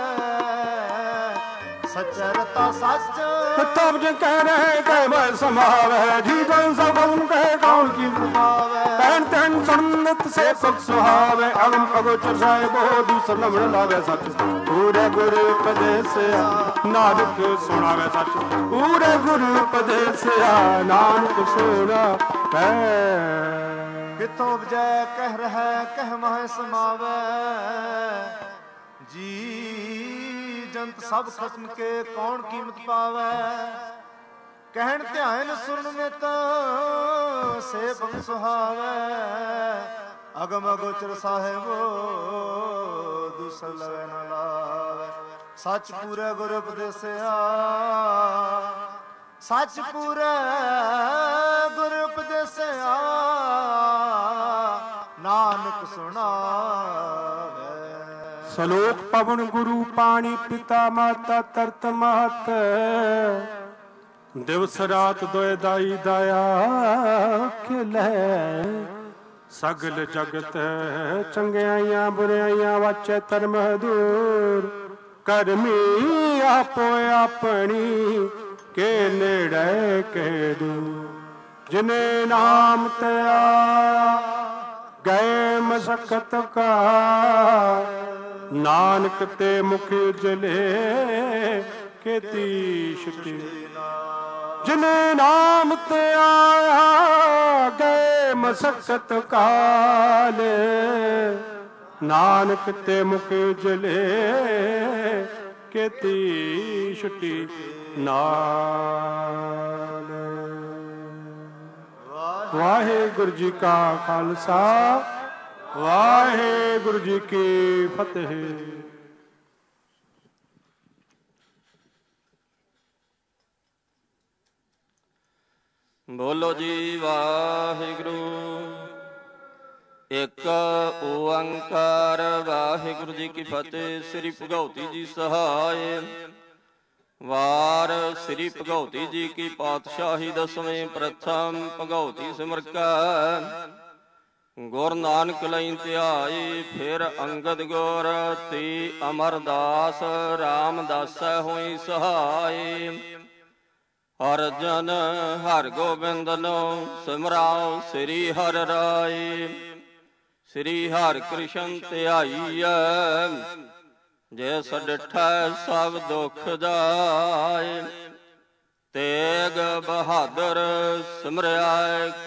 ਸੱਚਾ ਰਤਾ ਸੱਚ। ਤਬ ਜੇ ਕਹਿ ਰਹੇ ਕਹਿ ਮੈਂ ਸਮਾਵੈ, ਜੀ ਜਨ ਸਭਨ ਕਹਿ ਕੌਣ ਕੀ ਮੁਆਵੈ, ਤੈਨ ਤੈਨ ਸੁਨਤ ਸੇ ਸੁਖ ਸੁਹਾਵੈ, ਅਗਮ ਅਗੋਚਰ ਸਾਹਿਬੋ ਦੂਸਰ ਨਮਣ ਲਾਵੇ ਸੱਚ। ਪੂਰੇ ਗੁਰੂ ਉਪਦੇਸਿਆ ਨਾਨਕ ਸੁਣਾਵੇ ਸੱਚ, ਪੂਰੇ ਗੁਰੂ ਉਪਦੇਸਿਆ ਨਾਨਕ ਸੁਣਾਵੇ। ਕਿਥੋਂ ਵਜੈ ਕਹਿ ਰਹਿ ਕਹਿ ਮਹਿ ਸਮਾਵੈ, ਜੀ ਜੰਤ ਸਭ ਖਸਮ ਕੇ ਕੌਣ ਕੀਮਤ ਪਾਵੈ। ਕਹਿਣ ਧਿਆਨ ਸੁਰਨ ਮਿਤ ਸੇ ਭਗਤ ਸੁਹਾਵੈ, ਅਗਮ ਅਗੋਚਰ ਸਾਹਿਬੋ ਦੂਸਰ ਲਵੈ ਨ ਲਾਵੈ। ਸੱਚ ਪੂਰੇ ਗੁਰ ਉਪਦੇਸਿਆ, ਸੱਚ ਪੂਰੇ ਗੁਰ ਉਪਦੇਸਿਆ ਨਾਨਕ ਸੁਣਾਵੈ। ਸਲੋਕ ਪਵਨ ਗੁਰੂ ਪਾਣੀ ਪਿਤਾ ਮਾਤਾ ਤਰਤ ਮਹਤ, ਦਿਵਸ ਰਾਤ ਦੋਇ ਦਾਈ ਦਾਇਆ ਖਿਲੈ। ਸਗਲ ਜਗਤ ਚੰਗਿਆਈਆਂ ਬੁਰਾਈਆਂ ਵਾਚੈ ਧਰਮ ਦੂਰ, ਕਰਮੀ ਆਪੋ ਆਪਣੀ ਕੇ ਨੇੜੇ ਕੇ ਦੂਰ। ਜਿਨੇ ਨਾਮ ਤਿਆ ਗਏ ਮਸਕਤ ਕਾ, ਨਾਨਕ ਤੇ ਮੁਖ ਜਲੇ ਕੀਤੀ ਛੁਟੀ। ਜਿਨੇ ਨਾਮ ਤੇ ਆਇਆ ਗਏ ਮਸਕਤ ਕਾਲ, ਨਾਨਕ ਤੇ ਮੁਖ ਜਲੇ ਕੀਤੀ ਛੁਟੀ ਨਾਲ। ਵਾਹਿਗੁਰੂ ਜੀ ਕਾ ਖਾਲਸਾ ਵਾਹਿਗੁਰੂ ਜੀ ਕੀ ਫਤਿਹ। ਬੋਲੋ ਜੀ ਵਾਹਿਗੁਰੂ। ਇੱਕ ਓੰਕਾਰ ਵਾਹਿਗੁਰੂ ਜੀ ਕੀ ਫਤਿਹ। ਸ੍ਰੀ ਭਗਉਤੀ ਜੀ ਸਹਾਇ। ਵਾਰ ਸ੍ਰੀ ਭਗਉਤੀ ਜੀ ਕੀ ਪਾਤਸ਼ਾਹੀ ਦਸਵੇਂ ਪ੍ਰਥਮ ਭਗਉਤੀ ਸਿਮਰ ਕੈ। ਗੁਰ ਨਾਨਕ ਲਈ ਧਿਆਈ ਫਿਰ ਅੰਗਦ ਗੁਰ ਤੀ ਅਮਰਦਾਸ। ਰਾਮਦਾਸੈ ਹੋਈ ਸਹਾਈ। ਹਰ ਜਨ ਹਰ ਗੋਬਿੰਦਨੋ ਸਿਮਰਾਓ ਸ੍ਰੀ ਹਰਿ ਰਾਇ। ਸ੍ਰੀ ਹਰਿ ਕ੍ਰਿਸ਼ਨ ਧਿਆਈਐ ਜਿਸ ਡਿਠੈ ਸਭ ਦੁਖ ਜਾਏ। ਤੇਗ ਬਹਾਦਰ ਸਿਮਰਿਆ